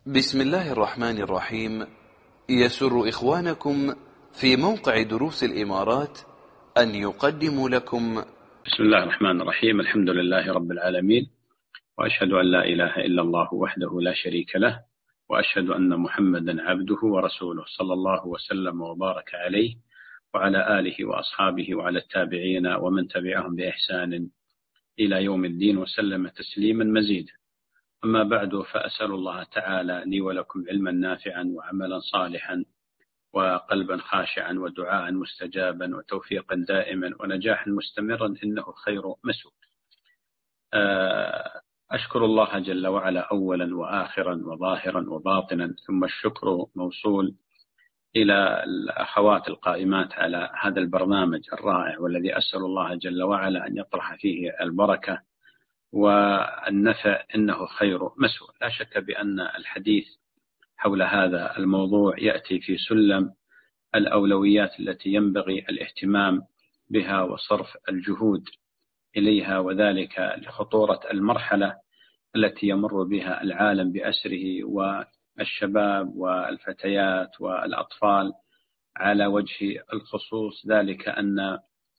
بسم الله الرحمن الرحيم. يسر إخوانكم في موقع دروس الإمارات أن يقدموا لكم بسم الله الرحمن الرحيم. الحمد لله رب العالمين، وأشهد أن لا إله إلا الله وحده لا شريك له، وأشهد أن محمدا عبده ورسوله، صلى الله وسلم وبارك عليه وعلى آله وأصحابه وعلى التابعين ومن تبعهم بإحسان إلى يوم الدين وسلم تسليما مزيدا. أما بعد، فأسأل الله تعالى لي ولكم علما نافعا وعملا صالحا وقلبا خاشعا ودعاء مستجابا وتوفيقا دائما ونجاحا مستمرا، إنه خير مسؤول. أشكر الله جل وعلا أولا وآخرا وظاهرا وباطنا، ثم الشكر موصول إلى الأخوات القائمات على هذا البرنامج الرائع، والذي أسأل الله جل وعلا أن يطرح فيه البركة والنفع، إنه خير مسؤول. لا شك بأن الحديث حول هذا الموضوع يأتي في سلم الأولويات التي ينبغي الاهتمام بها وصرف الجهود إليها، وذلك لخطورة المرحلة التي يمر بها العالم بأسره، والشباب والفتيات والأطفال على وجه الخصوص. ذلك أن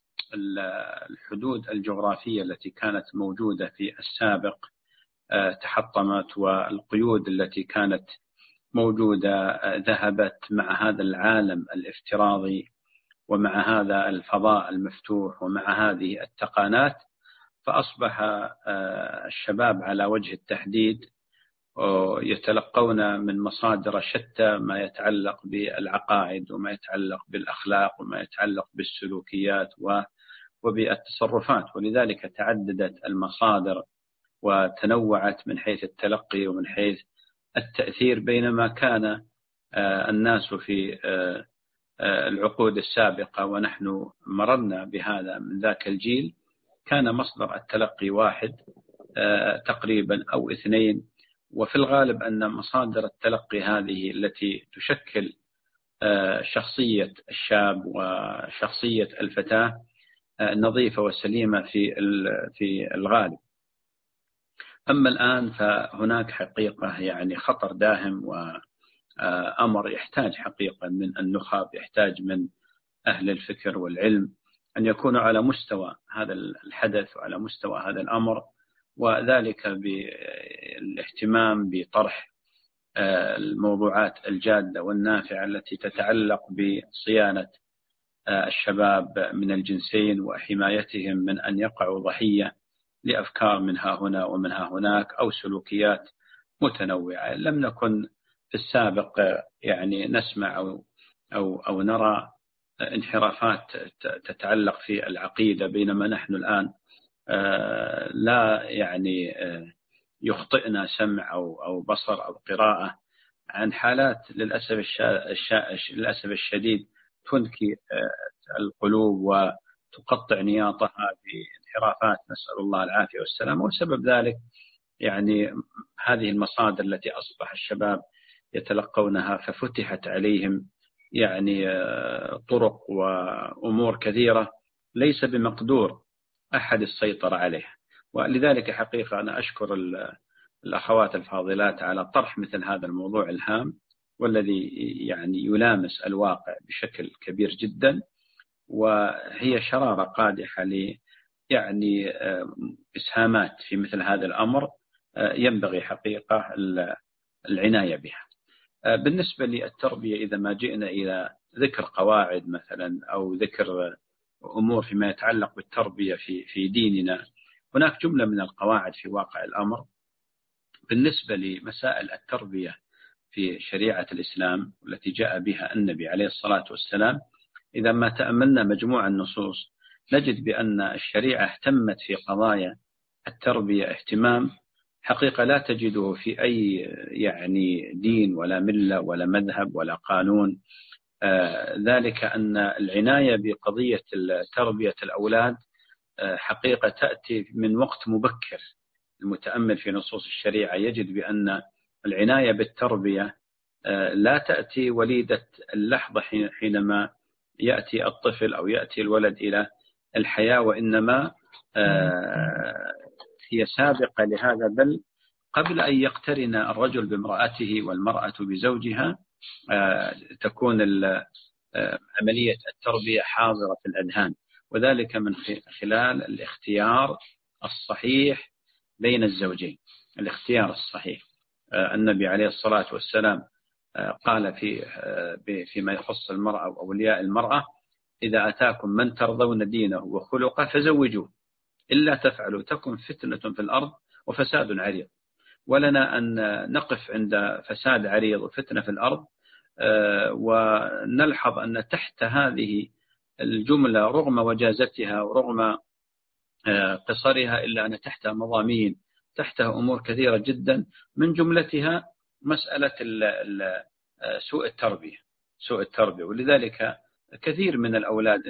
الحدود الجغرافية التي كانت موجودة في السابق تحطمت، والقيود التي كانت موجودة ذهبت مع هذا العالم الافتراضي ومع هذا الفضاء المفتوح ومع هذه التقانات. فأصبح الشباب على وجه التحديد يتلقون من مصادر شتى ما يتعلق بالعقائد وما يتعلق بالأخلاق وما يتعلق بالسلوكيات وبالتصرفات، ولذلك تعددت المصادر وتنوعت من حيث التلقي ومن حيث التأثير. بينما كان الناس في العقود السابقة ونحن مررنا بهذا من ذاك الجيل، كان مصدر التلقي واحد تقريبا أو اثنين، وفي الغالب أن مصادر التلقي هذه التي تشكل شخصية الشاب وشخصية الفتاة نظيفة وسليمة في الغالب. أما الآن فهناك حقيقة يعني خطر داهم، وأمر يحتاج حقيقة من النخب، يحتاج من أهل الفكر والعلم أن يكونوا على مستوى هذا الحدث وعلى مستوى هذا الأمر، وذلك بالاهتمام بطرح الموضوعات الجادة والنافعة التي تتعلق بصيانة الشباب من الجنسين وحمايتهم من أن يقعوا ضحية لأفكار منها هنا ومنها هناك أو سلوكيات متنوعة. لم نكن في السابق يعني نسمع أو نرى انحرافات تتعلق في العقيدة، بينما نحن الآن لا يعني يخطئنا سمع أو بصر أو قراءة عن حالات للأسف الشديد تنكي القلوب وتقطع نياطها بانحرافات، نسأل الله العافية والسلامة. وسبب ذلك يعني هذه المصادر التي أصبح الشباب يتلقونها، ففتحت عليهم يعني طرق وأمور كثيرة ليس بمقدور أحد السيطرة عليها. ولذلك حقيقة أنا أشكر الأخوات الفاضلات على طرح مثل هذا الموضوع الهام، والذي يعني يلامس الواقع بشكل كبير جدا، وهي شرارة قادحة يعني إسهامات في مثل هذا الأمر ينبغي حقيقة العناية بها. بالنسبة للتربية، إذا ما جئنا إلى ذكر قواعد مثلا أو ذكر أمور فيما يتعلق بالتربية في ديننا، هناك جملة من القواعد في واقع الأمر بالنسبة لمسائل التربية في شريعة الإسلام التي جاء بها النبي عليه الصلاة والسلام. إذا ما تأملنا مجموع النصوص نجد بأن الشريعة اهتمت في قضايا التربية اهتمام حقيقة لا تجده في أي يعني دين ولا ملة ولا مذهب ولا قانون. ذلك أن العناية بقضية تربية الأولاد حقيقة تأتي من وقت مبكر. المتأمل في نصوص الشريعة يجد بأن العناية بالتربية لا تأتي وليدة اللحظة حينما يأتي الطفل أو يأتي الولد إلى الحياة، وإنما هي سابقة لهذا، بل قبل أن يقترن الرجل بامرأته والمرأة بزوجها تكون عملية التربية حاضرة في الأذهان، وذلك من خلال الاختيار الصحيح بين الزوجين. الاختيار الصحيح، النبي عليه الصلاة والسلام قال فيما يخص المرأة وأولياء المرأة: إذا أتاكم من ترضون دينه وخلقه فزوجوه، إلا تفعلوا تكن فتنة في الأرض وفساد عريض. ولنا أن نقف عند فساد عريض وفتنة في الأرض، ونلحظ أن تحت هذه الجملة رغم وجازتها ورغم قصرها إلا أن تحتها مضامين، تحتها أمور كثيرة جدا، من جملتها مسألة سوء التربية. ولذلك كثير من الأولاد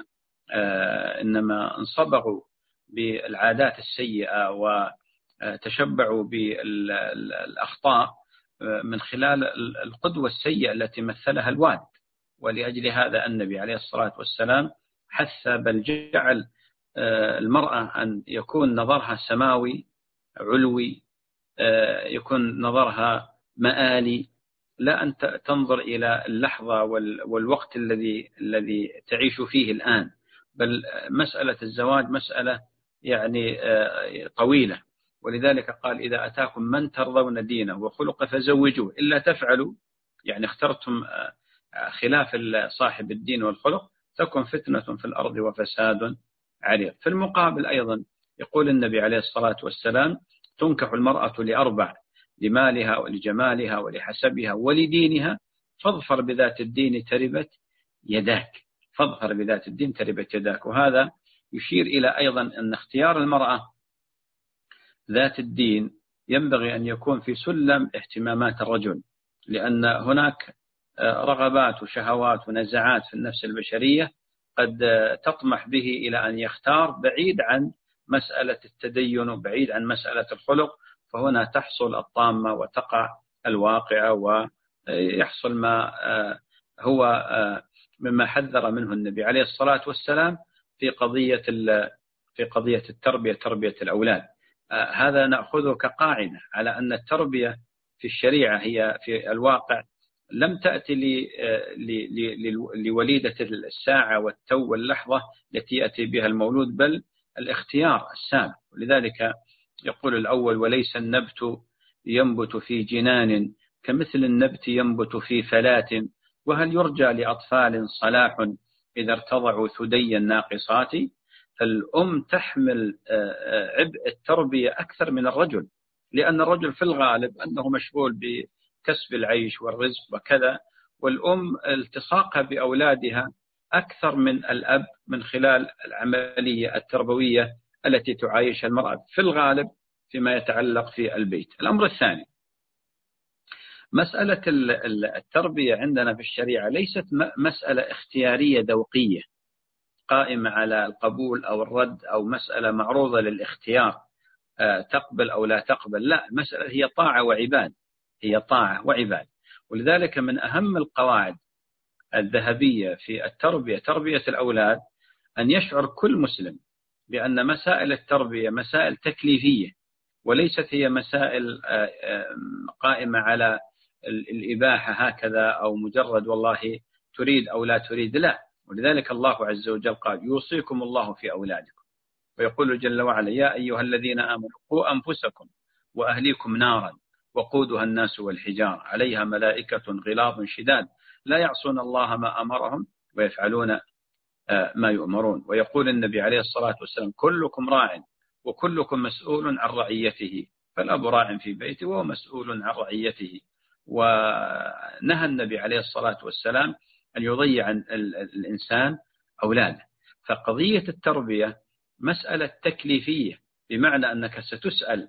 إنما انصبغوا بالعادات السيئة وتشبعوا بالأخطاء من خلال القدوة السيئة التي مثلها الوالد. ولأجل هذا النبي عليه الصلاة والسلام حث بل جعل المرأة أن يكون نظرها سماوي علوي، يكون نظرها مآلي، لا أن تنظر إلى اللحظة والوقت الذي تعيش فيه الآن، بل مسألة الزواج مسألة يعني طويلة. ولذلك قال: إذا أتاكم من ترضون دينه وخلقه فزوجوه، إلا تفعلوا يعني اخترتم خلاف صاحب الدين والخلق تكن فتنة في الأرض وفساد عريض. في المقابل أيضا يقول النبي عليه الصلاة والسلام: تنكح المرأة لأربع: لمالها ولجمالها ولحسبها ولدينها، فاظفر بذات الدين تربت يداك. وهذا يشير إلى أيضا أن اختيار المرأة ذات الدين ينبغي أن يكون في سلم اهتمامات الرجل، لأن هناك رغبات وشهوات ونزعات في النفس البشرية قد تطمح به إلى أن يختار بعيد عن مسألة التدين وبعيد عن مسألة الخلق، فهنا تحصل الطامة وتقع الواقعة ويحصل ما هو مما حذر منه النبي عليه الصلاة والسلام في قضية التربية، تربية الأولاد. هذا نأخذه كقاعدة على أن التربية في الشريعة هي في الواقع لم تأتي لوليدة الساعة والتو واللحظة التي يأتي بها المولود، بل الاختيار السابق. ولذلك يقول الأول: وليس النبت ينبت في جنان كمثل النبت ينبت في فلات، وهل يرجى لأطفال صلاح إذا ارتضعوا ثدي الناقصات. فالأم تحمل عبء التربية أكثر من الرجل، لأن الرجل في الغالب أنه مشغول بكسب العيش والرزق وكذا، والأم التصاقها بأولادها أكثر من الأب من خلال العملية التربوية التي تعايشها المرأة في الغالب فيما يتعلق في البيت. الأمر الثاني: مسألة التربية عندنا في الشريعة ليست مسألة اختيارية ذوقية قائمة على القبول أو الرد أو مسألة معروضة للاختيار تقبل أو لا تقبل، لا، المسألة هي طاعة وعباد. ولذلك من أهم القواعد الذهبية في التربية، تربية الأولاد، أن يشعر كل مسلم بأن مسائل التربية مسائل تكليفية، وليست هي مسائل قائمة على الإباحة هكذا أو مجرد والله تريد أو لا تريد، لا. ولذلك الله عز وجل قال: يوصيكم الله في أولادكم. ويقول جل وعلا: يا أيها الذين آمنوا قوا أنفسكم وأهليكم نارا وقودها الناس والحجارة عليها ملائكة غلاظ شداد لا يعصون الله ما أمرهم ويفعلون ما يؤمرون. ويقول النبي عليه الصلاة والسلام: كلكم راع وكلكم مسؤول عن رعيته، فالأب راع في بيته وهو مسؤول عن رعيته. ونهى النبي عليه الصلاة والسلام أن يضيع الإنسان أولاده. فقضية التربية مسألة تكليفية، بمعنى أنك ستسأل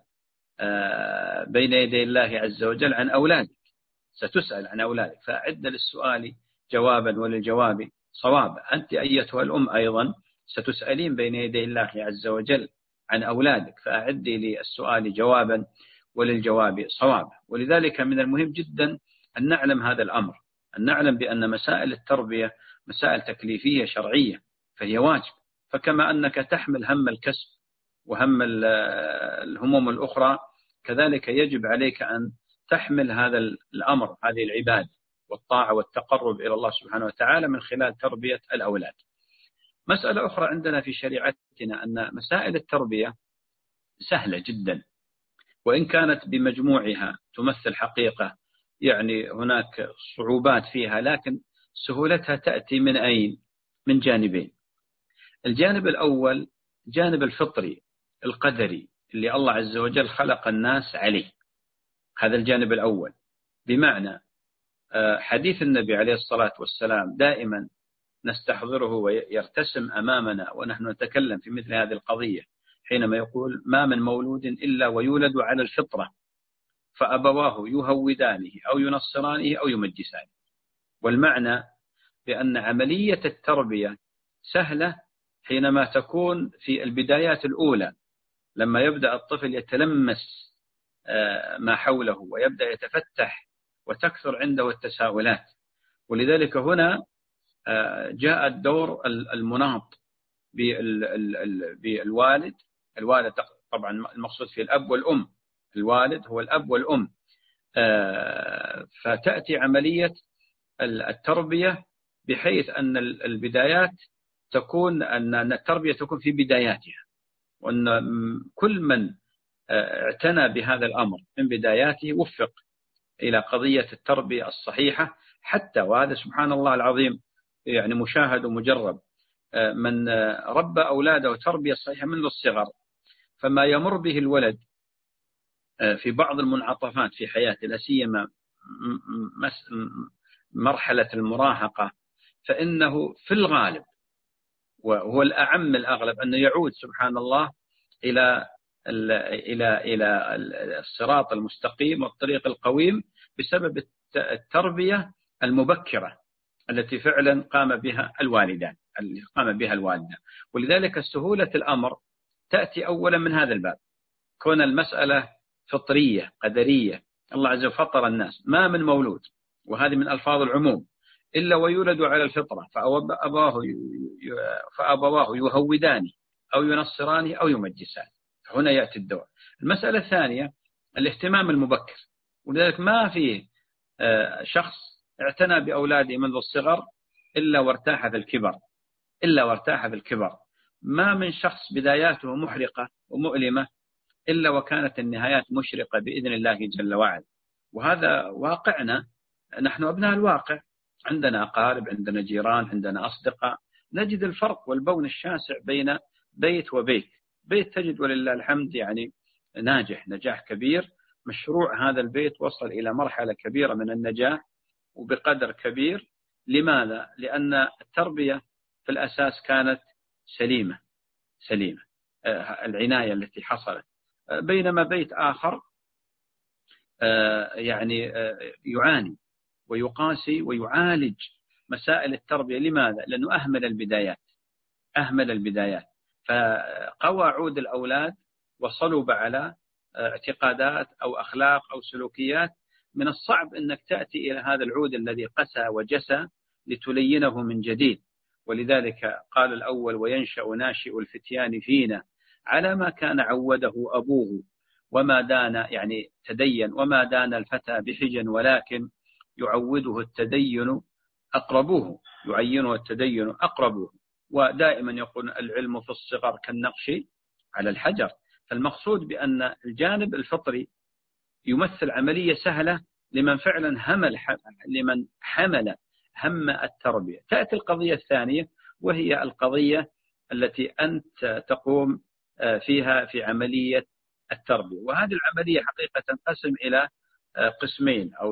بين يدي الله عز وجل عن أولادك، ستسأل عن أولادك، فأعد للسؤال جوابا وللجواب صوابا. أنت أيتها الأم أيضا ستسألين بين يدي الله عز وجل عن أولادك، فأعدي للسؤال جوابا وللجواب صوابا. ولذلك من المهم جدا أن نعلم هذا الأمر، أن نعلم بأن مسائل التربية مسائل تكليفية شرعية، فهي واجب. فكما أنك تحمل هم الكسب وهم الهموم الأخرى، كذلك يجب عليك أن تحمل هذا الأمر، هذه العبادة والطاعة والتقرب إلى الله سبحانه وتعالى من خلال تربية الأولاد. مسألة أخرى عندنا في شريعتنا أن مسائل التربية سهلة جدا، وإن كانت بمجموعها تمثل حقيقة يعني هناك صعوبات فيها، لكن سهولتها تأتي من أين؟ من جانبين. الجانب الأول جانب الفطري القدري اللي الله عز وجل خلق الناس عليه، هذا الجانب الأول. بمعنى حديث النبي عليه الصلاة والسلام دائما نستحضره ويرتسم أمامنا ونحن نتكلم في مثل هذه القضية، حينما يقول: ما من مولود إلا ويولد على الفطرة فأبواه يهودانه أو ينصرانه أو يمجسانه. والمعنى بأن عملية التربية سهلة حينما تكون في البدايات الأولى، لما يبدأ الطفل يتلمس ما حوله ويبدأ يتفتح وتكثر عنده التساؤلات. ولذلك هنا جاء الدور المناط بالوالد. الوالد طبعا المقصود في الأب والأم، الوالد هو الأب والأم. فتأتي عملية التربية بحيث أن البدايات تكون أن التربية تكون في بداياتها، وأن كل من اعتنى بهذا الأمر من بداياته وفق إلى قضية التربية الصحيحة. حتى وهذا سبحان الله العظيم يعني مشاهد ومجرب، من ربى أولاده تربية صحيحة منذ الصغر، فما يمر به الولد في بعض المنعطفات في حياته، لا سيما مرحلة المراهقة، فإنه في الغالب وهو الأعم الأغلب أنه يعود سبحان الله إلى الصراط المستقيم والطريق القويم بسبب التربية المبكرة التي فعلا قام بها الوالدان. ولذلك سهولة الأمر تأتي أولا من هذا الباب، كون المسألة فطرية قدرية. الله عز وجل فطر الناس، ما من مولود، وهذه من ألفاظ العموم، إلا ويولد على الفطرة فأبواه يهودانه أو ينصرانه أو يمجسانه. هنا يأتي الدور. المسألة الثانية الاهتمام المبكر. ولذلك ما فيه شخص اعتنى بأولاده منذ الصغر إلا وارتاح في الكبر. ما من شخص بداياته محرقة ومؤلمة إلا وكانت النهايات مشرقة بإذن الله جل وعلا. وهذا واقعنا، نحن أبناء الواقع، عندنا أقارب، عندنا جيران، عندنا أصدقاء، نجد الفرق والبون الشاسع بين بيت وبيت. بيت تجد ولله الحمد يعني نجاح كبير، مشروع هذا البيت وصل إلى مرحلة كبيرة من النجاح وبقدر كبير. لماذا؟ لأن التربية في الأساس كانت سليمة، العناية التي حصلت. بينما بيت آخر يعني يعاني ويقاسي ويعالج مسائل التربية. لماذا؟ لأنه أهمل البدايات، فقوى عود الأولاد وصلب على اعتقادات أو أخلاق أو سلوكيات من الصعب أنك تأتي إلى هذا العود الذي قسى وجسى لتلينه من جديد. ولذلك قال الأول: وينشأ ناشئ الفتيان فينا على ما كان عوده أبوه وما دان، يعني تدين، وما دان الفتى بحجا ولكن يعينه التدين أقربوه. ودائما يقول: العلم في الصغر كالنقش على الحجر. فالمقصود بأن الجانب الفطري يمثل عملية سهلة لمن فعلا حمل هم التربية. تأتي القضية الثانية، وهي القضية التي أنت تقوم فيها في عملية التربية. وهذه العملية حقيقة تنقسم إلى قسمين، أو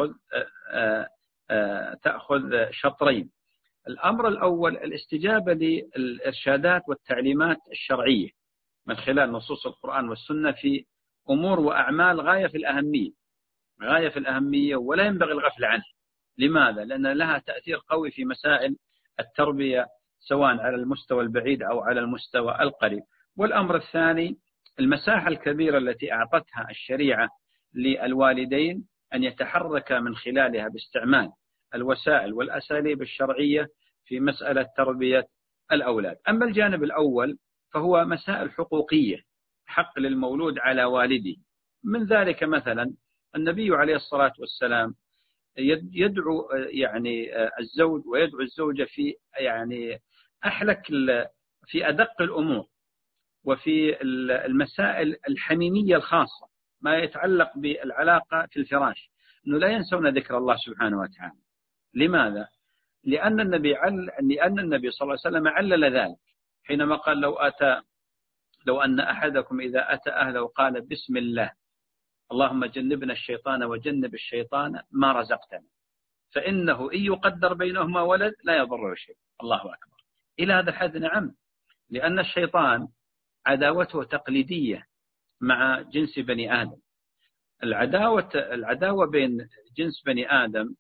تأخذ شطرين. الأمر الأول الإستجابة للإرشادات والتعليمات الشرعية من خلال نصوص القرآن والسنة في أمور وأعمال غاية في الأهمية ولا ينبغي الغفل عنها. لماذا؟ لأن لها تأثير قوي في مسائل التربية سواء على المستوى البعيد أو على المستوى القريب. والأمر الثاني المساحة الكبيرة التي أعطتها الشريعة للوالدين أن يتحرك من خلالها باستعمال الوسائل والأساليب الشرعية في مسألة تربية الأولاد. أما الجانب الأول فهو مسائل حقوقية، حق للمولود على والده، من ذلك مثلا النبي عليه الصلاة والسلام يدعو يعني الزوج ويدعو الزوجة في يعني أحلك في أدق الأمور وفي المسائل الحميمية الخاصة ما يتعلق بالعلاقة في الفراش، أنه لا ينسون ذكر الله سبحانه وتعالى. لماذا؟ لأن النبي صلى الله عليه وسلم علل ذلك حينما قال لو أن أحدكم إذا أتى أهله قال بسم الله اللهم جنبنا الشيطان وجنب الشيطان ما رزقتنا فإنه إن يقدر بينهما ولد لا يضره شيء. الله أكبر. إلى هذا الحد نعم، لأن الشيطان عداوته تقليدية مع جنس بني آدم. العداوة بين جنس بني آدم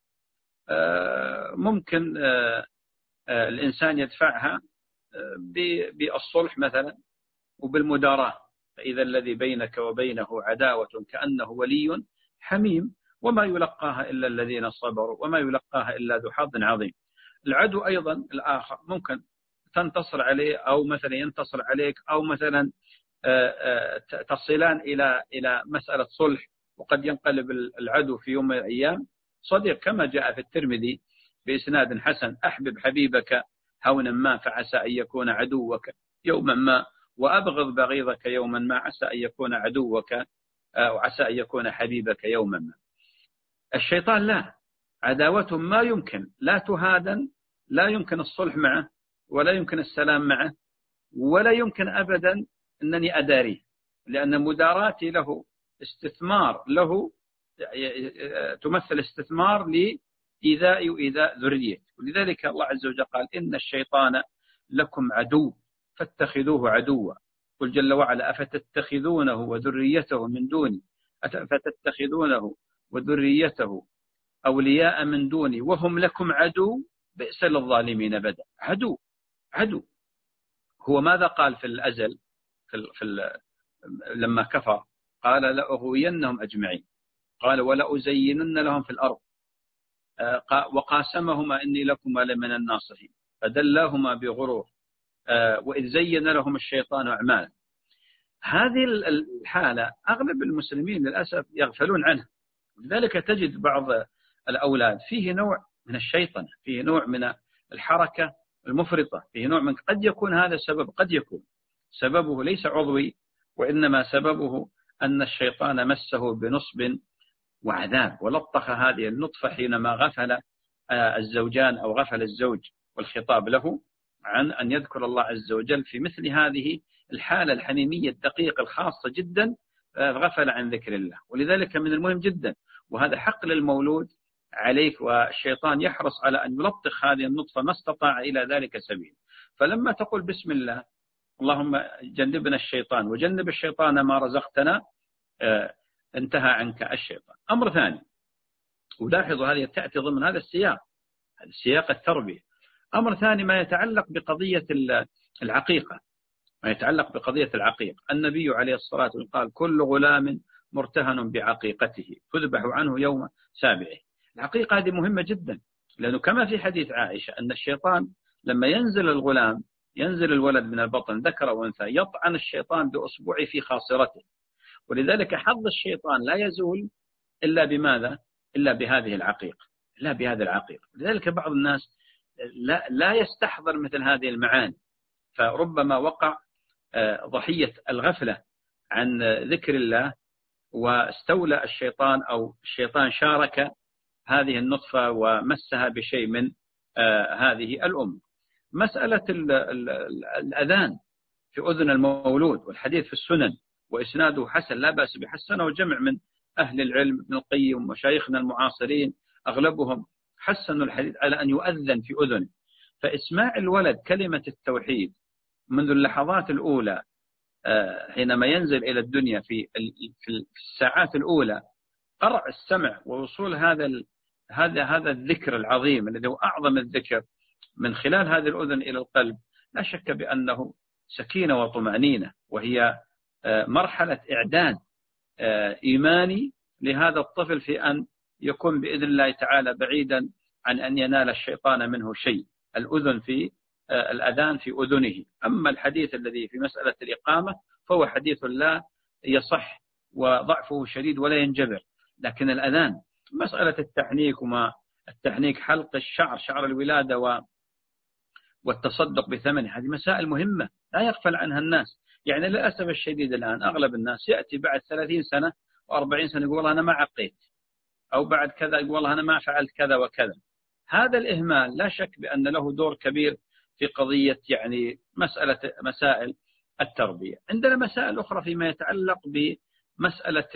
ممكن الإنسان يدفعها بالصلح مثلا وبالمداراة، فإذا الذي بينك وبينه عداوة كأنه ولي حميم وما يلقاها إلا الذين صبروا وما يلقاها إلا ذو حظ عظيم. العدو أيضا الآخر ممكن تنتصر عليه أو مثلا ينتصر عليك أو مثلا تصلان إلى مسألة صلح، وقد ينقلب العدو في يوم من الأيام صديق، كما جاء في الترمذي بإسناد حسن: أحبب حبيبك هونا ما فعسى أن يكون عدوك يوما ما، وأبغض بغيضك يوما ما عسى أن يكون عدوك أو عسى أن يكون حبيبك يوما ما. الشيطان لا، عداوته ما يمكن لا تهادن، لا يمكن الصلح معه ولا يمكن السلام معه ولا يمكن أبدا أنني أداريه، لأن مداراتي له استثمار، له تمثل استثمار لإيذاء وإيذاء ذريته. ولذلك الله عز وجل قال: إن الشيطان لكم عدو فاتخذوه عدوا. قل جل وعلا: أفتتخذونه وذريته من دوني أفتتخذونه وذريته أولياء من دوني وهم لكم عدو بئس للظالمين بدلا. عدو هو ماذا قال في الأزل لما كفر؟ قال: لأغوينهم أجمعين، قال: ولأزينن لهم في الأرض، وقاسمهما إني لكما لمن الناصحين فدلاهما بغرور وإذ زين لهم الشيطان أعمالا. هذه الحالة أغلب المسلمين للأسف يغفلون عنها، لذلك تجد بعض الأولاد فيه نوع من الشيطنة، فيه نوع من الحركة المفرطة، فيه نوع من قد يكون هذا السبب، قد يكون سببه ليس عضوي، وإنما سببه أن الشيطان مسه بنصب وعذاب ولطخ هذه النطفة حينما غفل الزوجان أو غفل الزوج والخطاب له عن أن يذكر الله عز وجل في مثل هذه الحالة الحميمية الدقيقة الخاصة جدا، غفل عن ذكر الله. ولذلك من المهم جدا، وهذا حق للمولود عليك، والشيطان يحرص على أن يلطخ هذه النطفة ما استطاع إلى ذلك سبيل. فلما تقول بسم الله اللهم جنبنا الشيطان وجنب الشيطان ما رزقتنا، انتهى عنك الشيطان. أمر ثاني، ولاحظوا هذه تأتي ضمن هذا السياق التربية. أمر ثاني ما يتعلق بقضية العقيقة، النبي عليه الصلاة والسلام قال: كل غلام مرتهن بعقيقته تذبح عنه يوم سابعه. العقيقة هذه مهمة جدا، لأنه كما في حديث عائشة أن الشيطان لما ينزل الولد من البطن ذكر وأنثى يطعن الشيطان بأصبعه في خاصرته، ولذلك حظ الشيطان لا يزول إلا بماذا؟ إلا بهذه العقيقة، لذلك بعض الناس لا يستحضر مثل هذه المعاني، فربما وقع ضحية الغفلة عن ذكر الله، واستولى الشيطان أو الشيطان شارك هذه النطفة ومسها بشيء من هذه الأم. مسألة الأذان في أذن المولود، والحديث في السنن وإسناده حسن لا بأس بحسنه جمع من أهل العلم، ابن القيم ومشايخنا المعاصرين أغلبهم حسنوا الحديث على أن يؤذن في أذنه. فإسماع الولد كلمة التوحيد منذ اللحظات الأولى حينما ينزل إلى الدنيا في الساعات الأولى، قرع السمع ووصول هذا الذكر العظيم الذي هو أعظم الذكر من خلال هذه الأذن إلى القلب، لا شك بأنه سكينة وطمأنينة، وهي مرحلة إعداد إيماني لهذا الطفل في أن يكون بإذن الله تعالى بعيدا عن أن ينال الشيطان منه شيء. الأذن في الأذان في أذنه. أما الحديث الذي في مسألة الإقامة فهو حديث لا يصح وضعفه شديد ولا ينجبر. لكن الأذان مسألة التحنيك وما التحنيك، حلق الشعر، شعر الولادة والتصدق بثمنه، هذه مسائل مهمة لا يغفل عنها الناس. يعني للأسف الشديد الآن أغلب الناس يأتي بعد 30 سنة و40 سنة يقول والله أنا ما عقيت، أو بعد كذا يقول والله أنا ما فعلت كذا وكذا. هذا الإهمال لا شك بأن له دور كبير في قضية يعني مسائل التربية. عندنا مسائل أخرى فيما يتعلق بمسألة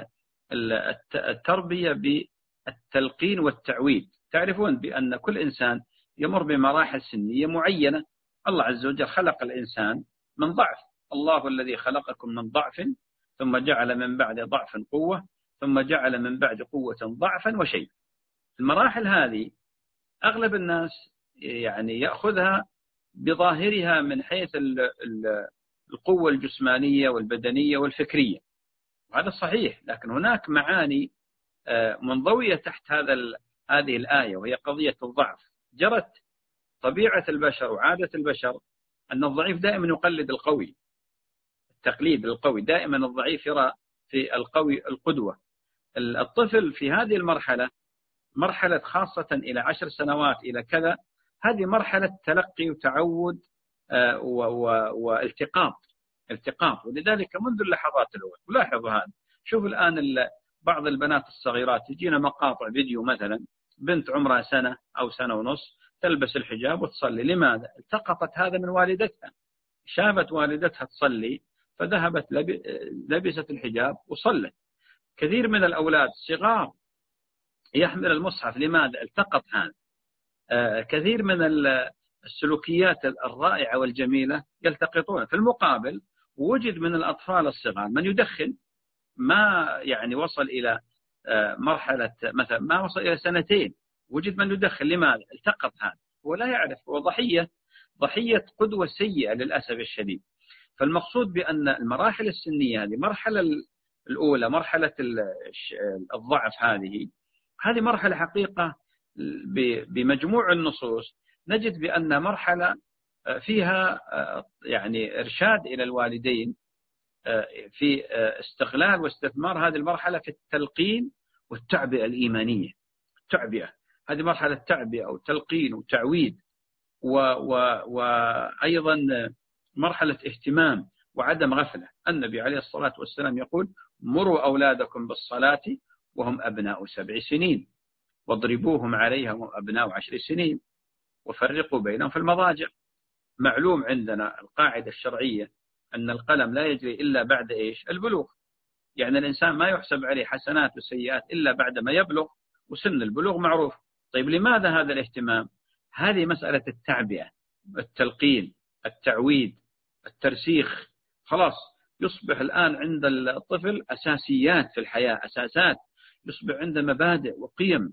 التربية بالتلقين والتعويد. تعرفون بأن كل إنسان يمر بمراحل سنية معينة. الله عز وجل خلق الإنسان من ضعف، الله الذي خلقكم من ضعف ثم جعل من بعد ضعف قوة ثم جعل من بعد قوة ضعفا وشيء. المراحل هذه أغلب الناس يعني يأخذها بظاهرها من حيث القوة الجسمانية والبدنية والفكرية، وهذا صحيح، لكن هناك معاني منضوية تحت هذه الآية، وهي قضية الضعف. جرت طبيعة البشر وعادة البشر أن الضعيف دائما يقلد القوي، التقليد القوي، دائما الضعيف يرى في القوي القدوة. الطفل في هذه المرحلة، مرحلة خاصة إلى 10 سنوات إلى كذا، هذه مرحلة تلقي وتعود والتقاط، ولذلك منذ اللحظات الأولى. ولاحظوا هذا، شوف الآن بعض البنات الصغيرات تجينا مقاطع فيديو، مثلا بنت عمرها سنة أو سنة ونص تلبس الحجاب وتصلي. لماذا؟ التقطت هذا من والدتها، شافت والدتها تصلي فذهبت لبست الحجاب وصلت. كثير من الأولاد الصغار يحمل المصحف، لماذا؟ التقط هذا. كثير من السلوكيات الرائعة والجميلة يلتقطون. في المقابل وجد من الأطفال الصغار من يدخن، ما يعني وصل إلى مرحلة مثلا ما وصل إلى 2 سنين، وجد من يدخن. لماذا؟ التقط هذا، هو لا يعرف، هو ضحية قدوة سيئة للأسف الشديد. فالمقصود بأن المراحل السنية هذه، المرحلة الأولى مرحلة الضعف، هذه مرحلة حقيقة بمجموع النصوص نجد بأن مرحلة فيها يعني إرشاد إلى الوالدين في استغلال واستثمار هذه المرحلة في التلقين والتعبئة الإيمانية. هذه مرحلة تعبئة وتلقين وتعويد، وأيضا مرحلة اهتمام وعدم غفلة. النبي عليه الصلاة والسلام يقول: مروا أولادكم بالصلاة وهم أبناء 7 سنين واضربوهم عليها وهم أبناء 10 سنين وفرقوا بينهم في المضاجع. معلوم عندنا القاعدة الشرعية أن القلم لا يجري إلا بعد البلوغ. يعني الإنسان ما يحسب عليه حسنات وسيئات إلا بعد ما يبلغ، وسن البلوغ معروف. طيب لماذا هذا الاهتمام؟ هذه مسألة التعبئة، التلقين، التعويد، الترسيخ. خلاص يصبح الآن عند الطفل أساسيات في الحياة، أساسات، يصبح عنده مبادئ وقيم.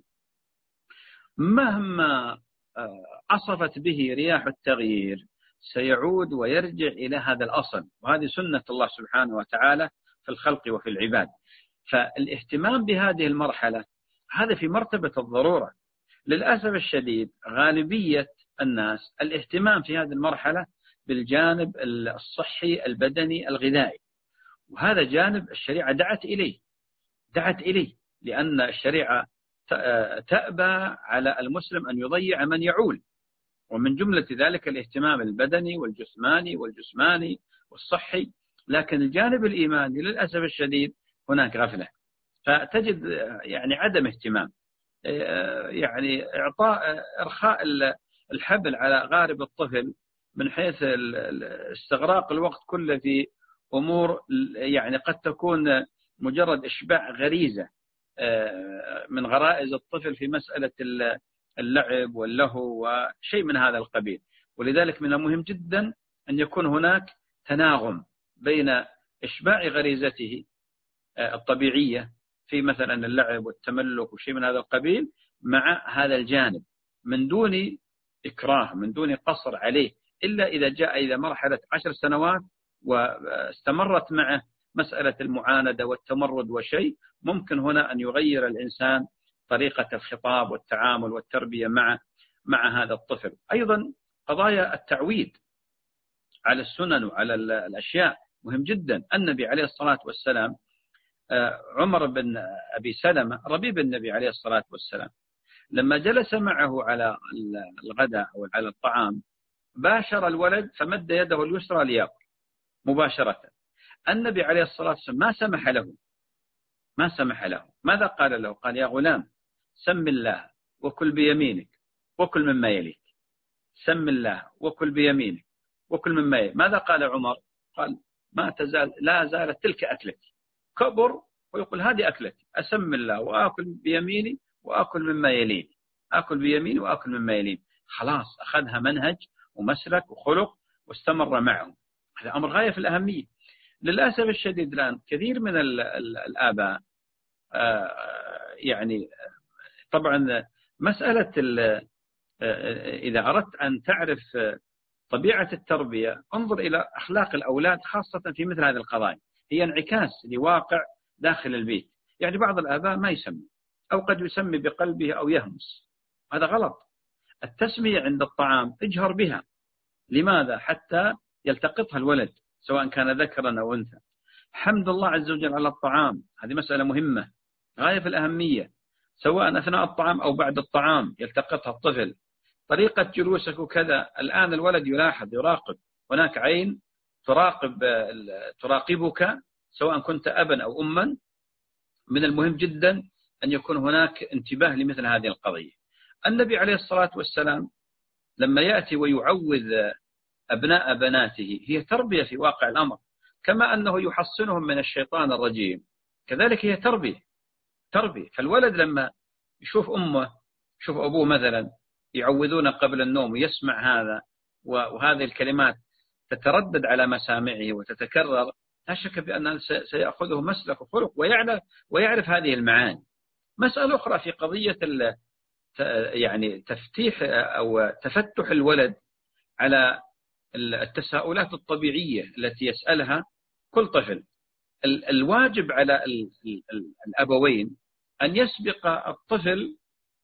مهما عصفت به رياح التغيير سيعود ويرجع إلى هذا الأصل، وهذه سنة الله سبحانه وتعالى في الخلق وفي العباد. فالاهتمام بهذه المرحلة هذا في مرتبة الضرورة. للأسف الشديد غالبية الناس الاهتمام في هذه المرحلة بالجانب الصحي البدني الغذائي، وهذا جانب الشريعة دعت إليه، لأن الشريعة تأبى على المسلم أن يضيع من يعول، ومن جملة ذلك الاهتمام البدني والجسماني والصحي. لكن الجانب الإيماني للأسف الشديد هناك غفلة، فتجد يعني عدم اهتمام، يعني إرخاء الحبل على غارب الطفل من حيث استغراق الوقت كله في أمور يعني قد تكون مجرد إشباع غريزة من غرائز الطفل في مسألة اللعب واللهو وشيء من هذا القبيل. ولذلك من المهم جدا أن يكون هناك تناغم بين إشباع غريزته الطبيعية في مثلا اللعب والتملك وشيء من هذا القبيل مع هذا الجانب، من دون إكراه، من دون قصر عليه، إلا إذا جاء إلى مرحلة 10 سنوات واستمرت معه مسألة المعاندة والتمرد وشيء، ممكن هنا أن يغير الإنسان طريقة الخطاب والتعامل والتربية مع هذا الطفل. أيضا قضايا التعويد على السنن وعلى الأشياء مهم جدا. النبي عليه الصلاة والسلام عمر بن أبي سلمة ربيب النبي عليه الصلاة والسلام لما جلس معه على الغداء أو على الطعام باشر الولد فمد يده اليسرى ليأكل مباشرة. النبي عليه الصلاة والسلام ما سمح له. ماذا قال له؟ قال: يا غلام سم الله وكل بيمينك وكل مما يليك. سم الله وكل بيمينك وكل مما يليك. ماذا قال عمر؟ قال: لا زالت تلك أكلتي. كبر ويقول: هذه أكلتي، أسم الله وآكل بيميني وآكل مما يليني، آكل بيميني وآكل مما يليني. خلاص أخذها منهج ومسلك وخلق واستمر معه. هذا أمر غاية في الأهمية. للأسف الشديد الآن كثير من الآباء يعني طبعا مسألة إذا أردت أن تعرف طبيعة التربية انظر إلى أخلاق الأولاد خاصة في مثل هذه القضايا، هي انعكاس لواقع داخل البيت. يعني بعض الآباء ما يسمي أو قد يسمي بقلبه أو يهمس، هذا غلط. التسمية عند الطعام اجهر بها. لماذا؟ حتى يلتقطها الولد سواء كان ذكرا أو أنثى. حمد الله عز وجل على الطعام، هذه مسألة مهمة غاية في الأهمية، سواء أثناء الطعام أو بعد الطعام يلتقطها الطفل. طريقة جلوسك وكذا، الآن الولد يلاحظ يراقب، هناك عين تراقبك سواء كنت أبا أو أما. من المهم جدا أن يكون هناك انتباه لمثل هذه القضية. النبي عليه الصلاة والسلام لما يأتي ويعوذ أبناء بناته هي تربية في واقع الأمر، كما أنه يحصنهم من الشيطان الرجيم كذلك هي تربية. فالولد لما يشوف أمه يشوف أبوه مثلا يعوذون قبل النوم ويسمع هذا وهذه الكلمات تتردد على مسامعه وتتكرر، لا شك بأنه سيأخذه مسلك وخلق ويعرف هذه المعاني. مسألة أخرى في قضية يعني تفتيح أو تفتح الولد على التساؤلات الطبيعية التي يسألها كل طفل. الواجب على الأبوين أن يسبق الطفل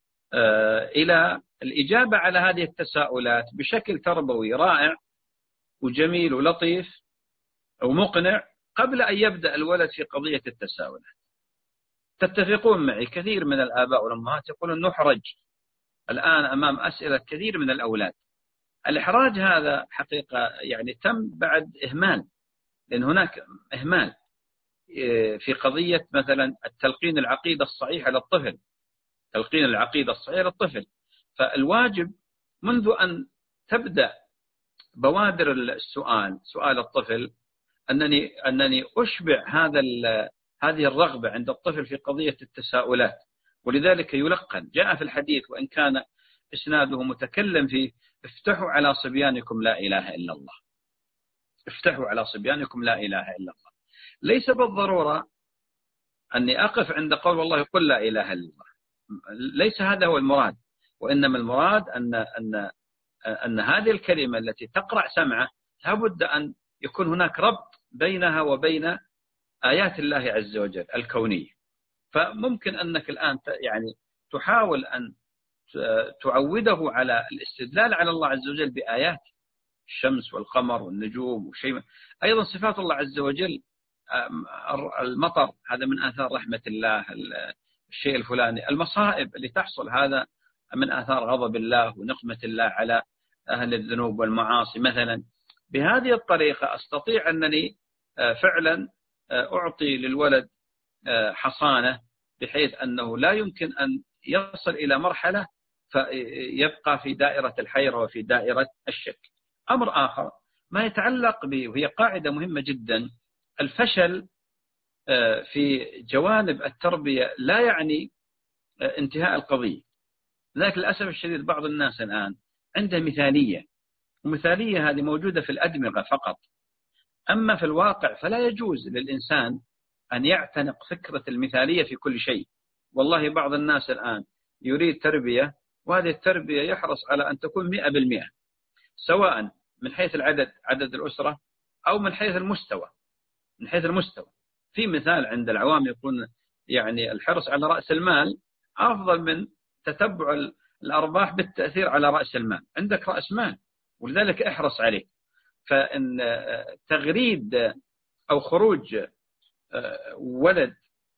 إلى الإجابة على هذه التساؤلات بشكل تربوي رائع وجميل ولطيف ومقنع قبل أن يبدأ الولد في قضية التساؤلات. تتفقون معي كثير من الآباء والأمهات يقولون نحرج الآن أمام أسئلة كثير من الأولاد. الإحراج هذا حقيقة يعني تم بعد إهمال، لأن هناك إهمال في قضية مثلا التلقين العقيدة الصحيحة للطفل، تلقين العقيدة الصحيحة للطفل. فالواجب منذ أن تبدأ بوادر السؤال، سؤال الطفل، أنني أشبع هذه الرغبة عند الطفل في قضية التساؤلات. ولذلك يلقن، جاء في الحديث وإن كان إسناده متكلم فيه: افتحوا على صبيانكم لا إله إلا الله. افتحوا على صبيانكم لا إله إلا الله. ليس بالضرورة أني أقف عند قول والله قل لا إله إلا الله، ليس هذا هو المراد، وإنما المراد أن هذه الكلمة التي تقرع سمعه لابد أن يكون هناك ربط بينها وبين آيات الله عز وجل الكونية. فممكن أنك الآن يعني تحاول أن تعوده على الاستدلال على الله عز وجل بآيات الشمس والقمر والنجوم وشيء. أيضا صفات الله عز وجل، المطر هذا من آثار رحمة الله، الشيء الفلاني، المصائب اللي تحصل هذا من آثار غضب الله ونقمة الله على أهل الذنوب والمعاصي مثلا. بهذه الطريقة أستطيع أنني فعلا أعطي للولد حصانة بحيث أنه لا يمكن أن يصل إلى مرحلة فيبقى في دائرة الحيرة وفي دائرة الشك. أمر آخر ما يتعلق به، وهي قاعدة مهمة جدا: الفشل في جوانب التربية لا يعني انتهاء القضية. لكن للأسف الشديد بعض الناس الآن عنده مثالية، ومثالية هذه موجودة في الأدمغة فقط، أما في الواقع فلا يجوز للإنسان أن يعتنق فكرة المثالية في كل شيء. والله بعض الناس الآن يريد تربية، وهذه التربية يحرص على أن تكون 100%، سواء من حيث عدد الأسرة أو من حيث المستوى. في مثال عند العوام يكون يعني الحرص على رأس المال أفضل من تتبع الأرباح بالتأثير على رأس المال. عندك رأس مال ولذلك احرص عليه. فإن تغريد أو خروج ولد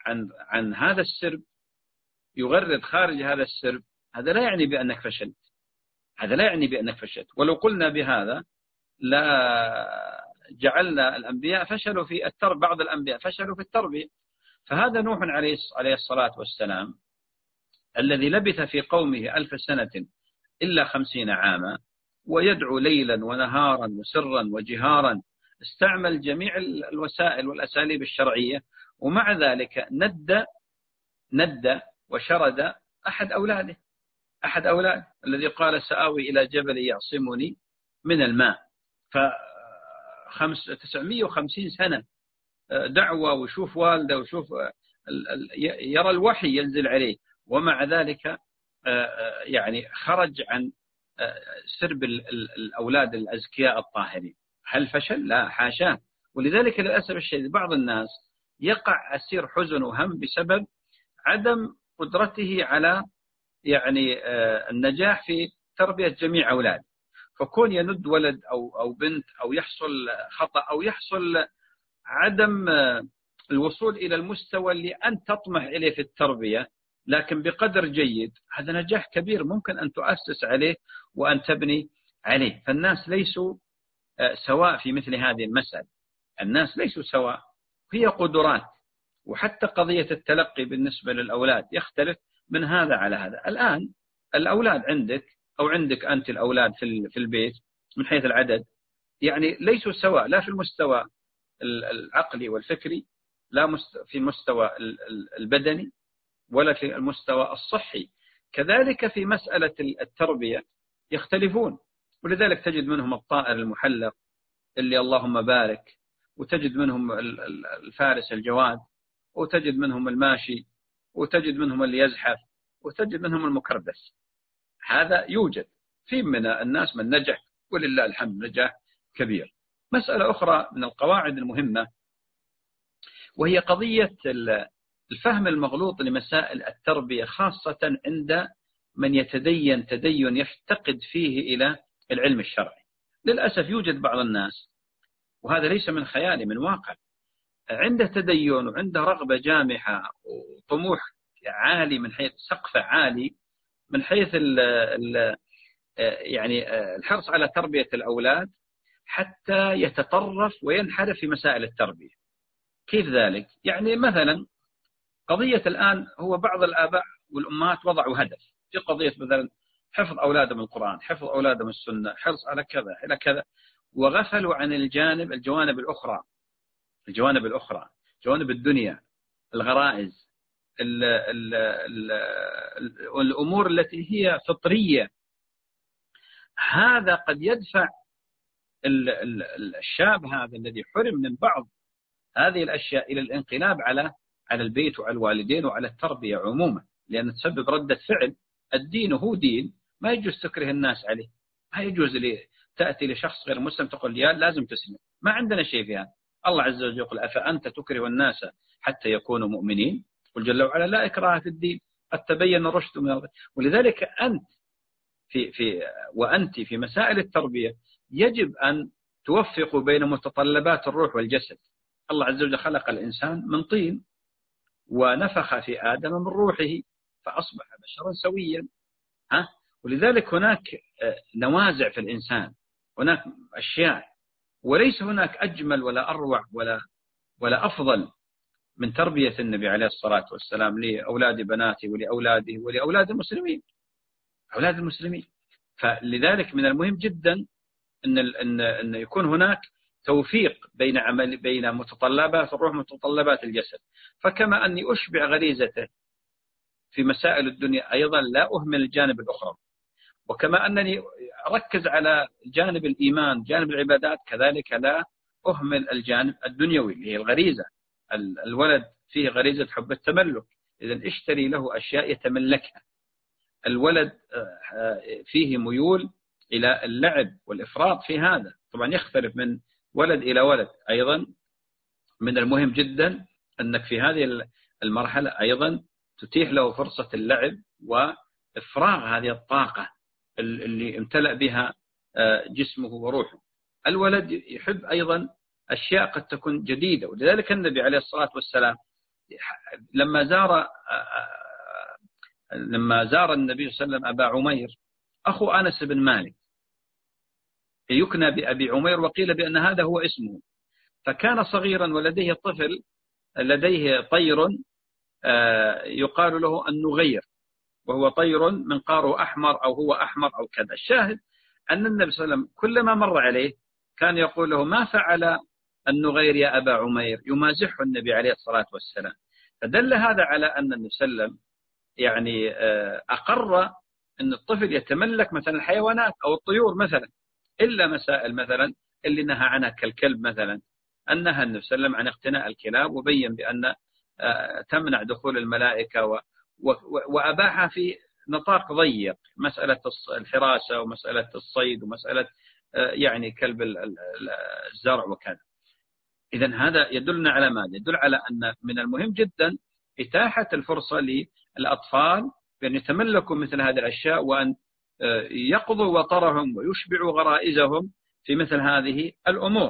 عن هذا السرب، يغرد خارج هذا السرب، هذا لا يعني بأنك فشلت، هذا لا يعني بأنك فشلت. ولو قلنا بهذا لا جعلنا الأنبياء فشلوا في التربية، بعض الأنبياء فشلوا في التربية. فهذا نوح عليه الصلاة والسلام الذي لبث في قومه 1000 سنة إلا 50 عاما، ويدعو ليلا ونهارا وسرا وجهارا، استعمل جميع الوسائل والأساليب الشرعية، ومع ذلك ند وشرد أحد أولاده الذي قال سآوي إلى جبل يعصمني من الماء. ف950 سنة دعوة، وشوف والده، وشوف يرى الوحي ينزل عليه، ومع ذلك يعني خرج عن سرب الأولاد الأزكياء الطاهرين. هل فشل؟ لا، حاشاه. ولذلك للأسف الشديد بعض الناس يقع أسير حزن وهم بسبب عدم قدرته على يعني النجاح في تربية جميع أولاده. فكون يند ولد أو بنت، أو يحصل خطأ، أو يحصل عدم الوصول إلى المستوى اللي أنت تطمح إليه في التربية لكن بقدر جيد، هذا نجاح كبير ممكن أن تؤسس عليه وأن تبني عليه. فالناس ليسوا سواء في مثل هذه المسألة، الناس ليسوا سواء، هي قدرات. وحتى قضية التلقي بالنسبة للأولاد يختلف من هذا على هذا. الآن الأولاد عندك أو عندك أنت الأولاد في البيت من حيث العدد يعني ليسوا سواء، لا في المستوى العقلي والفكري، لا في المستوى البدني، ولا في المستوى الصحي. كذلك في مسألة التربية يختلفون. ولذلك تجد منهم الطائر المحلق اللي اللهم بارك، وتجد منهم الفارس الجواد، وتجد منهم الماشي، وتجد منهم اللي يزحف، وتجد منهم المكردس. هذا يوجد في من الناس من نجح ولله الحمد نجاح كبير. مسألة أخرى من القواعد المهمة وهي قضية الفهم المغلوط لمسائل التربية، خاصة عند من يتدين تدين يفتقد فيه إلى العلم الشرعي. للأسف يوجد بعض الناس، وهذا ليس من خيالي، من واقع، عنده تدين وعنده رغبة جامحة وطموح عالي، من حيث سقف عالي، من حيث يعني الحرص على تربية الأولاد، حتى يتطرف وينحرف في مسائل التربية. كيف ذلك؟ يعني مثلا قضية الآن هو بعض الآباء والأمهات وضعوا هدف في قضية مثلا حفظ أولادهم القرآن، حفظ أولادهم السنة، حرص على كذا إلى كذا، وغفلوا عن الجوانب الأخرى، جوانب الدنيا، الغرائز، الأمور التي هي فطرية. هذا قد يدفع الشاب هذا الذي حرم من بعض هذه الأشياء إلى الانقلاب على البيت وعلى الوالدين وعلى التربية عموما، لأن تسبب ردة فعل. الدين هو دين، ما يجوز تكره الناس عليه، ما يجوز تأتي لشخص غير مسلم تقول يا لازم تسلم، ما عندنا شيء في هذا. الله عز وجل يقول أفأنت تكره الناس حتى يكونوا مؤمنين؟ قل جل وعلا لا إكراه في الدين، قد تبين الرشد من الغي. ولذلك أنت وأنت في مسائل التربية يجب أن توفق بين متطلبات الروح والجسد. الله عز وجل خلق الإنسان من طين، ونفخ في آدم من روحه فأصبح بشرا سويا. ولذلك هناك نوازع في الإنسان، هناك أشياء، وليس هناك أجمل ولا أروع ولا أفضل من تربية النبي عليه الصلاة والسلام لأولاد بناته ولأولاده ولأولاد المسلمين. فلذلك من المهم جدا أن يكون هناك توفيق بين متطلبات الروح ومتطلبات الجسد. فكما أني أشبع غريزته في مسائل الدنيا أيضا لا أهمل الجانب الأخرى، وكما أنني أركز على جانب الإيمان جانب العبادات كذلك لا أهمل الجانب الدنيوي اللي هي الغريزة. الولد فيه غريزة حب التملك، إذن اشتري له أشياء يتملكها. الولد فيه ميول إلى اللعب والإفراط في هذا، طبعا يختلف من ولد إلى ولد. أيضا من المهم جدا أنك في هذه المرحلة أيضا تتيح له فرصة اللعب وإفراغ هذه الطاقة اللي امتلأ بها جسمه وروحه. الولد يحب أيضا أشياء قد تكون جديدة، ولذلك النبي عليه الصلاة والسلام لما زار النبي صلى الله عليه وسلم أبا عمير أخو أنس بن مالك، يكنى بأبي عمير، وقيل بأن هذا هو اسمه، فكان صغيرا ولديه طفل لديه طير يقال له النغير، وهو طير منقاره أحمر أو هو أحمر أو كذا. الشاهد أن النبي صلى الله عليه وسلم كلما مر عليه كان يقول له: ما فعل النغير يا أبا عمير؟ يمازحه النبي عليه الصلاة والسلام. فدل هذا على أن النبي صلى الله عليه وسلم يعني أقر أن الطفل يتملك مثلا الحيوانات أو الطيور مثلا، إلا مسائل مثلا اللي نهى عنها كالكلب مثلا، أنها النبي صلى الله عليه وسلم عن اقتناء الكلاب، وبين بأن تمنع دخول الملائكة، وأباحها في نطاق ضيق، مسألة الحراسة ومسألة الصيد ومسألة يعني كلب الزرع وكذا. إذن هذا يدلنا على ماذا؟ يدل على أن من المهم جدا إتاحة الفرصة للأطفال بأن يتملكوا مثل هذه الأشياء، وأن يقضوا وطرهم ويشبعوا غرائزهم في مثل هذه الأمور.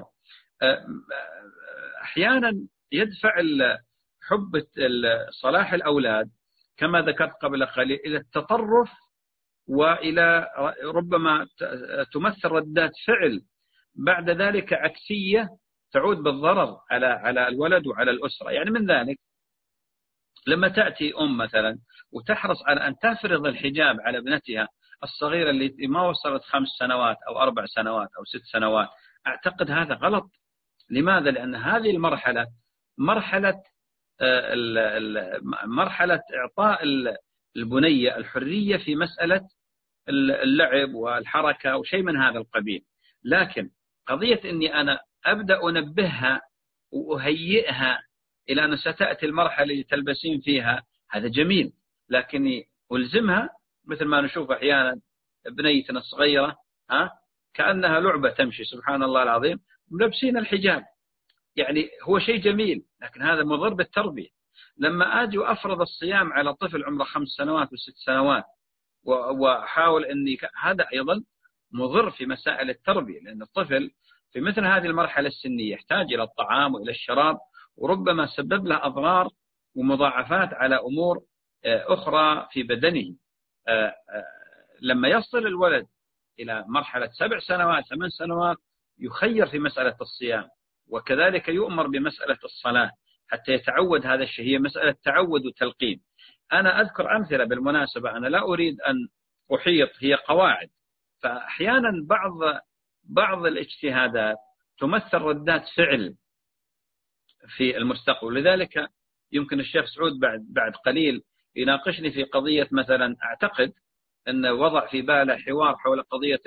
أحيانا يدفع حب صلاح الأولاد كما ذكرت قبل قليل إلى التطرف، وإلى ربما تمثل ردات فعل بعد ذلك عكسية تعود بالضرر على الولد وعلى الأسرة. يعني من ذلك لما تأتي أم مثلا وتحرص على أن تفرض الحجاب على ابنتها الصغيرة اللي ما وصلت 5 سنوات أو 4 سنوات أو 6 سنوات، أعتقد هذا غلط. لماذا؟ لأن هذه المرحلة مرحلة إعطاء البنية الحرية في مسألة اللعب والحركة وشيء من هذا القبيل. لكن قضية أني أنا أبدأ أنبهها وأهيئها إلى أن ستأتي المرحلة اللي تلبسين فيها، هذا جميل، لكني ألزمها مثل ما نشوف أحيانا بنيتنا الصغيرة كأنها لعبة تمشي، سبحان الله العظيم، ملبسين الحجاب. يعني هو شيء جميل، لكن هذا مضر بالتربية. لما أجي وأفرض الصيام على طفل عمره 5 سنوات و6 سنوات وأحاول أني هذا أيضا مضر في مسائل التربية، لأن الطفل في مثل هذه المرحلة السنية يحتاج إلى الطعام وإلى الشراب، وربما سبب له أضرار ومضاعفات على أمور أخرى في بدنه. لما يصل الولد إلى مرحلة 7 سنوات 8 سنوات يخير في مسألة الصيام، وكذلك يؤمر بمسألة الصلاة حتى يتعود هذا الشيء، هي مسألة تعود وتلقين. أنا أذكر أمثلة بالمناسبة، أنا لا أريد أن أحيط، هي قواعد، فأحيانا بعض الاجتهادات تمثل ردات فعل في المستقبل. لذلك يمكن الشيخ سعود بعد قليل يناقشني في قضية مثلا، أعتقد أن وضع في باله حوار حول قضية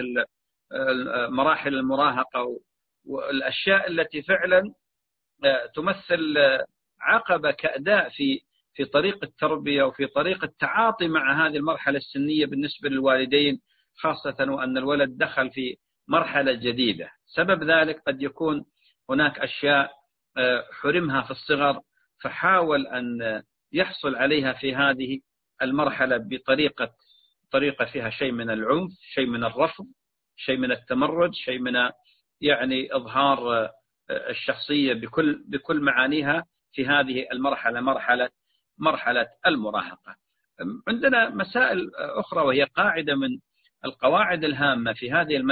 مراحل المراهقة والأشياء التي فعلا تمثل عقبة كأداء في طريق التربية وفي طريق التعاطي مع هذه المرحلة السنية بالنسبة للوالدين، خاصة وأن الولد دخل في مرحلة جديدة. سبب ذلك قد يكون هناك أشياء حرمها في الصغر، فحاول أن يحصل عليها في هذه المرحلة بطريقة فيها شيء من العنف، شيء من الرفض، شيء من التمرد، شيء من يعني إظهار الشخصية بكل معانيها في هذه المرحلة، مرحلة المراهقة. عندنا مسائل أخرى، وهي قاعدة من القواعد الهامة في هذه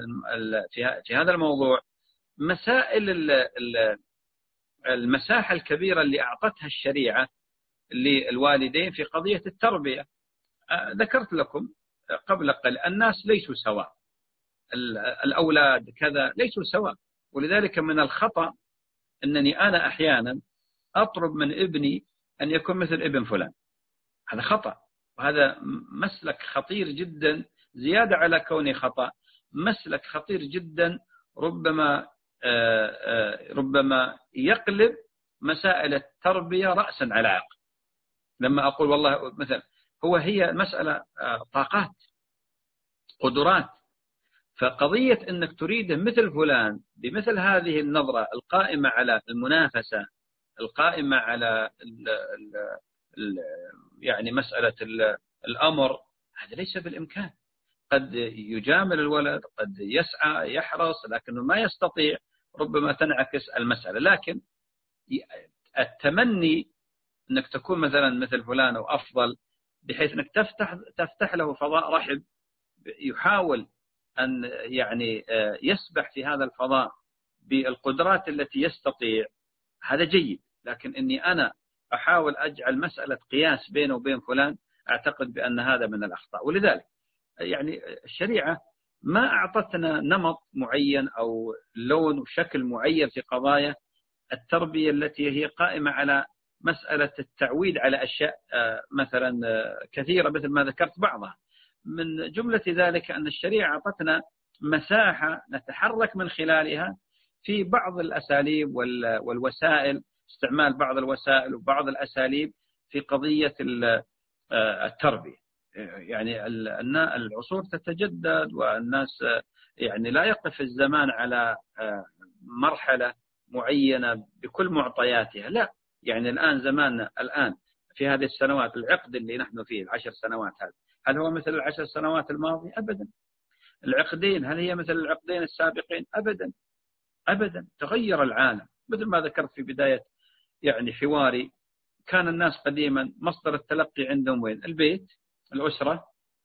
في هذا الموضوع، مسائل المساحة الكبيرة اللي أعطتها الشريعة للوالدين في قضية التربية. ذكرت لكم قبل قليل الناس ليسوا سواء، الأولاد كذا ليسوا سواء، ولذلك من الخطأ أنني أنا أحيانا أطلب من ابني أن يكون مثل ابن فلان. هذا خطأ، وهذا مسلك خطير جدا، زيادة على كونه خطأ، مسلك خطير جدا، ربما يقلب مسائل التربية رأسا على عقب. لما أقول والله مثلا هي مسألة طاقات، قدرات، فقضية أنك تريد مثل فلان بمثل هذه النظرة القائمة على المنافسة، القائمة على يعني مسألة الأمر، هذا ليس بالإمكان. قد يجامل الولد، قد يسعى يحرص، لكنه ما يستطيع، ربما تنعكس المسألة. لكن التمني أنك تكون مثلا مثل فلان أو أفضل، بحيث أنك تفتح له فضاء رحب يحاول أن يعني يسبح في هذا الفضاء بالقدرات التي يستطيع، هذا جيد. لكن إني أنا أحاول أجعل مسألة قياس بينه وبين فلان، أعتقد بأن هذا من الأخطاء. ولذلك يعني الشريعة ما أعطتنا نمط معين أو لون وشكل معين في قضايا التربية التي هي قائمة على مسألة التعويد على أشياء مثلا كثيرة مثل ما ذكرت بعضها. من جملة ذلك أن الشريعة أعطتنا مساحة نتحرك من خلالها في بعض الأساليب والوسائل، استعمال بعض الوسائل وبعض الأساليب في قضية التربية. يعني العصور تتجدد، والناس يعني لا يقف الزمان على مرحلة معينة بكل معطياتها، لا. يعني الآن زماننا الآن في هذه السنوات، العقد اللي نحن فيه 10 سنوات هذا، هل هو مثل 10 سنوات الماضية؟ أبدا. العقدين هل هي مثل العقدين السابقين؟ أبدا أبدا. تغير العالم. مثل ما ذكرت في بداية يعني حواري، كان الناس قديما مصدر التلقي عندهم وين؟ البيت، الأسرة،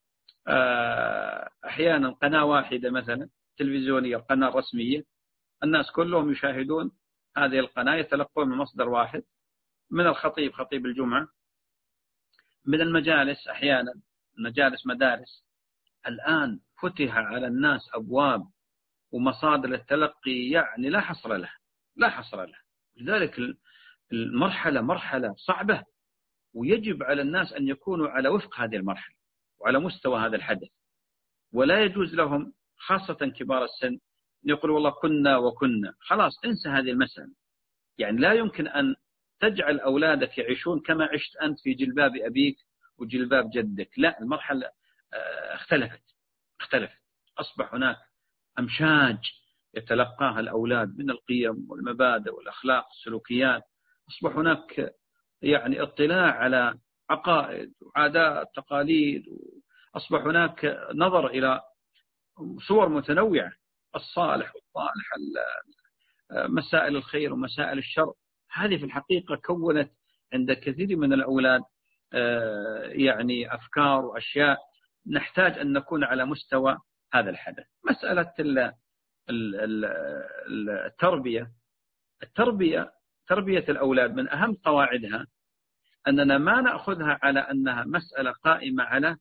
أحيانا قناة واحدة مثلا تلفزيونية، القناة الرسمية، الناس كلهم يشاهدون هذه القناة، يتلقون من مصدر واحد، من الخطيب خطيب الجمعة، من المجالس أحيانا مجالس مدارس. الآن فتح على الناس أبواب ومصادر التلقي يعني لا حصر له، لا حصر له. لذلك المرحلة مرحلة صعبة، ويجب على الناس أن يكونوا على وفق هذه المرحلة وعلى مستوى هذا الحدث. ولا يجوز لهم خاصة كبار السن يقول والله كنا وكنا، خلاص انسى هذه المسألة. يعني لا يمكن أن تجعل أولادك يعيشون كما عشت أنت في جلباب أبيك وجلباب جدك. لا، المرحلة اختلفت. أصبح هناك أمشاج يتلقاها الأولاد من القيم والمبادئ والأخلاق والسلوكيات. أصبح هناك يعني اطلاع على عقائد وعادات تقاليد، أصبح هناك نظر إلى صور متنوعة، الصالح والطالح، مسائل الخير ومسائل الشر. هذه في الحقيقة كونت عند كثير من الأولاد يعني أفكار وأشياء نحتاج أن نكون على مستوى هذا الحدث. مسألة تربية الأولاد من أهم قواعدها أننا ما نأخذها على أنها مسألة قائمة على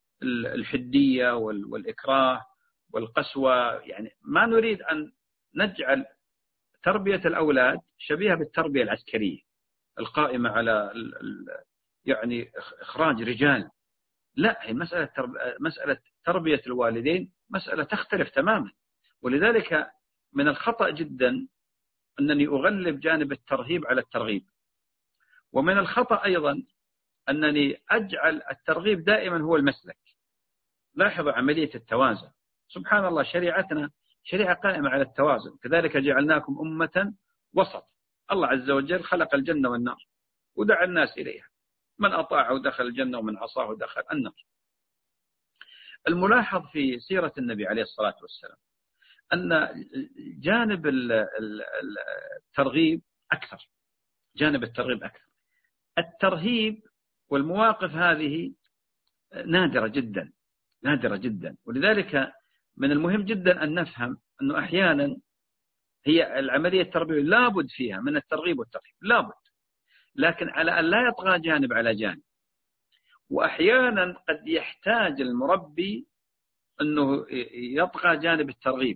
الحدية والإكراه والقسوة. يعني ما نريد أن نجعل تربية الأولاد شبيهة بالتربية العسكرية القائمة على يعني إخراج رجال. لا، هي مسألة تربية الوالدين مسألة تختلف تماما. ولذلك من الخطأ جدا أنني أغلب جانب الترهيب على الترغيب، ومن الخطأ أيضا أنني أجعل الترغيب دائما هو المسلك. لاحظوا عملية التوازن. سبحان الله، شريعتنا شريعة قائمة على التوازن. كذلك جعلناكم أمة وسط. الله عز وجل خلق الجنة والنار ودعا الناس إليها، من أطاعه دخل الجنة ومن عصاه دخل النار. الملاحظ في سيرة النبي عليه الصلاة والسلام أن جانب الترغيب أكثر، جانب الترغيب أكثر. الترهيب والمواقف هذه نادرة جدا، نادرة جدا. ولذلك من المهم جدا أن نفهم أنه أحيانا هي العملية التربوية لابد فيها من الترغيب والترهيب، لابد، لكن على أن لا يطغى جانب على جانب. وأحيانا قد يحتاج المربي أنه يطغى جانب الترغيب،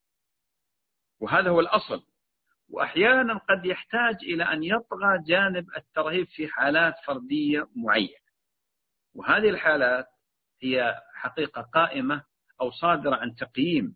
وهذا هو الأصل. وأحيانا قد يحتاج إلى أن يطغى جانب الترهيب في حالات فردية معينة، وهذه الحالات هي حقيقة قائمة أو صادرة عن تقييم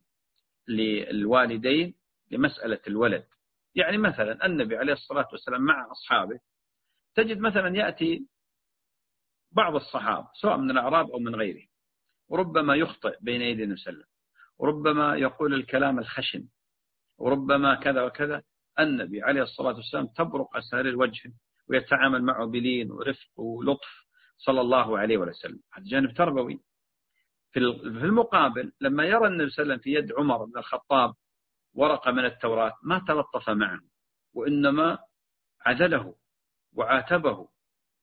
للوالدين لمسألة الولد. يعني مثلا النبي عليه الصلاة والسلام مع أصحابه تجد مثلا يأتي بعض الصحابة سواء من الأعراب أو من غيره، وربما يخطئ بين يدي النبي صلى الله عليه وسلم، وربما يقول الكلام الخشن، وربما كذا وكذا. النبي عليه الصلاة والسلام تبرق أسارير وجهه ويتعامل معه بلين ورفق ولطف صلى الله عليه وسلم. هذا جانب تربوي. في المقابل لما يرى النبي صلى الله عليه وسلم في يد عمر بن الخطاب ورقة من التوراة ما تلطف معه، وإنما عذله وعاتبه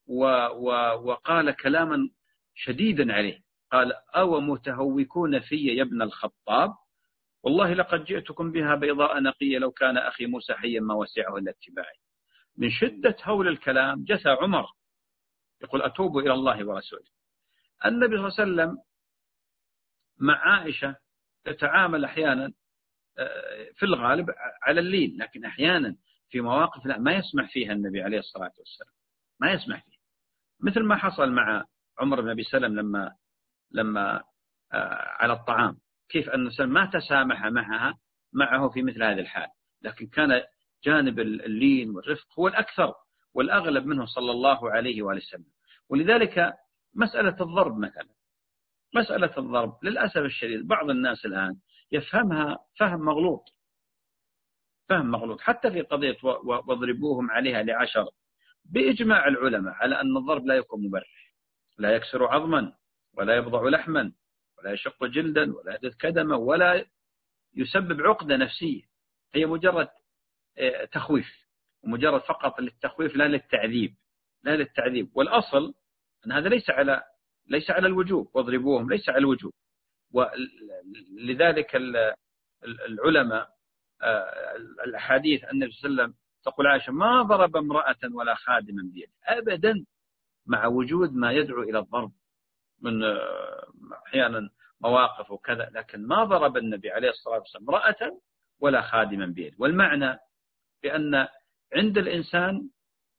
وقال كلاما شديدا عليه، قال: أو متهوكون في يا ابن الخطاب، والله لقد جئتكم بها بيضاء نقية، لو كان أخي موسى حيا ما وسعه إلا اتباعي. من شدة هول الكلام جثى عمر يقول: أتوب إلى الله ورسوله. النبي صلى الله عليه وسلم مع عائشة يتعامل أحيانا في الغالب على اللين، لكن أحيانا في مواقف لا ما يسمح فيها النبي عليه الصلاة والسلام، ما يسمح فيها، مثل ما حصل مع عمر بن أبي سلم لما على الطعام، كيف أن سلم ما تسامح معه في مثل هذه الحال، لكن كان جانب اللين والرفق هو الأكثر والأغلب منه صلى الله عليه وآله وسلم. ولذلك مسألة الضرب مثلا، مسألة الضرب للأسف الشديد بعض الناس الآن يفهمها فهم مغلوط، فهم مغلوط، حتى في قضية واضربوهم عليها ل10، بإجماع العلماء على أن الضرب لا يكون مبرح، لا يكسر عظما ولا يبضع لحما ولا يشق جلدا ولا يحدث كدما ولا يسبب عقدة نفسية، هي مجرد تخويف، ومجرد فقط للتخويف لا للتعذيب، لا للتعذيب. والأصل أن هذا ليس على الوجوب، واضربوهم ليس على الوجوب. ولذلك العلماء الأحاديث النبي صلى الله عليه وسلم تقول عائشة: ما ضرب امرأة ولا خادما بيده أبدا، مع وجود ما يدعو إلى الضرب من أحيانا مواقف وكذا، لكن ما ضرب النبي عليه الصلاة والسلام امرأة ولا خادما بيده. والمعنى بأن عند الإنسان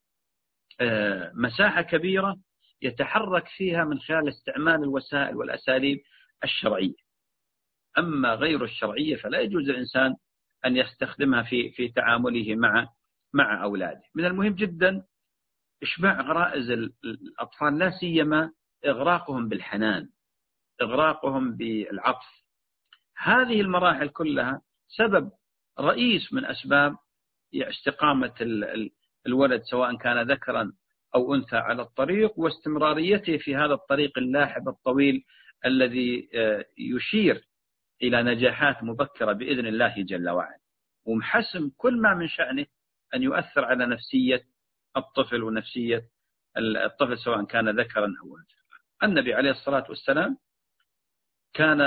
مساحة كبيرة يتحرك فيها من خلال استعمال الوسائل والأساليب الشرعية، أما غير الشرعية فلا يجوز الإنسان أن يستخدمها في تعامله مع أولاده. من المهم جدا إشباع غرائز الأطفال، لا سيما إغراقهم بالحنان، إغراقهم بالعطف. هذه المراحل كلها سبب رئيس من أسباب استقامة الولد سواء كان ذكرا أو أنثى على الطريق، واستمراريته في هذا الطريق اللاحب الطويل الذي يشير إلى نجاحات مبكرة بإذن الله جل وعلا، ومحسم كل ما من شأنه أن يؤثر على نفسية الطفل ونفسية الطفل سواء كان ذكرا أو أنثى. النبي عليه الصلاة والسلام كان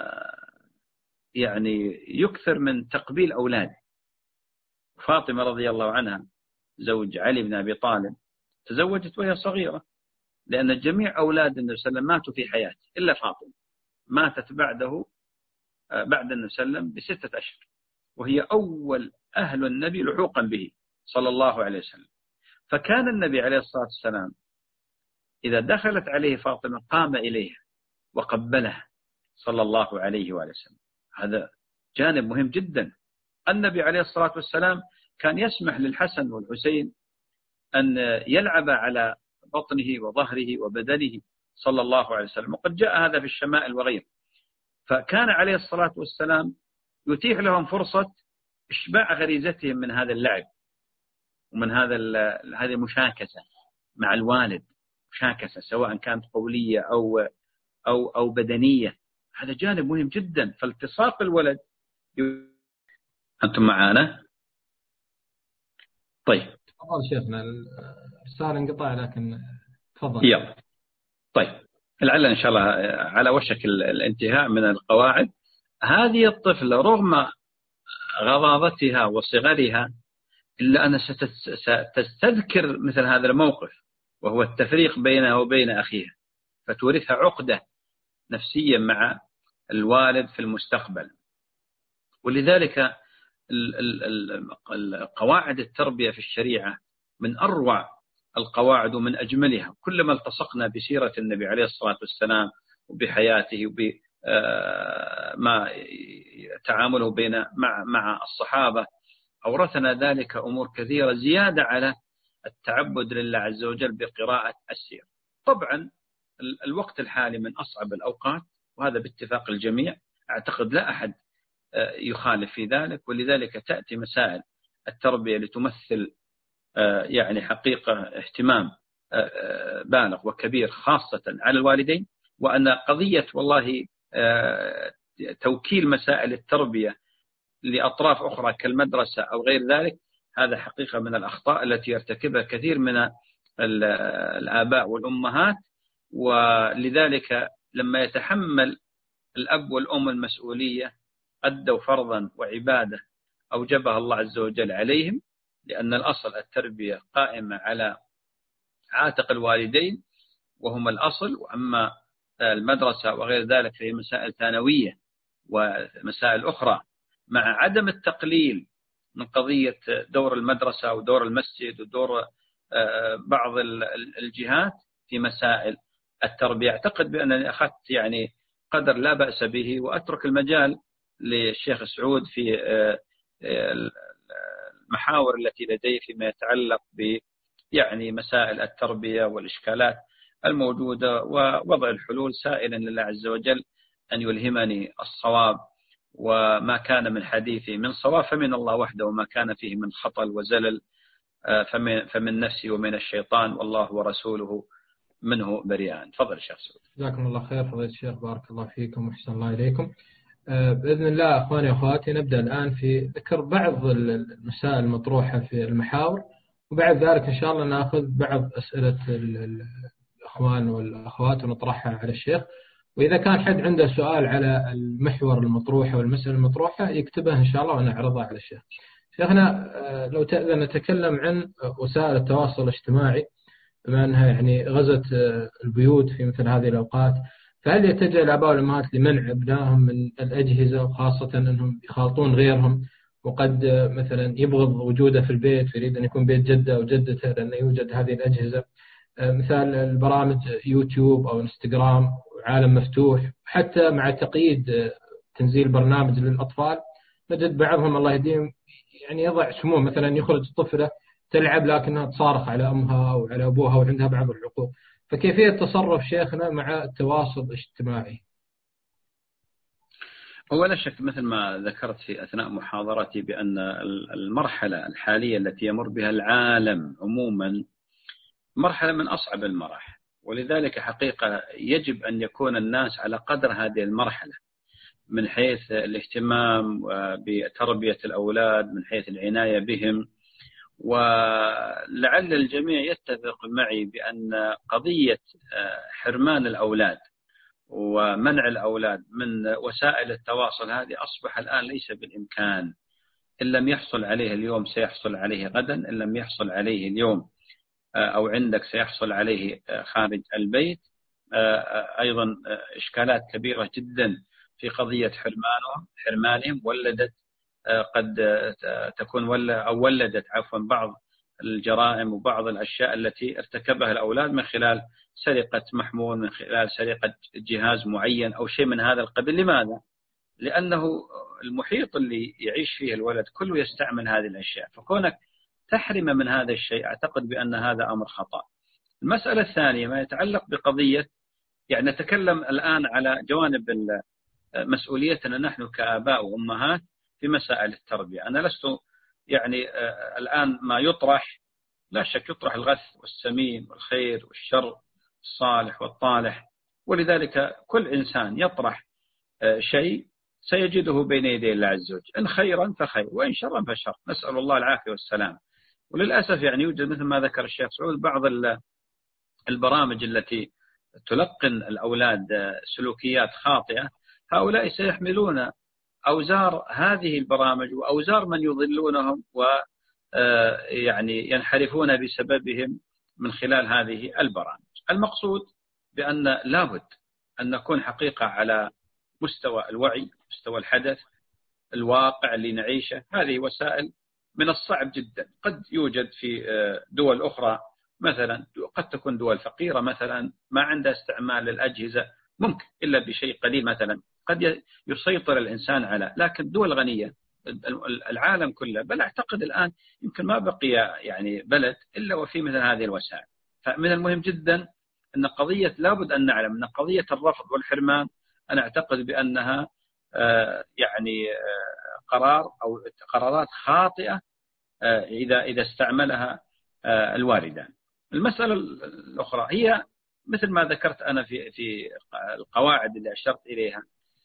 يعني يكثر من تقبيل أولاده. فاطمة رضي الله عنها زوج علي بن أبي طالب تزوجت وهي صغيرة، لأن جميع أولاد النبي صلى الله عليه وسلم ماتوا في حياته إلا فاطمة، ماتت بعد النبي صلى الله عليه وسلم ب6 أشهر، وهي أول أهل النبي لحوقا به صلى الله عليه وسلم. فكان النبي عليه الصلاة والسلام إذا دخلت عليه فاطمة قام إليها وقبلها صلى الله عليه وسلم. هذا جانب مهم جدا. النبي عليه الصلاة والسلام كان يسمح للحسن والحسين أن يلعب على بطنه وظهره وبدنه صلى الله عليه وسلم، وقد جاء هذا في الشمائل وغيره. فكان عليه الصلاة والسلام يتيح لهم فرصة إشباع غريزتهم من هذا اللعب ومن هذه المشاكسة مع الوالد، مشاكسة سواء كانت قولية أو بدنية. هذا جانب مهم جدا. فالتصاق الولد أنتم معانا؟ طيب تفضل شيخنا، الرسالة انقطع لكن تفضل. يلا طيب، لعل إن شاء الله على وشك الانتهاء من القواعد. هذه الطفلة رغم غضاضتها وصغرها إلا أنها ستستذكر مثل هذا الموقف، وهو التفريق بينها وبين أخيها، فتورثها عقدة نفسية مع الوالد في المستقبل. ولذلك قواعد التربية في الشريعة من أروع القواعد ومن أجملها. كلما التصقنا بسيرة النبي عليه الصلاة والسلام وبحياته وبما تعامله مع الصحابة، أورثنا ذلك أمور كثيرة زيادة على التعبد لله عز وجل بقراءة السير. طبعا الوقت الحالي من أصعب الأوقات، وهذا باتفاق الجميع، أعتقد لا أحد يخالف في ذلك. ولذلك تأتي مسائل التربية لتمثل يعني حقيقة اهتمام بالغ وكبير خاصة على الوالدين، وأن قضية والله توكيل مسائل التربية لأطراف أخرى كالمدرسة أو غير ذلك، هذا حقيقة من الأخطاء التي يرتكبها كثير من الآباء والأمهات. ولذلك لما يتحمل الأب والأم المسؤولية أدوا فرضا وعبادة أوجبها الله عز وجل عليهم، لأن الأصل التربية قائمة على عاتق الوالدين وهم الأصل، وأما المدرسة وغير ذلك فهي مسائل ثانوية ومسائل أخرى، مع عدم التقليل من قضية دور المدرسة ودور المسجد ودور بعض الجهات في مسائل التربية. أعتقد بأنني أخذت يعني قدر لا بأس به، وأترك المجال للشيخ سعود في المحاور التي لديه فيما يتعلق ب يعني مسائل التربية والإشكالات الموجودة، ووضع الحلول، سائلا لله عز وجل أن يلهمني الصواب، وما كان من حديثي من صواب فمن الله وحده، وما كان فيه من خطل وزلل فمن نفسي ومن الشيطان، والله ورسوله منه بريئان. تفضل الشيخ سعود. جزاكم الله خير فضيلة الشيخ، بارك الله فيكم وأحسن الله إليكم. بإذن الله أخواني وأخواتي نبدأ الآن في ذكر بعض المسائل المطروحة في المحاور، وبعد ذلك إن شاء الله نأخذ بعض أسئلة الأخوان والأخوات ونطرحها على الشيخ، وإذا كان حد عنده سؤال على المحور المطروح والمسألة المطروحة يكتبها إن شاء الله ونعرضها على الشيخ. شيخنا لو تأذن نتكلم عن وسائل التواصل الاجتماعي، بما أنها يعني غزت البيوت في مثل هذه الأوقات، فهل يتجه الآباء والأمهات لمنع أبنائهم من الأجهزة، وخاصة أنهم يخالطون غيرهم، وقد مثلا يبغض وجوده في البيت فيريد أن يكون بيت جده أو جدته لأنه يوجد هذه الأجهزة، مثال البرامج يوتيوب أو انستغرام وعالم مفتوح، حتى مع تقييد تنزيل برنامج للأطفال نجد بعضهم الله يهديهم يعني يضع سموم، مثلا يخرج طفلة تلعب لكنها تصارخ على أمها أو على أبوها وعندها بعض العقوق. فكيفية تصرف شيخنا مع التواصل الاجتماعي؟ ولا شك مثل ما ذكرت في أثناء محاضرتي بأن المرحلة الحالية التي يمر بها العالم عموما مرحلة من أصعب المراحل، ولذلك حقيقة يجب أن يكون الناس على قدر هذه المرحلة من حيث الاهتمام بتربية الأولاد، من حيث العناية بهم. ولعل الجميع يتفق معي بأن قضية حرمان الأولاد ومنع الأولاد من وسائل التواصل هذه أصبح الآن ليس بالإمكان. إن لم يحصل عليه اليوم سيحصل عليه غدا، إن لم يحصل عليه اليوم أو عندك سيحصل عليه خارج البيت. أيضا إشكالات كبيرة جدا في قضية حرمانهم ولدت قد تكون ولدت بعض الجرائم وبعض الأشياء التي ارتكبها الأولاد من خلال سرقة محمول، من خلال سرقة جهاز معين أو شيء من هذا القبيل. لماذا؟ لأنه المحيط اللي يعيش فيه الولد كله يستعمل هذه الأشياء، فكونك تحرم من هذا الشيء أعتقد بأن هذا أمر خطأ. المسألة الثانية ما يتعلق بقضية، يعني نتكلم الآن على جوانب مسؤوليتنا نحن كآباء وأمهات في مسائل التربية. أنا لست يعني الآن ما يطرح لا شك يطرح الغث والسمين والخير والشر، الصالح والطالح، ولذلك كل إنسان يطرح شيء سيجده بين يدي الله عز وجل، إن خيرا فخير وإن شرا فشر، نسأل الله العافية والسلام. وللأسف يعني يوجد مثل ما ذكر الشيخ سعود بعض البرامج التي تلقن الأولاد سلوكيات خاطئة، هؤلاء سيحملون أوزار هذه البرامج وأوزار من يضلونهم ويعني ينحرفون بسببهم من خلال هذه البرامج. المقصود بأن لابد أن نكون حقيقة على مستوى الوعي، مستوى الحدث الواقع اللي نعيشه. هذه وسائل من الصعب جدا، قد يوجد في دول أخرى مثلا، قد تكون دول فقيرة مثلا ما عندها استعمال للأجهزة ممكن إلا بشيء قليل، مثلا قد يسيطر الإنسان على، لكن دول غنية العالم كله، بل أعتقد الآن يمكن ما بقي يعني بلد إلا وفي مثل هذه الوسائل. فمن المهم جدا أن قضية لابد أن نعلم أن قضية الرفض والحرمان أنا أعتقد بأنها يعني قرار أو قرارات خاطئة إذا استعملها الوالدان. المسألة الأخرى هي مثل ما ذكرت أنا في القواعد اللي أشرت إليها،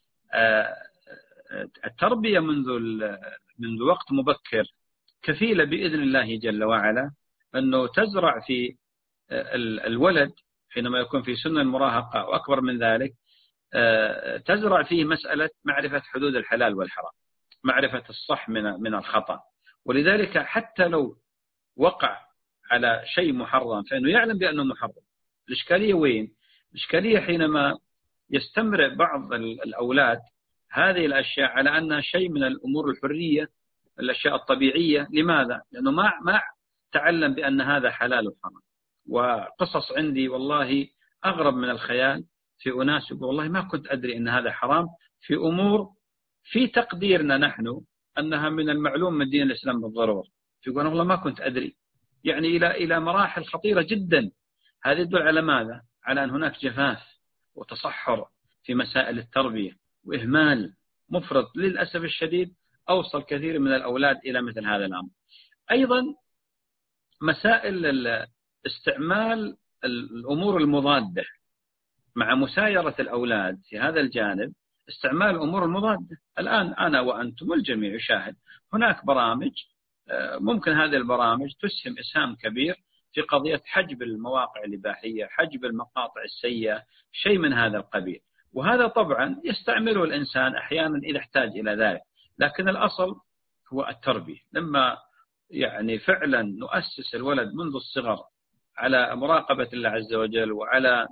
التربية منذ وقت مبكر كفيلة بإذن الله جل وعلا أنه تزرع في الولد حينما يكون في سن المراهقة وأكبر من ذلك تزرع فيه مسألة معرفة حدود الحلال والحرام، معرفة الصح من الخطأ. ولذلك حتى لو وقع على شيء محرم فإنه يعلم بأنه محرم. الإشكالية وين؟ الإشكالية حينما يستمر بعض الأولاد هذه الأشياء على أنها شيء من الأمور الحرية، الأشياء الطبيعية. لماذا؟ لأنه ما تعلم بأن هذا حلال وحرام. وقصص عندي والله أغرب من الخيال في أناس يقول والله ما كنت أدري أن هذا حرام في أمور في تقديرنا نحن أنها من المعلوم من دين الإسلام بالضرورة، يقول والله ما كنت أدري. يعني إلى مراحل خطيرة جدا. هذا يدل على ماذا؟ على أن هناك جفاف وتصحر في مسائل التربية وإهمال مفرط للأسف الشديد أوصل كثير من الأولاد إلى مثل هذا الأمر. أيضا مسائل استعمال الأمور المضادة مع مسايرة الأولاد في هذا الجانب، استعمال الأمور المضادة. الآن أنا وأنتم والجميع يشاهد هناك برامج ممكن هذه البرامج تسهم إسهام كبير في قضية حجب المواقع الإباحية، حجب المقاطع السيئة، شيء من هذا القبيل. وهذا طبعا يستعمله الإنسان أحيانا إذا احتاج إلى ذلك، لكن الأصل هو التربية. لما يعني فعلا نؤسس الولد منذ الصغر على مراقبة الله عز وجل وعلى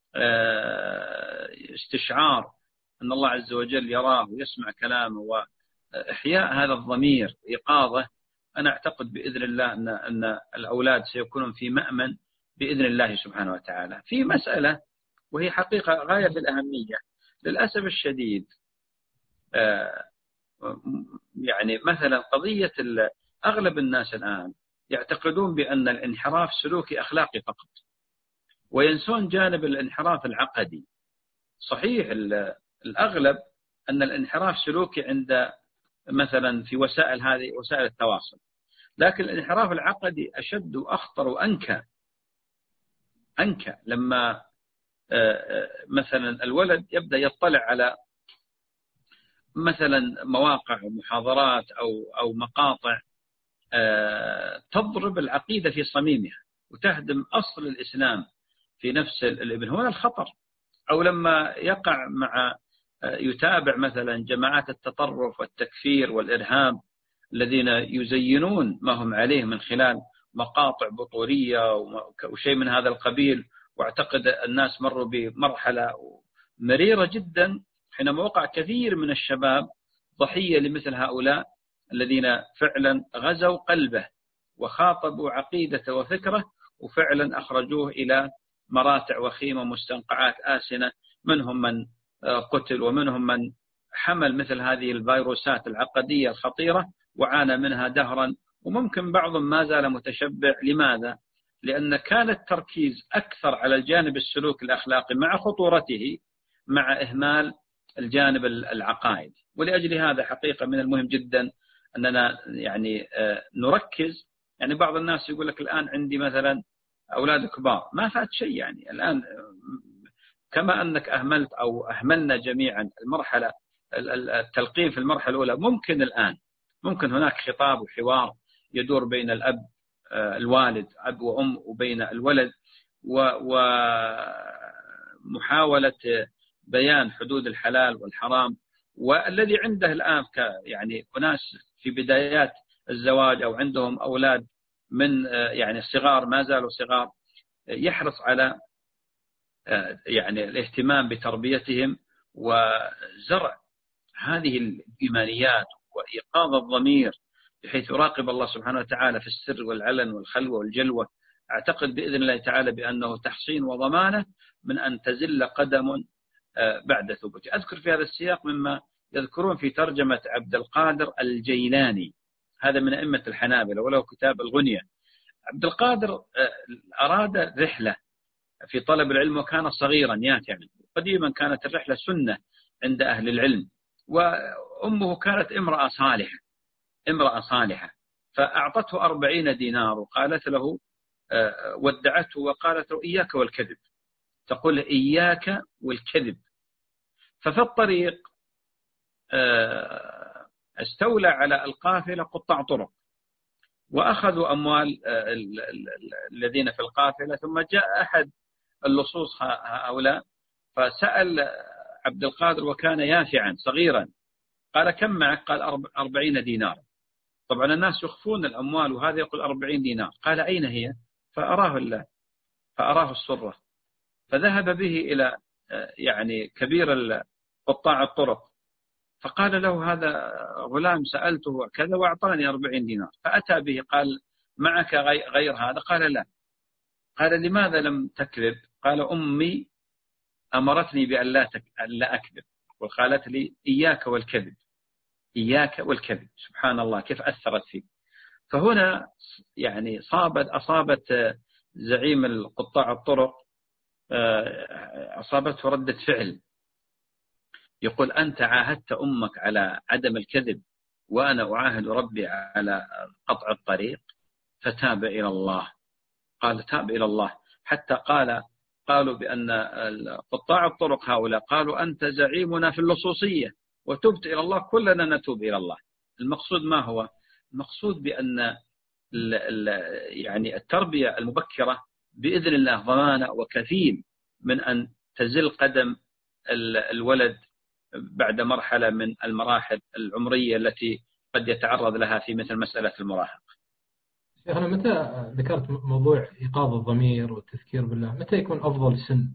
استشعار أن الله عز وجل يراه ويسمع كلامه وإحياء هذا الضمير إيقاظه، أنا أعتقد بإذن الله أن الأولاد سيكونون في مأمن بإذن الله سبحانه وتعالى. في مسألة وهي حقيقة غاية في الأهمية للأسف الشديد، يعني مثلا قضية أغلب الناس الآن يعتقدون بأن الانحراف سلوكي أخلاقي فقط، وينسون جانب الانحراف العقدي. صحيح الأغلب أن الانحراف سلوكي عند مثلا في وسائل هذه وسائل التواصل، لكن الانحراف العقدي أشد وأخطر وأنكى. لما مثلا الولد يبدأ يطلع على مثلا مواقع ومحاضرات أو مقاطع تضرب العقيدة في صميمها وتهدم أصل الإسلام في نفس الابن، هنا الخطر. أو لما يقع يتابع مثلا جماعات التطرف والتكفير والإرهاب الذين يزينون ما هم عليه من خلال مقاطع بطولية وشيء من هذا القبيل. واعتقد الناس مروا بمرحلة مريرة جدا حينما وقع كثير من الشباب ضحية لمثل هؤلاء الذين فعلا غزوا قلبه وخاطبوا عقيدته وفكره، وفعلا أخرجوه إلى مراتع وخيمة ومستنقعات آسنة. منهم من قتل ومنهم من حمل مثل هذه الفيروسات العقدية الخطيرة وعانى منها دهرا، وممكن بعضهم ما زال متشبع. لماذا؟ لأن كان التركيز أكثر على الجانب السلوك الأخلاقي مع خطورته مع إهمال الجانب العقائدي. ولأجل هذا حقيقة من المهم جدا أننا يعني نركز. يعني بعض الناس يقول لك الآن عندي مثلا أولاد كبار، ما فات شيء. يعني الآن كما أنك أهملت أو أهملنا جميعا المرحلة التلقين في المرحلة الأولى، ممكن الآن هناك خطاب وحوار يدور بين الأب الوالد أب وأم وبين الولد، ومحاولة بيان حدود الحلال والحرام. والذي عنده الآن يعني أناس في بدايات الزواج أو عندهم أولاد من يعني صغار ما زالوا صغار، يحرص على يعني الاهتمام بتربيتهم وزرع هذه الإيمانيات وإيقاظ الضمير بحيث يراقب الله سبحانه وتعالى في السر والعلن والخلوة والجلوة. أعتقد بإذن الله تعالى بأنه تحصين وضمانة من أن تزل قدم بعد ثبوته. أذكر في هذا السياق مما يذكرون في ترجمة عبد القادر الجيلاني، هذا من أئمة الحنابلة وله كتاب الغنية. عبد القادر أراد رحلة في طلب العلم وكان صغيرا ياتي. قديما كانت الرحلة سنة عند أهل العلم، وأمه كانت امرأة صالحة فأعطته 40 دينار وقالت له ودعته وقالت له إياك والكذب، تقول إياك والكذب. ففي الطريق استولى على القافلة قطاع طرق وأخذوا أموال الذين في القافلة. ثم جاء أحد اللصوص هؤلاء فسأل عبد القادر وكان يافعا صغيرا، قال كم معك؟ قال 40 دينار. طبعا الناس يخفون الأموال وهذا يقول 40 دينار. قال أين هي؟ فأراه السرة، فذهب به إلى يعني كبير قطاع الطرق، فقال له هذا غلام سألته كذا وأعطاني 40 دينار. فأتى به قال معك غير هذا؟ قال لا. قال لماذا لم تكذب؟ قال أمي أمرتني بأن لا أكذب، وقالت لي إياك والكذب، إياك والكذب. سبحان الله كيف أثرت فيه. فهنا يعني أصابت زعيم القطاع الطرق، أصابته ردة فعل، يقول أنت عاهدت أمك على عدم الكذب وأنا أعاهد ربي على قطع الطريق. فتاب إلى الله. قال تاب إلى الله، حتى قالوا بأن قطاع الطرق هؤلاء قالوا أنت زعيمنا في اللصوصية وتبت إلى الله، كلنا نتوب إلى الله. المقصود ما هو؟ المقصود بأن يعني التربية المبكرة بإذن الله ضمانة وكفيل من أن تزل قدم الولد بعد مرحلة من المراحل العمرية التي قد يتعرض لها في مثل مسألة المراهقة. أنا متى ذكرت موضوع إيقاظ الضمير والتذكير بالله، متى يكون أفضل سن؟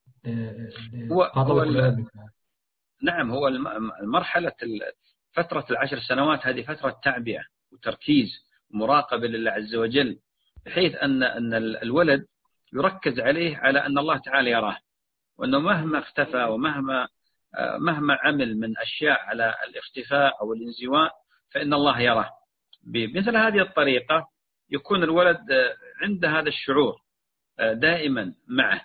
نعم، هو المرحلة فترة 10 سنوات هذه فترة تعبئة وتركيز ومراقبة لله عز وجل، بحيث أن الولد يركز عليه على أن الله تعالى يراه، وأنه مهما اختفى ومهما عمل من أشياء على الاختفاء أو الانزواء فإن الله يراه. بمثل هذه الطريقة يكون الولد عنده هذا الشعور دائما معه،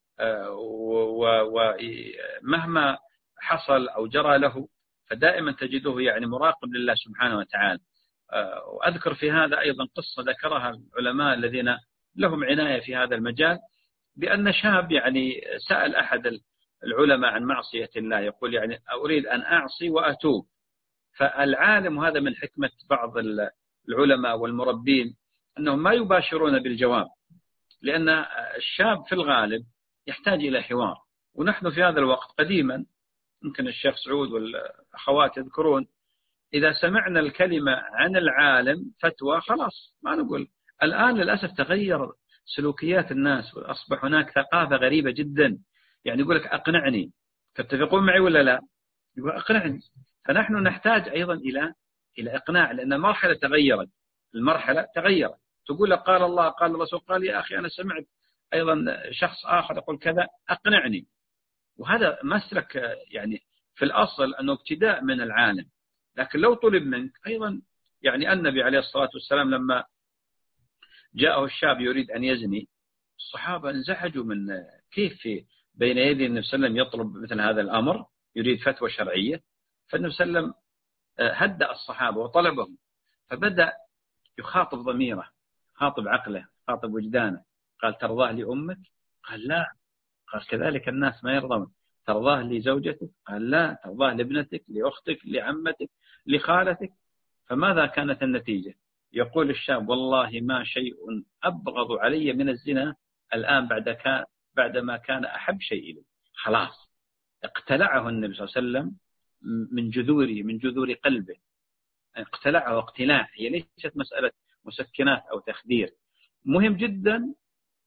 ومهما حصل أو جرى له فدائما تجده يعني مراقب لله سبحانه وتعالى. وأذكر في هذا أيضا قصة ذكرها العلماء الذين لهم عناية في هذا المجال، بأن شاب يعني سأل أحد العلماء عن معصية الله، يقول يعني أريد أن أعصي وأتوب. فالعالم، وهذا من حكمة بعض العلماء والمربين، أنهم ما يباشرون بالجواب، لأن الشاب في الغالب يحتاج إلى حوار. ونحن في هذا الوقت قديما، يمكن الشيخ سعود والأخوات يذكرون، إذا سمعنا الكلمة عن العالم فتوى خلاص ما نقول. الآن للأسف تغير سلوكيات الناس، وأصبح هناك ثقافة غريبة جدا، يعني يقول لك أقنعني. تتفقون معي ولا لا؟ يقول أقنعني. فنحن نحتاج أيضا إلى إقناع، لأن المرحلة تغيرت. تقول لك قال الله قال الرسول قال يا أخي أنا سمعت أيضا شخص آخر يقول كذا، أقنعني. وهذا مسلك يعني في الأصل أنه ابتداء من العالم، لكن لو طلب منك أيضا، يعني النبي عليه الصلاة والسلام لما جاءه الشاب يريد أن يزني، الصحابة انزعجوا من كيف بين يدي النبي صلى الله عليه وسلم يطلب مثل هذا الأمر، يريد فتوى شرعية. فالنبي صلى الله عليه وسلم هدأ الصحابة وطلبهم، فبدأ يخاطب ضميره، يخاطب عقله، يخاطب وجدانه. قال ترضاه لأمك؟ قال لا. قال كذلك الناس ما يرضون. ترضاه لزوجتك؟ قال لا. ترضاه لابنتك، لأختك، لعمتك، لخالتك؟ فماذا كانت النتيجة؟ يقول الشاب والله ما شيء أبغض علي من الزنا الآن بعدما كان أحب شيء إلي. خلاص اقتلعه النبي صلى الله عليه وسلم من جذور قلبه، اقتلعه اقتلاع. هي ليست مسألة مسكنات أو تخدير. مهم جدا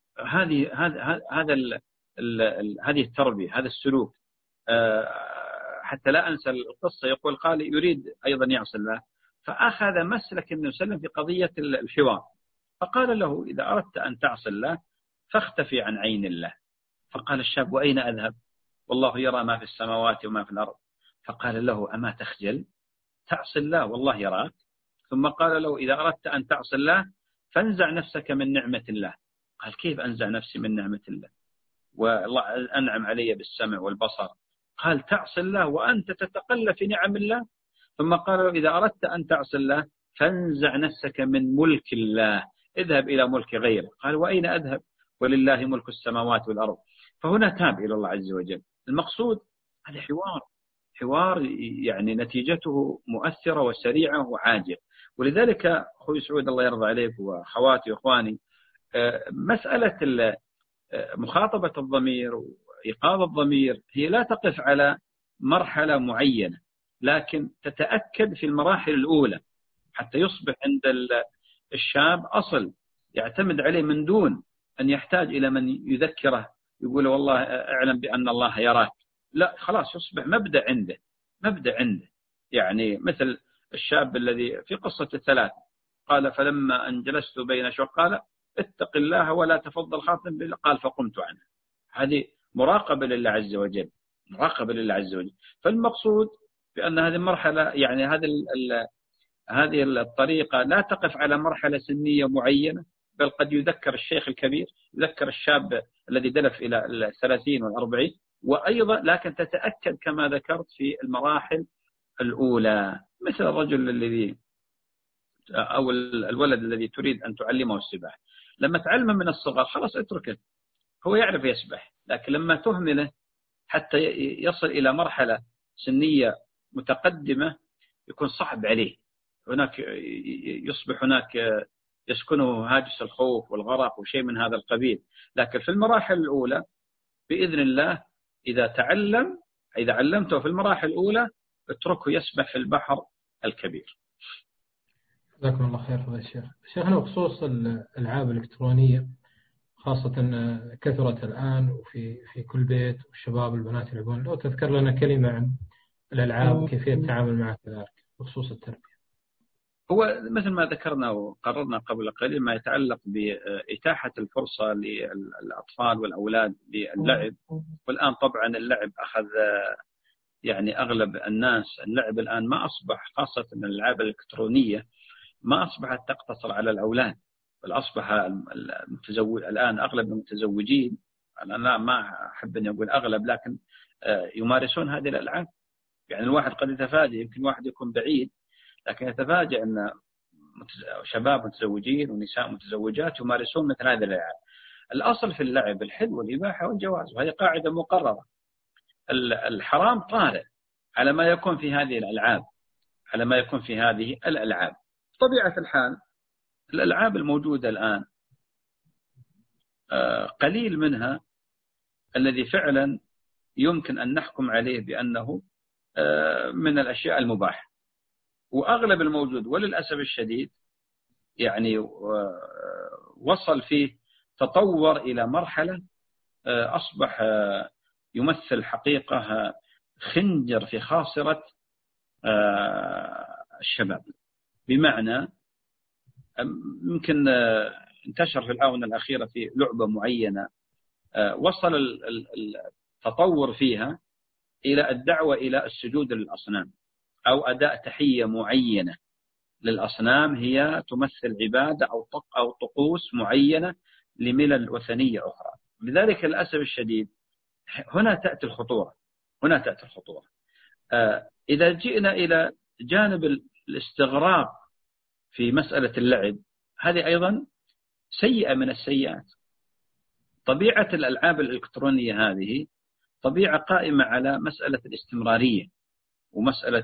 هذه التربية، هذا السلوك. حتى لا أنسى القصة، يقول قال يريد أيضا يعصي الله، فأخذ مسلك النبي صلى الله عليه وسلم في قضية الحوار، فقال له إذا أردت أن تعصي الله فاختفي عن عين الله. فقال الشاب وأين أذهب والله يرى ما في السماوات وما في الأرض؟ فقال له أما تخجل تعصي الله والله يراك؟ ثم قال له إذا أردت أن تعصي الله فانزع نفسك من نعمة الله. قال كيف أنزع نفسي من نعمة الله والله أنعم علي بالسمع والبصر؟ قال تعصي الله وأنت تتقلب في نعم الله. ثم قال له إذا أردت أن تعصي الله فانزع نفسك من ملك الله، اذهب إلى ملك غيره. قال وأين أذهب ولله ملك السماوات والأرض. فهنا تاب إلى الله عز وجل. المقصود هذا حوار يعني نتيجته مؤثرة وسريعة وعاجلة. ولذلك أخوي سعود الله يرضى عليك وأخواتي وأخواني، مسألة مخاطبة الضمير وإيقاظ الضمير هي لا تقف على مرحلة معينة، لكن تتأكد في المراحل الأولى حتى يصبح عند الشاب أصل يعتمد عليه من دون أن يحتاج إلى من يذكره يقول والله اعلم بأن الله يراك. لا، خلاص يصبح مبدأ عنده. يعني مثل الشاب الذي في قصة الثلاث قال فلما أن جلست بين شوق قال اتق الله ولا تفضل خاطم بالله، قال فقمت عنه. هذه مراقبة لله عز وجل، فالمقصود بأن هذه المرحلة يعني هذه الطريقة لا تقف على مرحلة سنية معينة، بل قد يذكر الشيخ الكبير، يذكر الشاب الذي دلف إلى 30 و40، وأيضا لكن تتأكد كما ذكرت في المراحل الأولى، مثل الرجل الذي أو الولد الذي تريد أن تعلمه السباحة، لما تعلمه من الصغر خلاص اتركه، هو يعرف يسبح، لكن لما تهمله حتى يصل إلى مرحلة سنية متقدمة يكون صعب عليه، يصبح هناك يسكنه هاجس الخوف والغرق وشيء من هذا القبيل. لكن في المراحل الأولى بإذن الله إذا علمته في المراحل الأولى اتركه يسبح في البحر الكبير. جزاكم الله خير فضيلة الشيخ. شيخنا بخصوص الألعاب الإلكترونية خاصة كثرت الآن وفي كل بيت، والشباب والبنات يلعبون، لو تذكر لنا كلمة عن الألعاب وكيفية التعامل معها كذلك بخصوص التربية. هو مثل ما ذكرنا وقررنا قبل قليل ما يتعلق بإتاحة الفرصة للأطفال والأولاد للعب، والآن طبعا اللعب أخذ يعني أغلب الناس، اللعب الآن ما أصبح خاصة الألعاب الإلكترونية ما أصبحت تقتصر على الأولاد، بل أصبح الآن أغلب المتزوجين، أنا ما أحب أن أقول أغلب، لكن يمارسون هذه الألعاب. يعني الواحد قد يتفاجئ، يمكن واحد يكون بعيد لكن يتفاجئ أن شباب متزوجين ونساء متزوجات يمارسون مثل هذه الألعاب. الأصل في اللعب الحل والإباحة والجواز، وهي قاعدة مقررة. الحرام طارئ على ما يكون في هذه الألعاب، طبيعة الحال الألعاب الموجودة الآن قليل منها الذي فعلا يمكن أن نحكم عليه بأنه من الأشياء المباحة، وأغلب الموجود وللأسف الشديد يعني وصل فيه تطور إلى مرحلة أصبح يمثل حقيقة خنجر في خاصرة الشباب. بمعنى يمكن انتشر في الآونة الأخيرة في لعبة معينة وصل التطور فيها إلى الدعوة إلى السجود للأصنام، أو أداء تحية معينة للأصنام هي تمثل عبادة أو طقوس معينة لملل وثنية أخرى. لذلك للأسف الشديد هنا تأتي الخطورة. إذا جئنا إلى جانب الاستغراق في مسألة اللعب، هذه أيضا سيئة من السيئات. طبيعة الألعاب الإلكترونية هذه طبيعة قائمة على مسألة الاستمرارية ومسألة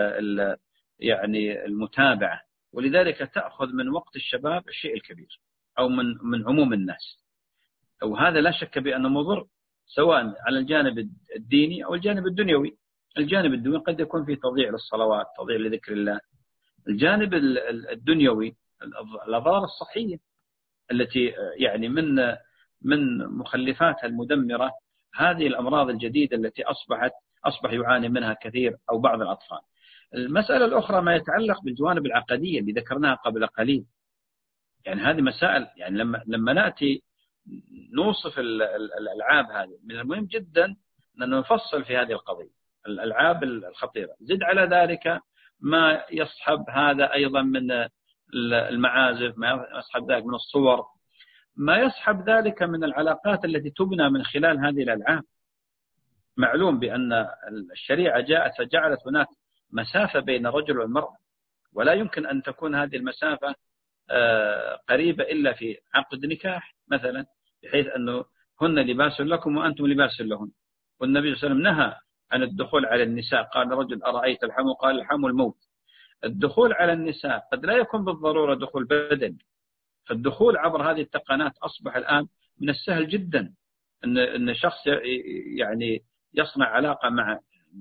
يعني المتابعة، ولذلك تأخذ من وقت الشباب الشيء الكبير أو من عموم الناس، وهذا لا شك بأنه مضر سواء على الجانب الديني أو الجانب الدنيوي. الجانب الدنيوي قد يكون فيه تضييع للصلوات، تضييع لذكر الله. الجانب الدنيوي الأضرار الصحية التي يعني من مخلفاتها المدمرة هذه الأمراض الجديدة التي أصبح يعاني منها كثير أو بعض الأطفال. المسألة الأخرى ما يتعلق بالجوانب العقدية اللي ذكرناها قبل قليل. يعني هذه مسائل، يعني لما نأتي نوصف الألعاب هذه من المهم جدا أن نفصل في هذه القضية، الألعاب الخطيرة. زد على ذلك ما يصحب هذا أيضا من المعازف، ما يصحب ذلك من الصور، ما يصحب ذلك من العلاقات التي تبنى من خلال هذه الألعاب. معلوم بأن الشريعة جاءت فجعلت هناك مسافة بين الرجل والمرأة، ولا يمكن أن تكون هذه المسافة قريبة إلا في عقد نكاح مثلا، بحيث أنه هن لباس لكم وأنتم لباس لهن. والنبي صلى الله عليه وسلم نهى عن الدخول على النساء، قال رجل أرأيت الحم؟ قال الحم الموت. الدخول على النساء قد لا يكون بالضرورة دخول بدني، فالدخول عبر هذه التقنات أصبح الآن من السهل جدا أن شخص يعني يصنع علاقة مع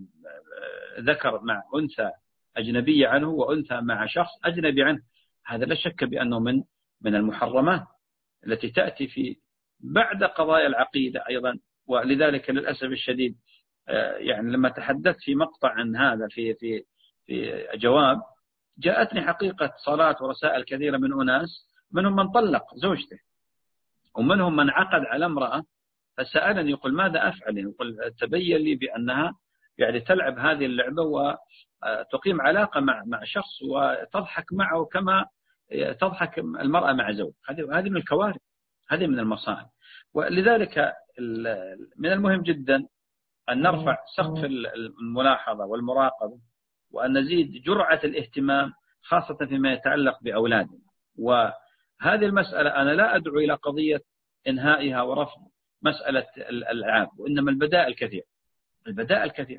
ذكر مع أنثى أجنبية عنه وأنثى مع شخص أجنبي عنه. هذا لا شك بأنه من المحرمات التي تأتي في بعد قضايا العقيدة أيضا. ولذلك للأسف الشديد يعني لما تحدثت في مقطع عن هذا في جواب، جاءتني حقيقة صلاة ورسائل كثيرة من أناس، منهم من طلق زوجته ومنهم من عقد على امرأة، فسألني يقول ماذا أفعل؟ يقول تبين لي بأنها يعني تلعب هذه اللعبة وتقيم علاقة مع شخص وتضحك معه كما تضحك المرأة مع زوج. هذه من الكوارث، هذه من المصائب. ولذلك من المهم جدا أن نرفع سقف الملاحظة والمراقبة، وأن نزيد جرعة الاهتمام خاصة فيما يتعلق بأولادنا. وهذه المسألة أنا لا أدعو إلى قضية إنهائها ورفض مسألة الألعاب، وإنما البدائل كثير.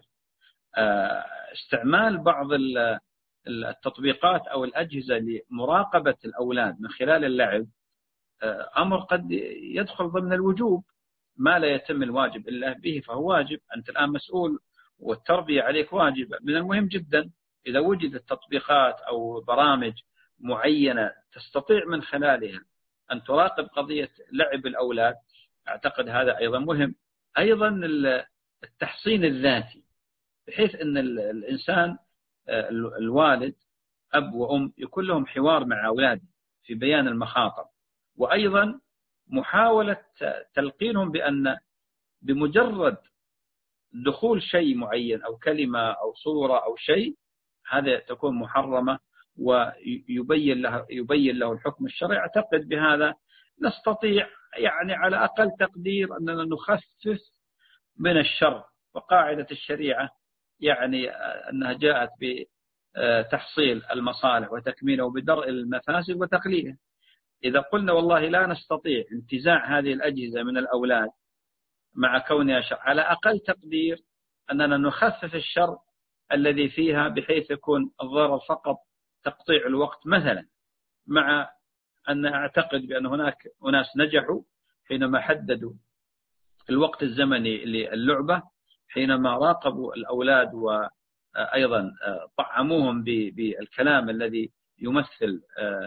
استعمال بعض التطبيقات أو الأجهزة لمراقبة الأولاد من خلال اللعب أمر قد يدخل ضمن الوجوب، ما لا يتم الواجب إلا به فهو واجب. أنت الآن مسؤول والتربية عليك واجب. من المهم جدا إذا وجدت تطبيقات أو برامج معينة تستطيع من خلالها أن تراقب قضية لعب الأولاد، أعتقد هذا أيضا مهم. أيضا التحصين الذاتي، بحيث أن الإنسان الوالد أب وأم يكون لهم حوار مع أولاده في بيان المخاطر، وأيضا محاولة تلقينهم بأن بمجرد دخول شيء معين أو كلمة أو صورة أو شيء هذا تكون محرمة، ويبين له الحكم الشرعي. أعتقد بهذا نستطيع يعني على أقل تقدير أننا نخفف من الشر. وقاعدة الشريعة يعني أنها جاءت بتحصيل المصالح وتكميله بدرء المفاسد وتقليلها. إذا قلنا والله لا نستطيع انتزاع هذه الأجهزة من الأولاد مع كونها شر، على أقل تقدير أننا نخفف الشر الذي فيها، بحيث يكون الضرر فقط تقطيع الوقت مثلا. مع أن أعتقد بأن هناك أناس نجحوا حينما حددوا الوقت الزمني للعبة، حينما راقبوا الأولاد وأيضا طعموهم بالكلام الذي يمثل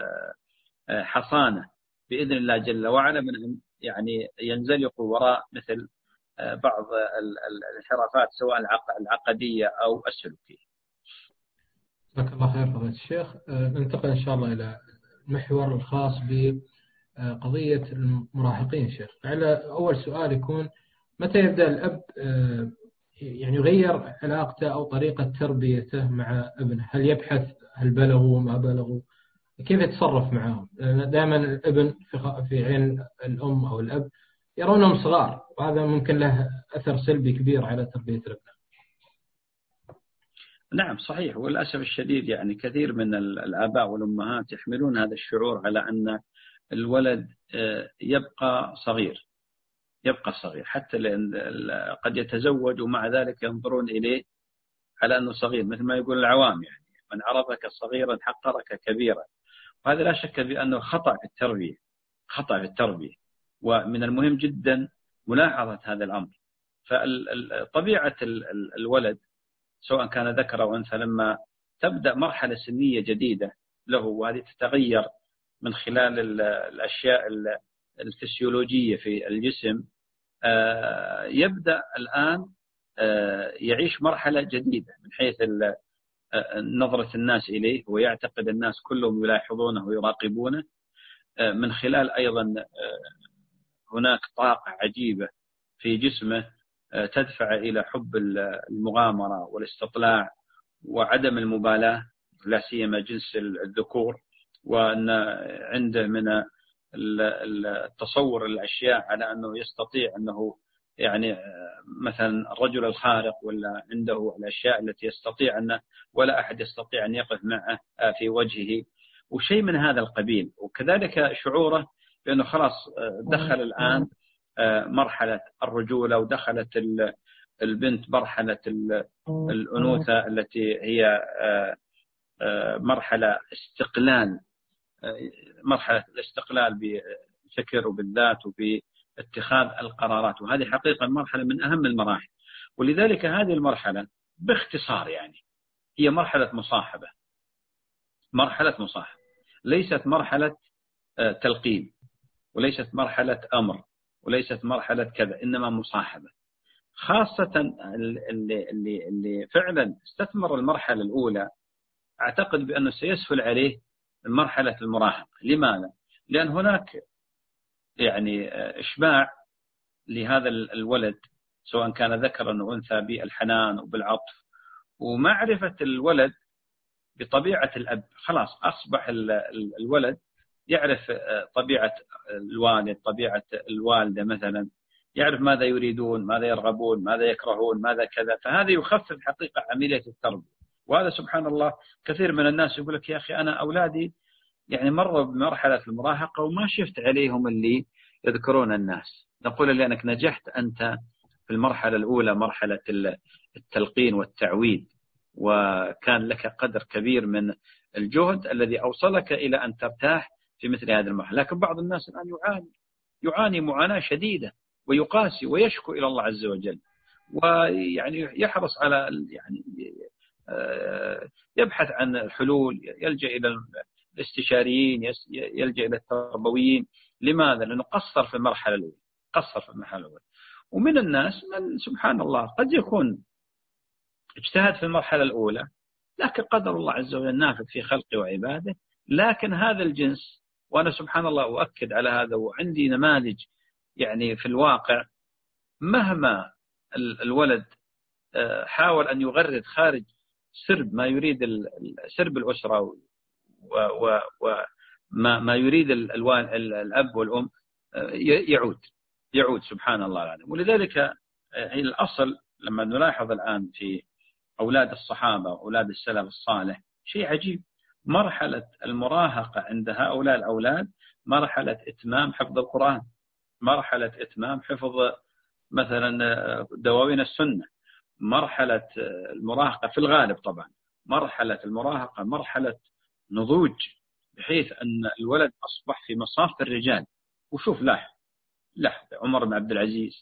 حصانة بإذن الله جل وعلا من أن يعني ينزلقوا وراء مثل بعض الانحرافات سواء العقدية أو السلوكية. جزاك الله خير فضيلة الشيخ. ننتقل إن شاء الله إلى المحور الخاص بقضية المراهقين. شيخ، على أول سؤال يكون متى يبدأ الأب يعني يغير علاقته أو طريقة تربيته مع ابنه؟ هل يبحث هل بلغوا ما بلغوا؟ كيف يتصرف معهم؟ دائما الابن في عين الأم أو الأب يرونهم صغار، وهذا ممكن له أثر سلبي كبير على تربية الأبناء. نعم صحيح، وللأسف الشديد يعني كثير من الآباء والأمهات يحملون هذا الشعور على أن الولد يبقى صغير حتى لأن قد يتزوج ومع ذلك ينظرون إليه على أنه صغير، مثل ما يقول العوام يعني من عرفك صغيرا حقرك كبيرا. وهذا لا شك بأنه خطأ في التربية، ومن المهم جدا ملاحظة هذا الأمر. فطبيعة الولد سواء كان ذكر أو أنثى لما تبدأ مرحلة سنية جديدة له، وهذه تتغير من خلال الأشياء الفسيولوجية في الجسم، يبدأ الآن يعيش مرحلة جديدة من حيث نظرة الناس إليه، ويعتقد الناس كلهم يلاحظونه ويراقبونه. من خلال أيضا هناك طاقة عجيبة في جسمه تدفع إلى حب المغامرة والاستطلاع وعدم المبالاة، لا سيما جنس الذكور، وأن عنده من التصور الأشياء على أنه يستطيع أنه يعني مثلا الرجل الخارق، ولا عنده الأشياء التي يستطيع أنه ولا أحد يستطيع أن يقف معه في وجهه وشيء من هذا القبيل. وكذلك شعوره بأنه خلاص دخل الآن مرحلة الرجولة، ودخلت البنت مرحلة الأنوثة التي هي مرحلة استقلال، مرحلة الاستقلال بالفكر وبالذات وباتخاذ القرارات، وهذه حقيقة مرحلة من أهم المراحل. ولذلك هذه المرحلة باختصار يعني هي مرحلة مصاحبة، مرحلة مصاحبة، ليست مرحلة تلقين، وليست مرحلة أمر، وليست مرحلة كذا، إنما مصاحبة. خاصة اللي فعلا استثمر المرحلة الأولى أعتقد بأنه سيسهل عليه مرحلة المراهقة. لماذا؟ لأن هناك يعني إشباع لهذا الولد سواء كان ذكرا أو أنثى بالحنان وبالعطف ومعرفة الولد بطبيعة الأب. خلاص أصبح الولد يعرف طبيعة الوالد، طبيعة الوالدة مثلا، يعرف ماذا يريدون، ماذا يرغبون، ماذا يكرهون، ماذا كذا. فهذا يخفف حقيقة عملية التربية. وهذا سبحان الله كثير من الناس يقول لك يا أخي أنا أولادي يعني مروا بمرحلة المراهقة وما شفت عليهم اللي يذكرون الناس. نقول لأنك نجحت أنت في المرحلة الأولى، مرحلة التلقين والتعويد، وكان لك قدر كبير من الجهد الذي أوصلك إلى أن ترتاح في مثل هذه المرحلة. لكن بعض الناس الآن يعاني معاناة شديدة ويقاسي ويشكو إلى الله عز وجل، ويعني يحرص على يعني يبحث عن الحلول، يلجأ إلى الاستشاريين، يلجأ إلى التربويين. لماذا؟ لأنه قصر في المرحلة الأولى، قصر في المرحلة الأولى. ومن الناس من سبحان الله قد يكون اجتهد في المرحلة الأولى لكن قدر الله عز وجل نافذ في خلقه وعباده. لكن هذا الجنس، وأنا سبحان الله أؤكد على هذا وعندي نماذج يعني في الواقع، مهما الولد حاول أن يغرد خارج سرب ما يريد سرب الأسرة وما يريد الأب والأم، يعود سبحان الله العظيم. ولذلك الأصل لما نلاحظ الآن في أولاد الصحابة وأولاد السلف الصالح شيء عجيب. مرحلة المراهقة عند هؤلاء الأولاد مرحلة إتمام حفظ القرآن، مرحلة إتمام حفظ مثلا دواوين السنة. مرحلة المراهقة في الغالب طبعا مرحلة المراهقة مرحلة نضوج، بحيث أن الولد أصبح في مصاف الرجال. وشوف لاحظ عمر بن عبد العزيز،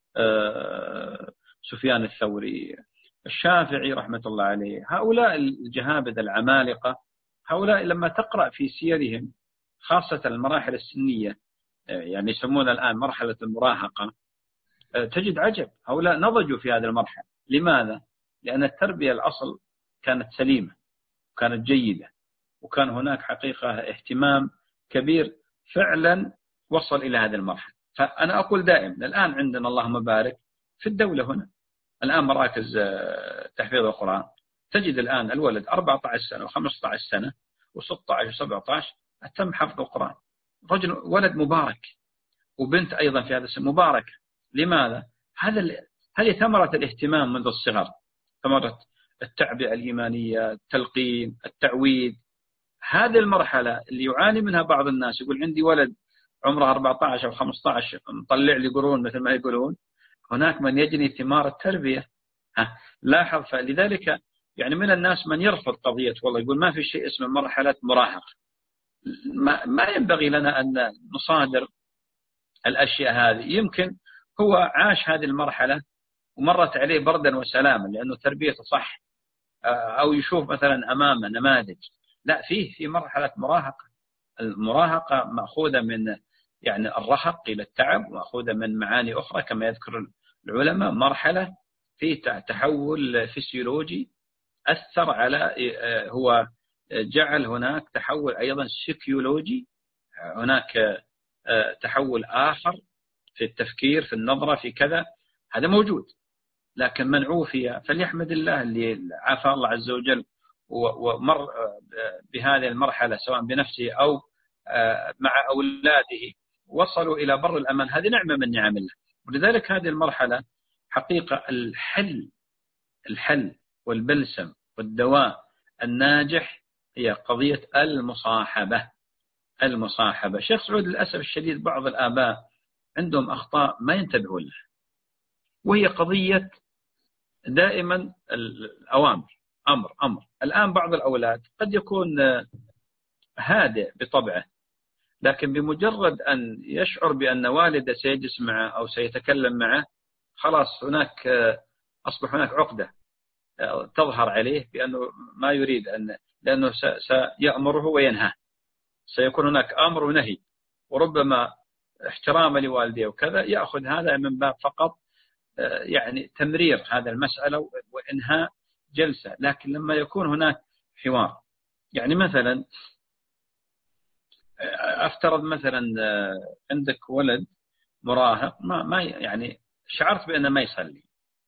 سفيان الثوري، الشافعي رحمة الله عليه، هؤلاء الجهابذة العمالقة، هؤلاء لما تقرأ في سيرهم خاصة المراحل السنية يعني يسمونها الآن مرحلة المراهقة، تجد عجب. هؤلاء نضجوا في هذه المرحلة. لماذا؟ لأن التربية الأصل كانت سليمة وكانت جيدة، وكان هناك حقيقة اهتمام كبير فعلا وصل إلى هذه المرحلة. فأنا أقول دائما الآن عندنا اللهم بارك في الدولة هنا الآن مراكز تحفيظ القرآن، تجد الآن الولد 14 سنة و15 سنة و16 و17 تم حفظ القرآن. رجل ولد مبارك وبنت أيضا في هذا السن مباركة. لماذا؟ هذه ثمرة الاهتمام منذ الصغر، ثمرة التعبئة الإيمانية، التلقين، التعويد. هذه المرحلة اللي يعاني منها بعض الناس، يقول عندي ولد عمره 14 أو 15 مطلع لي قرون مثل ما يقولون، هناك من يجني ثمار التربية. لاحظ. فلذلك يعني من الناس من يرفض قضية والله يقول ما في شيء اسمه مرحلة مراهقة. ما ينبغي لنا أن نصادر الأشياء هذه. يمكن هو عاش هذه المرحلة ومرت عليه بردا وسلاما لأنه تربيته صح، أو يشوف مثلا أمامه نماذج. لا، في مرحلة مراهقة. المراهقة مأخوذة من يعني الرهق إلى التعب، مأخوذة من معاني أخرى كما يذكر العلماء. مرحلة في تحول فسيولوجي أثر على هو جعل هناك تحول أيضا سيكيولوجي، هناك تحول آخر في التفكير، في النظرة، في كذا. هذا موجود. لكن من عوفي فليحمد الله اللي عافى الله عز وجل ومر بهذه المرحلة سواء بنفسه أو مع أولاده وصلوا إلى بر الأمان. هذه نعمة من نعم الله. ولذلك هذه المرحلة حقيقة الحل والبلسم والدواء الناجح هي قضية المصاحبة. شيخ سعود للأسف الشديد بعض الآباء عندهم أخطاء ما ينتبهون لها، وهي قضية دائما الأوامر. أمر. الآن بعض الأولاد قد يكون هادئ بطبعه، لكن بمجرد أن يشعر بأن والده سيجلس معه أو سيتكلم معه، خلاص هناك أصبح هناك عقدة تظهر عليه بأنه ما يريد لأنه سيأمره وينهاه، سيكون هناك أمر ونهي، وربما احتراما لوالديه وكذا يأخذ هذا من باب فقط يعني تمرير هذا المسألة وإنهاء جلسة. لكن لما يكون هناك حوار، يعني مثلا أفترض مثلا عندك ولد مراهق ما يعني شعرت بأنه ما يصلي،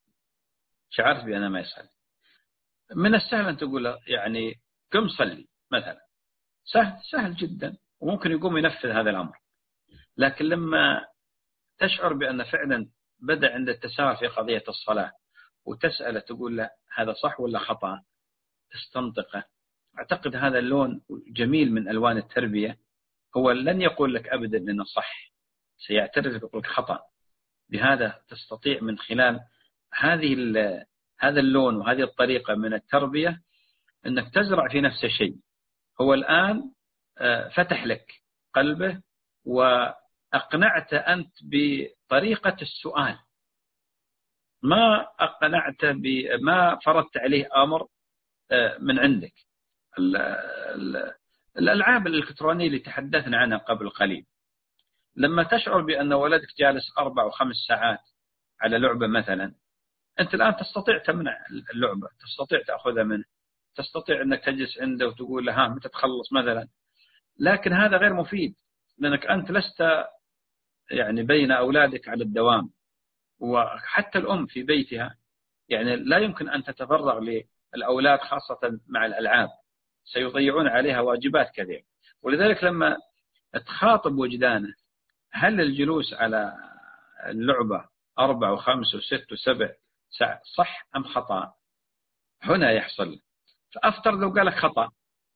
من السهل أن تقول له يعني قم صلي مثلا، سهل جدا وممكن يقوم ينفذ هذا الأمر. لكن لما تشعر بأن فعلا بدأ عند التساهل في قضية الصلاة وتسأله تقول له هذا صح ولا خطأ، تستنطقه، أعتقد هذا اللون جميل من ألوان التربية. هو لن يقول لك أبدا أنه صح، سيعترف يقول لك خطأ. بهذا تستطيع من خلال هذا اللون وهذه الطريقة من التربية أنك تزرع في نفسه شيء. هو الآن فتح لك قلبه وأقنعت أنت بطريقة السؤال، ما أقنعت ما فرضت عليه أمر من عندك. الألعاب الإلكترونية اللي تحدثنا عنها قبل قليل، لما تشعر بأن ولدك جالس 4 أو 5 ساعات على لعبة مثلا، أنت الآن تستطيع تمنع اللعبة، تستطيع تأخذها منه، تستطيع أنك تجلس عنده وتقول له ها متى تخلص مثلا. لكن هذا غير مفيد، لأنك أنت لست يعني بين أولادك على الدوام. وحتى الأم في بيتها يعني لا يمكن أن تتفرغ للأولاد خاصة مع الألعاب، سيضيعون عليها واجبات كثيرة. ولذلك لما تخاطب وجدانه هل الجلوس على اللعبة 4 و5 و6 و7 ساعات صح أم خطأ، هنا يحصل. فأفترض لو قالك خطأ،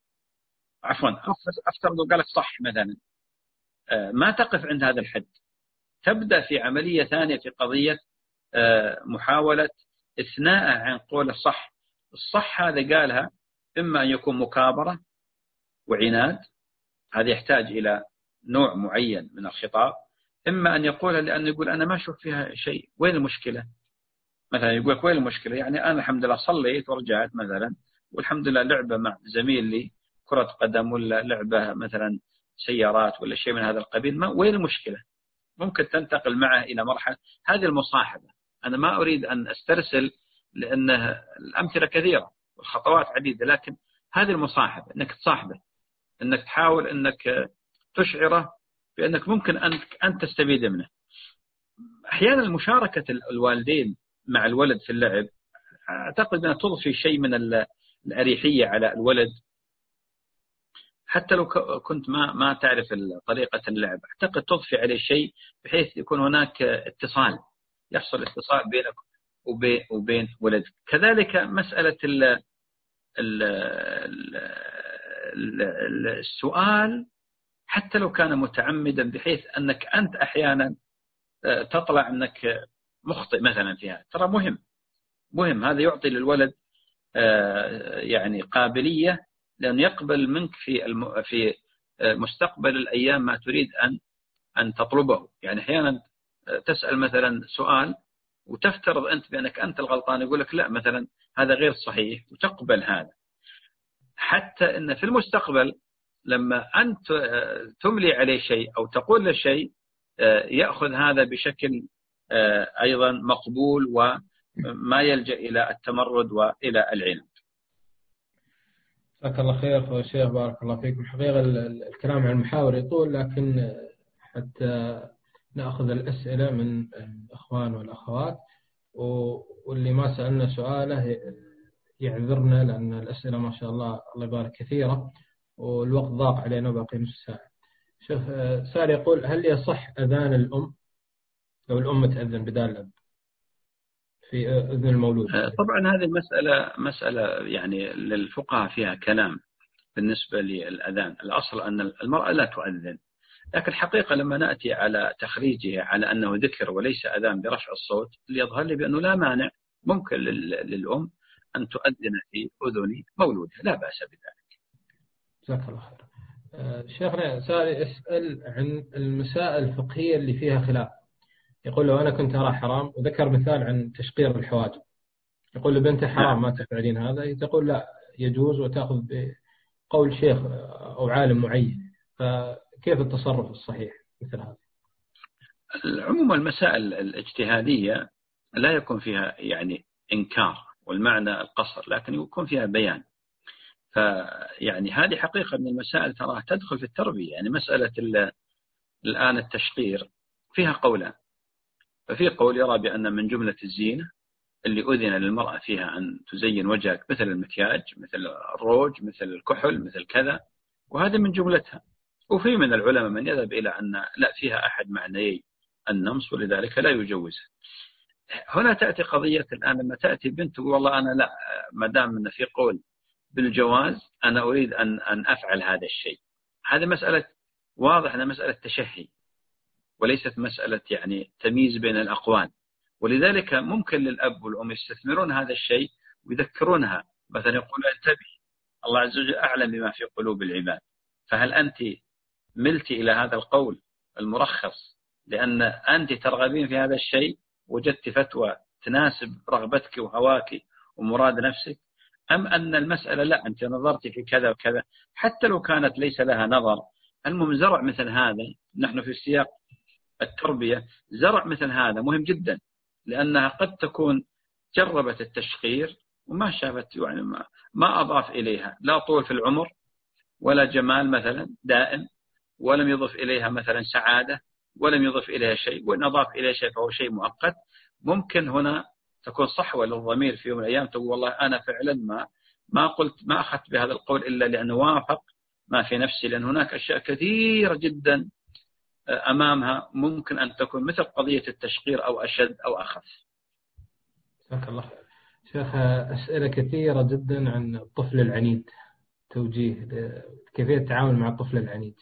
أفترض لو قالك صح مثلا، ما تقف عند هذا الحد، تبدأ في عملية ثانية في قضية محاولة إثناء عن قول الصح هذا قالها إما أن يكون مكابرة وعناد، هذا يحتاج إلى نوع معين من الخطاب، إما أن يقولها لأنه يقول أنا ما أشوف فيها شيء، وين المشكلة مثلا، يقول لك وين المشكلة، يعني أنا الحمد لله صليت ورجعت مثلا، والحمد لله لعبة مع زميل لي كرة قدم ولا لعبة مثلا سيارات ولا شيء من هذا القبيل، وين المشكلة؟ ممكن تنتقل معه إلى مرحلة هذه المصاحبة. أنا ما أريد أن أسترسل لأن الأمثلة كثيرة والخطوات عديدة، لكن هذه المصاحبة، أنك تصاحبه، أنك تحاول أنك تشعره بأنك ممكن أن تستفيد منه. أحيانا مشاركة الوالدين مع الولد في اللعب أعتقد أنها تضفي شيء من الأريحية على الولد، حتى لو كنت ما تعرف طريقة اللعب، أعتقد تضفي عليه شيء بحيث يكون هناك اتصال، يحصل اتصال بينك وبين ولدك. كذلك مسألة السؤال حتى لو كان متعمدا، بحيث أنك أنت أحيانا تطلع أنك مخطئ مثلا فيها، ترى مهم هذا يعطي للولد يعني قابلية لأن يقبل منك في مستقبل الأيام ما تريد أن تطلبه. يعني أحيانا تسأل مثلا سؤال وتفترض أنت بأنك أنت الغلطان، يقول لك لا مثلا هذا غير صحيح، وتقبل هذا، حتى أن في المستقبل لما أنت تملي عليه شيء أو تقول له شيء يأخذ هذا بشكل أيضا مقبول وما يلجأ إلى التمرد وإلى العلم. جزاك الله خير أخوي الشيخ، بارك الله فيكم. حقيقة الكلام عن المحاور يطول، لكن حتى نأخذ الأسئلة من الأخوان والأخوات، واللي ما سألنا سؤاله يعذرنا لأن الأسئلة ما شاء الله الله يبارك كثيرة والوقت ضاق علينا وباقي نص ساعة. شيخ سائل يقول هل يصح أذان الأم لو الأم تأذن بدال الأب في أذن المولود؟ طبعا هذه مسألة يعني للفقهاء فيها كلام بالنسبة للأذان. الأصل أن المرأة لا تؤذن، لكن الحقيقة لما نأتي على تخريجها على أنه ذكر وليس أذان برفع الصوت، اللي يظهر لي بأنه لا مانع، ممكن للأم أن تؤذن في أذن مولودها، لا بأس بذلك. جزاك الله خير. شيخنا سائل يسأل عن المسائل الفقهية اللي فيها خلاف، يقول له أنا كنت أرى حرام، وذكر مثال عن تشقير الحواجب، يقول لبنته حرام ما تفعلين هذا، تقول لا يجوز وتأخذ بقول شيخ أو عالم معين، فكيف التصرف الصحيح مثل هذا؟ عموما المسائل الاجتهادية لا يكون فيها يعني إنكار والمعنى القصر، لكن يكون فيها بيان. فيعني هذه حقيقة من المسائل تراها تدخل في التربية. يعني مسألة الآن التشقير فيها قولان، ففي قول يرى بأن من جملة الزينة اللي أذن للمرأة فيها أن تزين وجهك، مثل المكياج، مثل الروج، مثل الكحل، مثل كذا، وهذا من جملتها. وفي من العلماء من يذهب إلى أن لا، فيها أحد معنيي النمص، ولذلك لا يجوزها. هنا تأتي قضية الآن لما تأتي بنت تقول والله أنا لا، ما دام أن في قول بالجواز أنا أريد أن أفعل هذا الشيء. هذه مسألة واضح أنها مسألة تشهي، وليست مسألة يعني تمييز بين الأقوال. ولذلك ممكن للأب والأم يستثمرون هذا الشيء ويذكرونها، مثلا يقول انتبه، الله عز وجل أعلم بما في قلوب العباد، فهل أنت ملت إلى هذا القول المرخص لأن أنت ترغبين في هذا الشيء، وجدت فتوى تناسب رغبتك وهواك ومراد نفسك، أم أن المسألة لا، أنت نظرت في كذا وكذا، حتى لو كانت ليس لها نظر. المهم زرع مثل هذا، نحن في سياق التربية، زرع مثل هذا مهم جدا، لأنها قد تكون جربت التشخير وما شافت، يعني ما أضاف إليها لا طول في العمر ولا جمال مثلا دائم، ولم يضف إليها مثلا سعادة، ولم يضف إليها شيء، وإن أضاف إليها شيء فهو شيء مؤقت. ممكن هنا تكون صحوة للضمير في يوم من الأيام، تقول والله أنا فعلا ما قلت، ما أخذت بهذا القول إلا لأنه وافق ما في نفسي، لأن هناك أشياء كثيرة جدا أمامها ممكن أن تكون مثل قضية التشقير أو أشد أو أخف. جزاك الله خير. شيخ أسئلة كثيرة جدا عن الطفل العنيد، توجيه كيفية التعامل مع الطفل العنيد.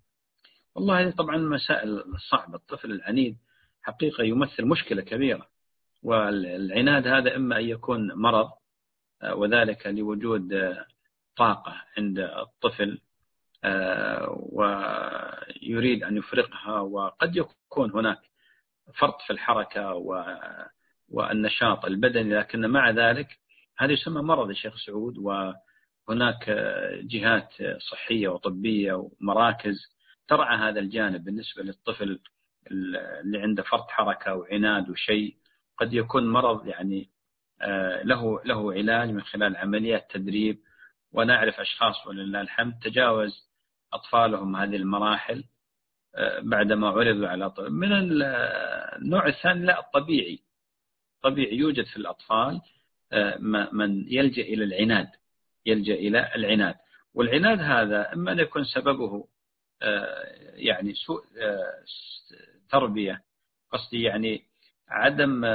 والله طبعا مسائل صعبة. الطفل العنيد حقيقة يمثل مشكلة كبيرة، والعناد هذا إما أن يكون مرض، وذلك لوجود طاقة عند الطفل ويريد أن يفرقها، وقد يكون هناك فرط في الحركة والنشاط البدني، لكن مع ذلك هذا يسمى مرض يا شيخ سعود. وهناك جهات صحية وطبية ومراكز ترعى هذا الجانب بالنسبة للطفل اللي عنده فرط حركة وعناد وشيء. قد يكون مرض يعني له علاج من خلال عمليات تدريب، ونعرف أشخاص ولله الحمد تجاوز أطفالهم هذه المراحل بعدما عرضوا على طفل. من النوع الثاني لا، الطبيعي يوجد في الأطفال من يلجأ إلى العناد، والعناد هذا إما أن يكون سببه يعني سوء تربية، قصدي يعني عدم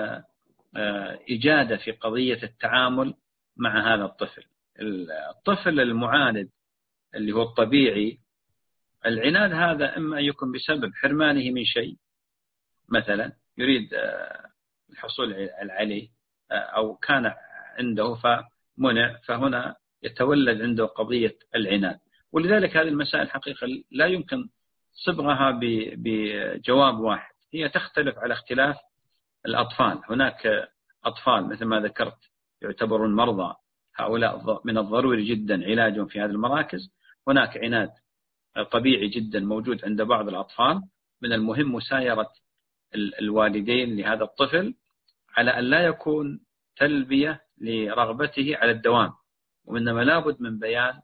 إجادة في قضية التعامل مع هذا الطفل. الطفل المعاند اللي هو الطبيعي، العناد هذا إما أن يكون بسبب حرمانه من شيء، مثلا يريد الحصول عليه أو كان عنده فمنع، فهنا يتولد عنده قضية العناد. ولذلك هذه المسائل حقيقة لا يمكن صبغها بجواب واحد، هي تختلف على اختلاف الأطفال. هناك أطفال مثل ما ذكرت يعتبرون مرضى، هؤلاء من الضروري جدا علاجهم في هذه المراكز. هناك عناد طبيعي جدا موجود عند بعض الأطفال، من المهم مسايرة الوالدين لهذا الطفل على أن لا يكون تلبية لرغبته على الدوام، وإنما لابد من بيان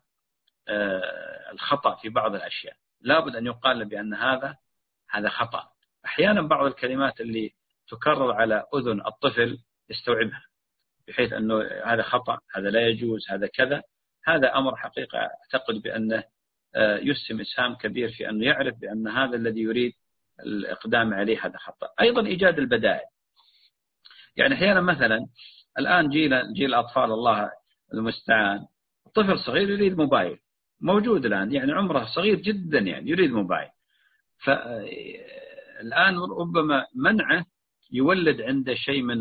الخطأ في بعض الأشياء. لابد أن يقال بأن هذا خطأ. أحيانا بعض الكلمات اللي تكرر على أذن الطفل يستوعبها، بحيث أنه هذا خطأ، هذا لا يجوز، هذا كذا. هذا أمر حقيقة أعتقد بأنه يسهم إسهام كبير في أنه يعرف بأن هذا الذي يريد الإقدام عليه هذا خطأ. أيضا إيجاد البدائل، يعني أحيانا مثلا الآن جيل أطفال الله المستعان، طفل صغير يريد موبايل، موجود الآن يعني عمره صغير جدا يعني يريد موبايل. فالآن ربما منعه يولد عنده شيء من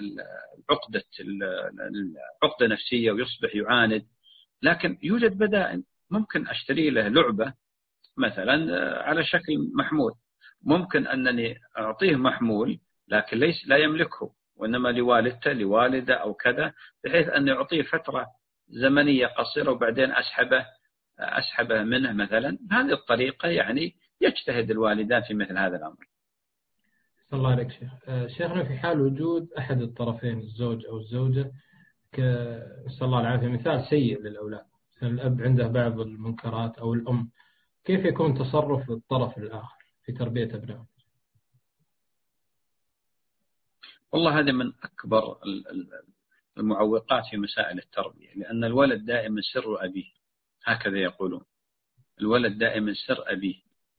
العقدة النفسية ويصبح يعاند. لكن يوجد بدائل، ممكن أشتري له لعبة مثلا على شكل محمول، ممكن أنني أعطيه محمول لكن لا يملكه، وإنما لوالدته لوالده أو كذا، بحيث أن يعطيه فترة زمنية قصيرة وبعدين أسحبه منه مثلا. بهذه الطريقة يعني يجتهد الوالدان في مثل هذا الأمر. الله عليك شيخ. شيخنا، في حال وجود أحد الطرفين الزوج أو الزوجة نسأل الله العافية مثال سيء للأولاد، الأب عنده بعض المنكرات أو الأم، كيف يكون تصرف الطرف الآخر في تربية أبنائه؟ والله هذا من أكبر المعوقات في مسائل التربية، لأن الولد دائما سر أبيه، هكذا يقولون، الولد دائما سر أبيه.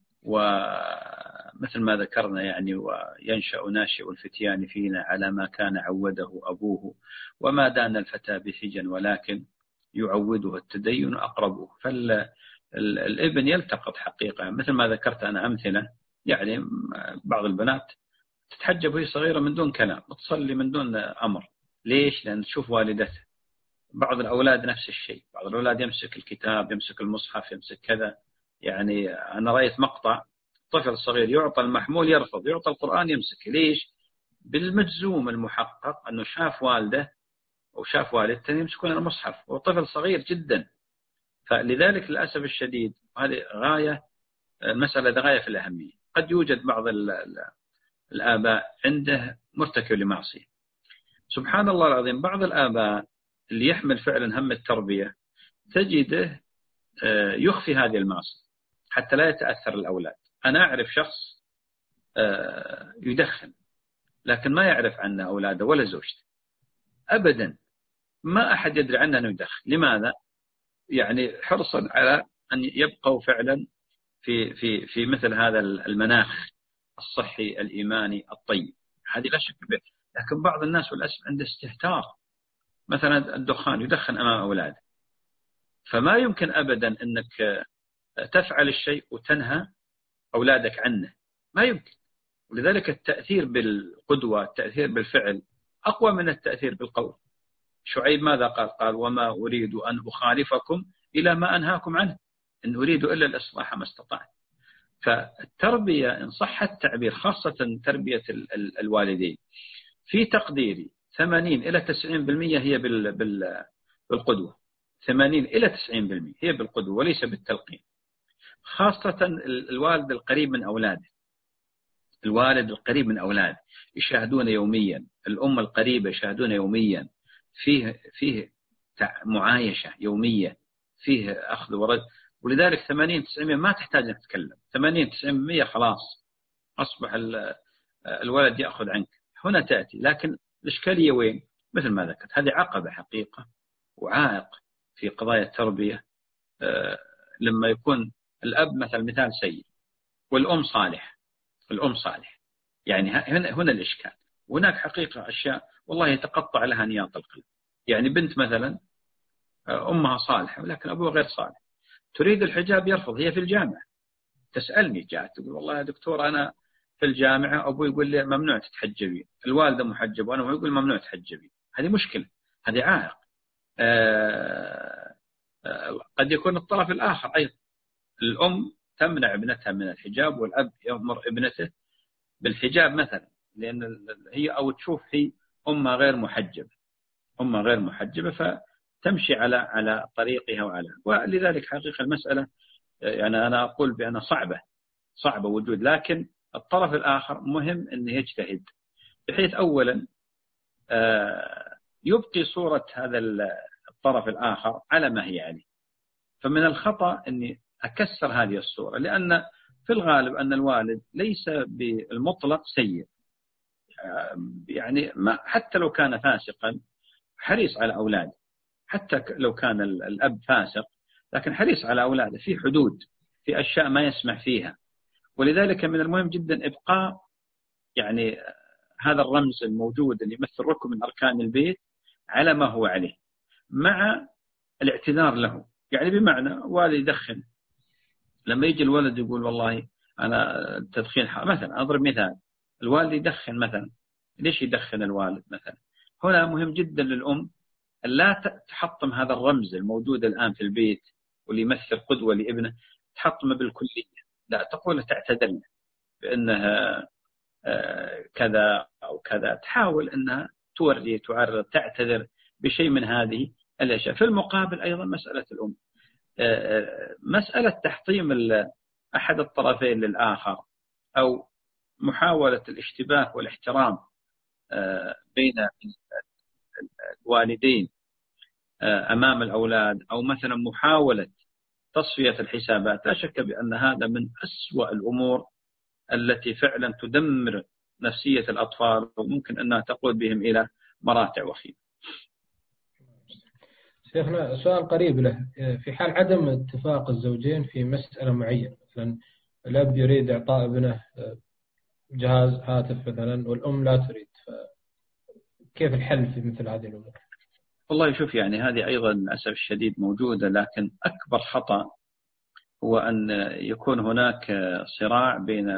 ومثل ما ذكرنا يعني وينشأ ناشئ الفتيان فينا على ما كان عوده أبوه، وما دان الفتى بسجن ولكن يعوده التدين أقربه. فالابن يلتقط حقيقة، مثل ما ذكرت أنا أمثلة، يعني بعض البنات تتحجب وهي صغيرة من دون كلام، تصلي من دون أمر. ليش؟ لأن تشوف والدته. بعض الأولاد نفس الشيء، بعض الأولاد يمسك الكتاب، يمسك المصحف، يمسك كذا. يعني أنا رأيت مقطع طفل صغير يعطى المحمول يرفض، يعطى القرآن يمسك. ليش؟ بالمجزوم المحقق أنه شاف والده أو شاف والدته يمسكون المصحف، وطفل صغير جدا. فلذلك للأسف الشديد هذه غاية، المسألة غاية في الأهمية. قد يوجد بعض الآباء عنده مرتكب لمعصية، سبحان الله العظيم، بعض الآباء اللي يحمل فعلا هم التربية تجده يخفي هذه المعصية حتى لا يتأثر الأولاد. أنا أعرف شخص يدخن لكن ما يعرف عنه أولاده ولا زوجته أبدا، ما أحد يدري عنه أنه يدخن. لماذا؟ يعني حرصا على أن يبقوا فعلا في مثل هذا المناخ الصحي الإيماني الطيب، هذه لا شك به. لكن بعض الناس للأسف عنده استهتار، مثلا الدخان، يدخن أمام أولاده، فما يمكن أبدا أنك تفعل الشيء وتنهى أولادك عنه، ما يمكن. ولذلك التأثير بالقدوة، التأثير بالفعل أقوى من التأثير بالقول. شعيب ماذا قال؟ قال وما أريد أن أخالفكم إلى ما أنهاكم عنه، إن أريد إلا الإصلاح ما استطعت. فالتربية إن صح التعبير، خاصة تربية الوالدين، في تقديري 80 إلى 90% هي بالقدوة، 80 إلى 90% هي بالقدوة وليس بالتلقين. خاصة الوالد القريب من أولاده، الوالد القريب من أولاده يشاهدون يوميا، الأم القريبة يشاهدون يوميا، فيه معايشة يومية، فيه أخذ ورد. ولذلك 80-90% ما تحتاج أن تتكلم، 80-90% خلاص أصبح الولد يأخذ عنك. هنا تأتي، لكن الإشكالية وين؟ مثل ما ذكرت، هذه عقبة حقيقة وعائق في قضايا التربية. لما يكون الأب مثال سيء والأم صالح، الأم صالح، يعني هنا الإشكال. وهناك حقيقة أشياء والله يتقطع لها نياط القلب. يعني بنت مثلا أمها صالحة ولكن أبوها غير صالح، تريد الحجاب يرفض، هي في الجامعة تسألني، جاءت تقول والله يا دكتور أنا في الجامعة أبوي يقول لي ممنوع تتحجبي، الوالدة محجبة وأنا يقول ممنوع تتحجبي. هذه مشكلة، هذه عائق. قد يكون الطرف الآخر أيضا، الأم تمنع ابنتها من الحجاب والأب يأمر ابنته بالحجاب مثلا، لأن هي أو تشوف هي أمها غير محجبة فتمشي على طريقها ولذلك حقيقة المسألة يعني أنا أقول بأنها صعبة وجود، لكن الطرف الآخر مهم أنه يجتهد بحيث أولا يبقي صورة هذا الطرف الآخر على ما هي عليه. فمن الخطأ أني أكسر هذه الصورة، لأن في الغالب أن الوالد ليس بالمطلق سيء، يعني حتى لو كان فاسقا حريص على أولاده، حتى لو كان الأب فاسق لكن حريص على أولاده، في حدود، في أشياء ما يسمح فيها. ولذلك من المهم جدا إبقاء يعني هذا الرمز الموجود اللي يمثل ركن من أركان البيت على ما هو عليه، مع الاعتذار له. يعني بمعنى والد يدخن، لما يجي الولد يقول والله أنا التدخين مثلا، أضرب مثال، الوالد يدخن مثلا ليش يدخن الوالد مثلا؟ هنا مهم جدا للأم أن لا تحطم هذا الرمز الموجود الآن في البيت واللي يمثل قدوة لابنه، تحطمه بالكلية، لا، تقول تعتذر بأنها كذا أو كذا، تحاول أنها توري تعرض تعتذر بشيء من هذه الأشياء. في المقابل أيضا مسألة الأم، مسألة تحطيم أحد الطرفين للآخر أو محاولة الاشتباك والاحترام بين الوالدين أمام الأولاد، أو مثلا محاولة تصفية الحسابات، لا شك بأن هذا من أسوأ الأمور التي فعلا تدمر نفسية الأطفال وممكن أنها تقود بهم إلى مراتع وخيمة. شيخنا سؤال قريب له، في حال عدم اتفاق الزوجين في مسألة معينة، مثلا الأب يريد إعطاء ابنه جهاز هاتف مثلا والأم لا تريد، كيف الحل في مثل هذه الأمور؟ والله شوف، يعني هذه أيضا للأسف الشديد موجودة، لكن أكبر خطأ هو أن يكون هناك صراع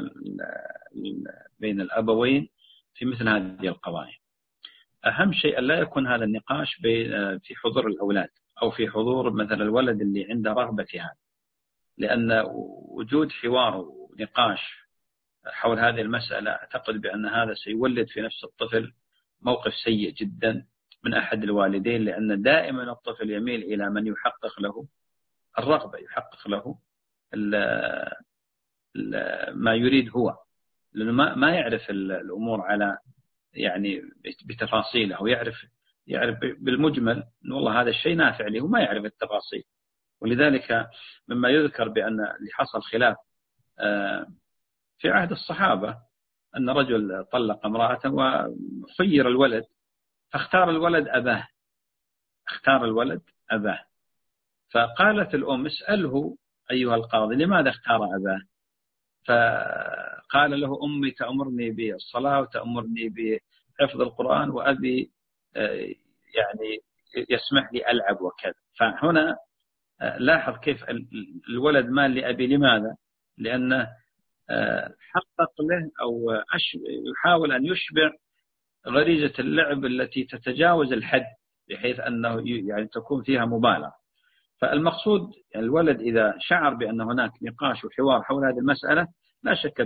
بين الأبوين في مثل هذه القضايا. أهم شيء أن لا يكون هذا النقاش في حضور الأولاد أو في حضور مثلا الولد اللي عنده رغبة في هذا، لأن وجود حوار ونقاش حول هذه المسألة أعتقد بأن هذا سيولد في نفس الطفل موقف سيء جدا من أحد الوالدين، لأن دائما الطفل يميل إلى من يحقق له الرغبة، يحقق له ما يريد هو، لأنه ما يعرف الأمور على يعني بتفاصيله، أو يعرف بالمجمل أن والله هذا الشيء نافع له وما يعرف التفاصيل. ولذلك مما يذكر بأن اللي حصل خلاف في عهد الصحابة أن رجل طلق امرأة وخير الولد فاختار الولد أباه، اختار الولد أباه، فقالت الأم اسأله أيها القاضي لماذا اختار أباه؟ فقال له أمي تأمرني بالصلاة وتأمرني بحفظ القرآن وأبي يعني يسمح لي ألعب وكذا. فهنا لاحظ كيف الولد مال لأبي، لماذا؟ لأنه حقق له أو يحاول أن يشبع غريزة اللعب التي تتجاوز الحد بحيث أنه يعني تكون فيها مبالغة. فالمقصود الولد إذا شعر بأن هناك نقاش وحوار حول هذه المسألة لا شك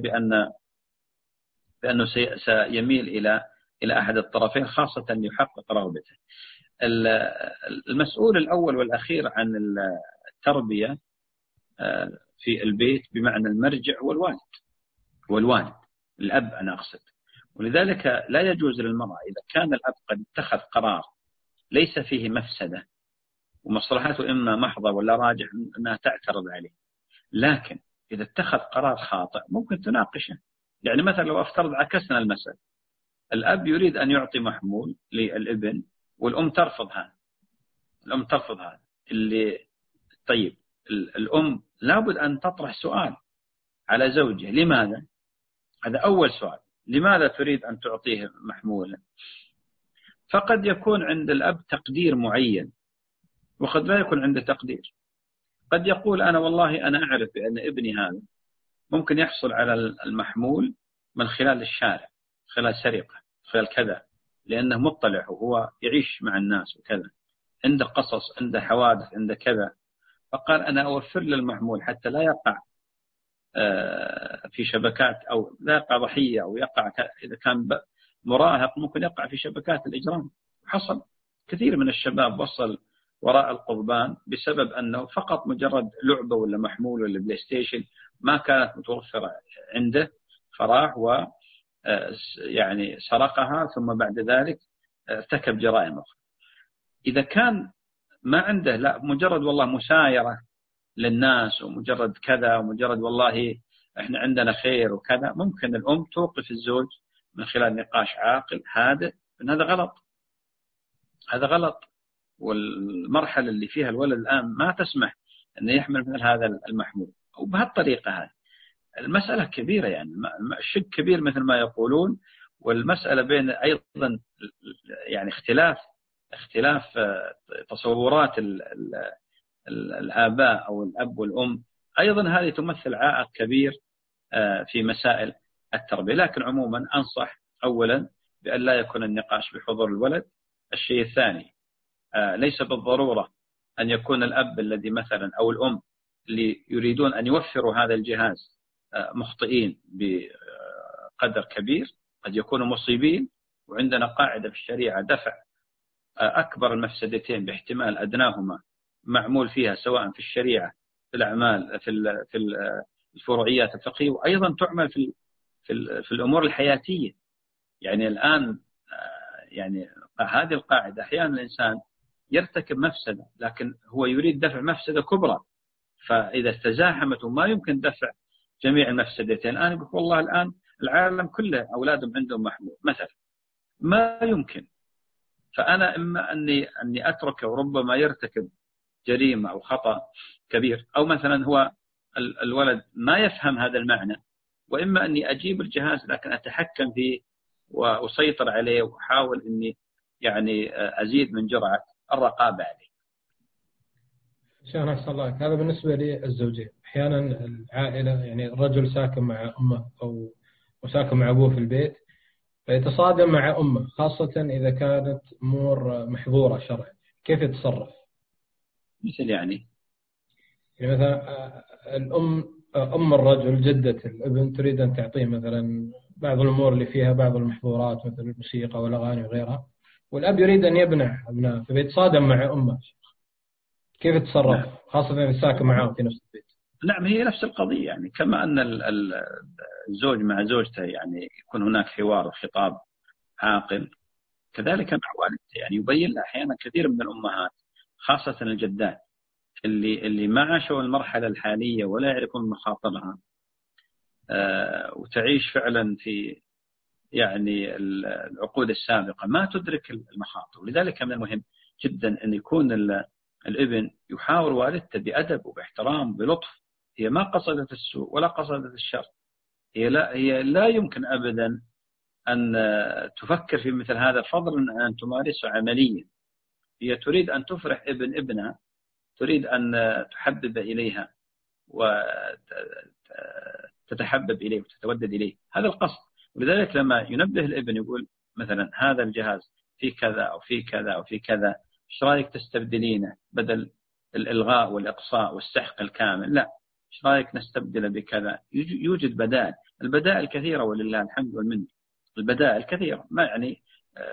بأنه سيميل إلى أحد الطرفين، خاصة يحقق رغبته. المسؤول الأول والأخير عن التربية في البيت بمعنى المرجع والوالد الأب أنا أقصد. ولذلك لا يجوز للمرأة إذا كان الأب قد اتخذ قرار ليس فيه مفسدة ومصلحته إما محضة ولا راجح أنها تعترض عليه، لكن إذا اتخذ قرار خاطئ ممكن تناقشه. يعني مثلا لو أفترض عكسنا المسألة، الأب يريد أن يعطي محمول للابن والأم ترفض هذا، طيب الأم لابد أن تطرح سؤال على زوجها، لماذا؟ هذا أول سؤال، لماذا تريد أن تعطيه محمولا؟ فقد يكون عند الأب تقدير معين وقد لا يكون عنده تقدير. قد يقول أنا والله أنا أعرف بأن ابني هذا ممكن يحصل على المحمول من خلال الشارع، خلال سرقة، خلال كذا، لأنه مطلع وهو يعيش مع الناس وكذا، عنده قصص، عنده حوادث، عنده كذا. فقال أنا أوفر له المحمول حتى لا يقع في شبكات، أو لا يقع ضحية، أو يقع إذا كان مراهق ممكن يقع في شبكات الإجرام. حصل كثير من الشباب وصل وراء القضبان بسبب أنه فقط مجرد لعبة ولا محمول ولا بلاي ستيشن ما كانت متوفرة عنده، فراح و يعني سرقها ثم بعد ذلك ارتكب جرائم أخرى. إذا كان ما عنده، لا مجرد والله مسايرة للناس ومجرد كذا ومجرد والله احنا عندنا خير وكذا، ممكن الأم توقف الزوج من خلال نقاش عاقل هادئ ان هذا غلط، والمرحلة اللي فيها الولد الآن ما تسمح أنه يحمل مثل هذا المحمول أو بهالطريقة هذه. المسألة كبيرة، يعني الشق كبير مثل ما يقولون، والمسألة بين أيضا يعني اختلاف تصورات الآباء أو الأب والأم، أيضا هذه تمثل عائق كبير في مسائل التربية. لكن عموما أنصح أولا بأن لا يكون النقاش بحضور الولد. الشيء الثاني، ليس بالضرورة أن يكون الأب الذي مثلا أو الأم اللي يريدون أن يوفروا هذا الجهاز مخطئين بقدر كبير، قد يكونوا مصيبين. وعندنا قاعدة في الشريعة دفع أكبر المفسدتين باحتمال أدناهما معمول فيها، سواء في الشريعة في الأعمال في الفروعيات الفقهية، وأيضا تعمل في الأمور الحياتية. يعني الآن يعني هذه القاعدة أحيانا الإنسان يرتكب مفسدة لكن هو يريد دفع مفسدة كبرى، فإذا تزاحمت وما يمكن دفع جميع المفسدتين، الآن يقول والله الآن العالم كله أولادهم عندهم محمول مثلا، ما يمكن. فأنا إما أني أتركه وربما يرتكب جريمة أو خطأ كبير، أو مثلا هو الولد ما يفهم هذا المعنى، وإما أني أجيب الجهاز لكن أتحكم فيه وأسيطر عليه وأحاول أني يعني أزيد من جرعة الرقابة عليه. شيخنا أحسن الله، هذا بالنسبة للزوجين. أحيانا العائلة يعني الرجل ساكن مع أمه أو ساكن مع أبوه في البيت، فيتصادم مع أمه، خاصة إذا كانت أمور محظورة شرعا، كيف يتصرف؟ مثل يعني مثلا أم الرجل جدة الابن تريد أن تعطيه مثلا بعض الأمور اللي فيها بعض المحظورات مثل الموسيقى والأغاني وغيرها، والأب يريد أن يمنع ابنه، فبيتصادم مع أمه، كيف يتصرف؟ نعم. خاصة إذا ساكن معهم في نفس البيت. نعم، هي نفس القضية. يعني كما أن الزوج مع زوجته يعني يكون هناك حوار وخطاب عاقل، كذلك مع والدته. يعني يبين له أحيانا كثير من الأمهات خاصة الجدات اللي ما عاشوا المرحلة الحالية ولا يعرفون مخاطرها، وتعيش فعلا في يعني العقود السابقة، ما تدرك المخاطر. ولذلك من المهم جدا أن يكون الابن يحاور والدته بأدب وباحترام بلطف. هي ما قصدت السوء ولا قصدت الشر، هي لا يمكن أبدا أن تفكر في مثل هذا فضلا أن تمارسه عمليا. هي تريد أن تفرح ابنها، تريد أن تحبب إليها وتتحبب إليه وتتودد إليه، هذا القصد. ولذلك لما ينبه الابن يقول مثلا هذا الجهاز في كذا أو في كذا أو في كذا، ايش رايك تستبدلينه بدل الإلغاء والإقصاء والسحق الكامل؟ لا، ايش رايك نستبدله بكذا؟ يوجد بدائل، البدائل كثيرة ولله الحمد والمنة، البدائل كثيرة. ما يعني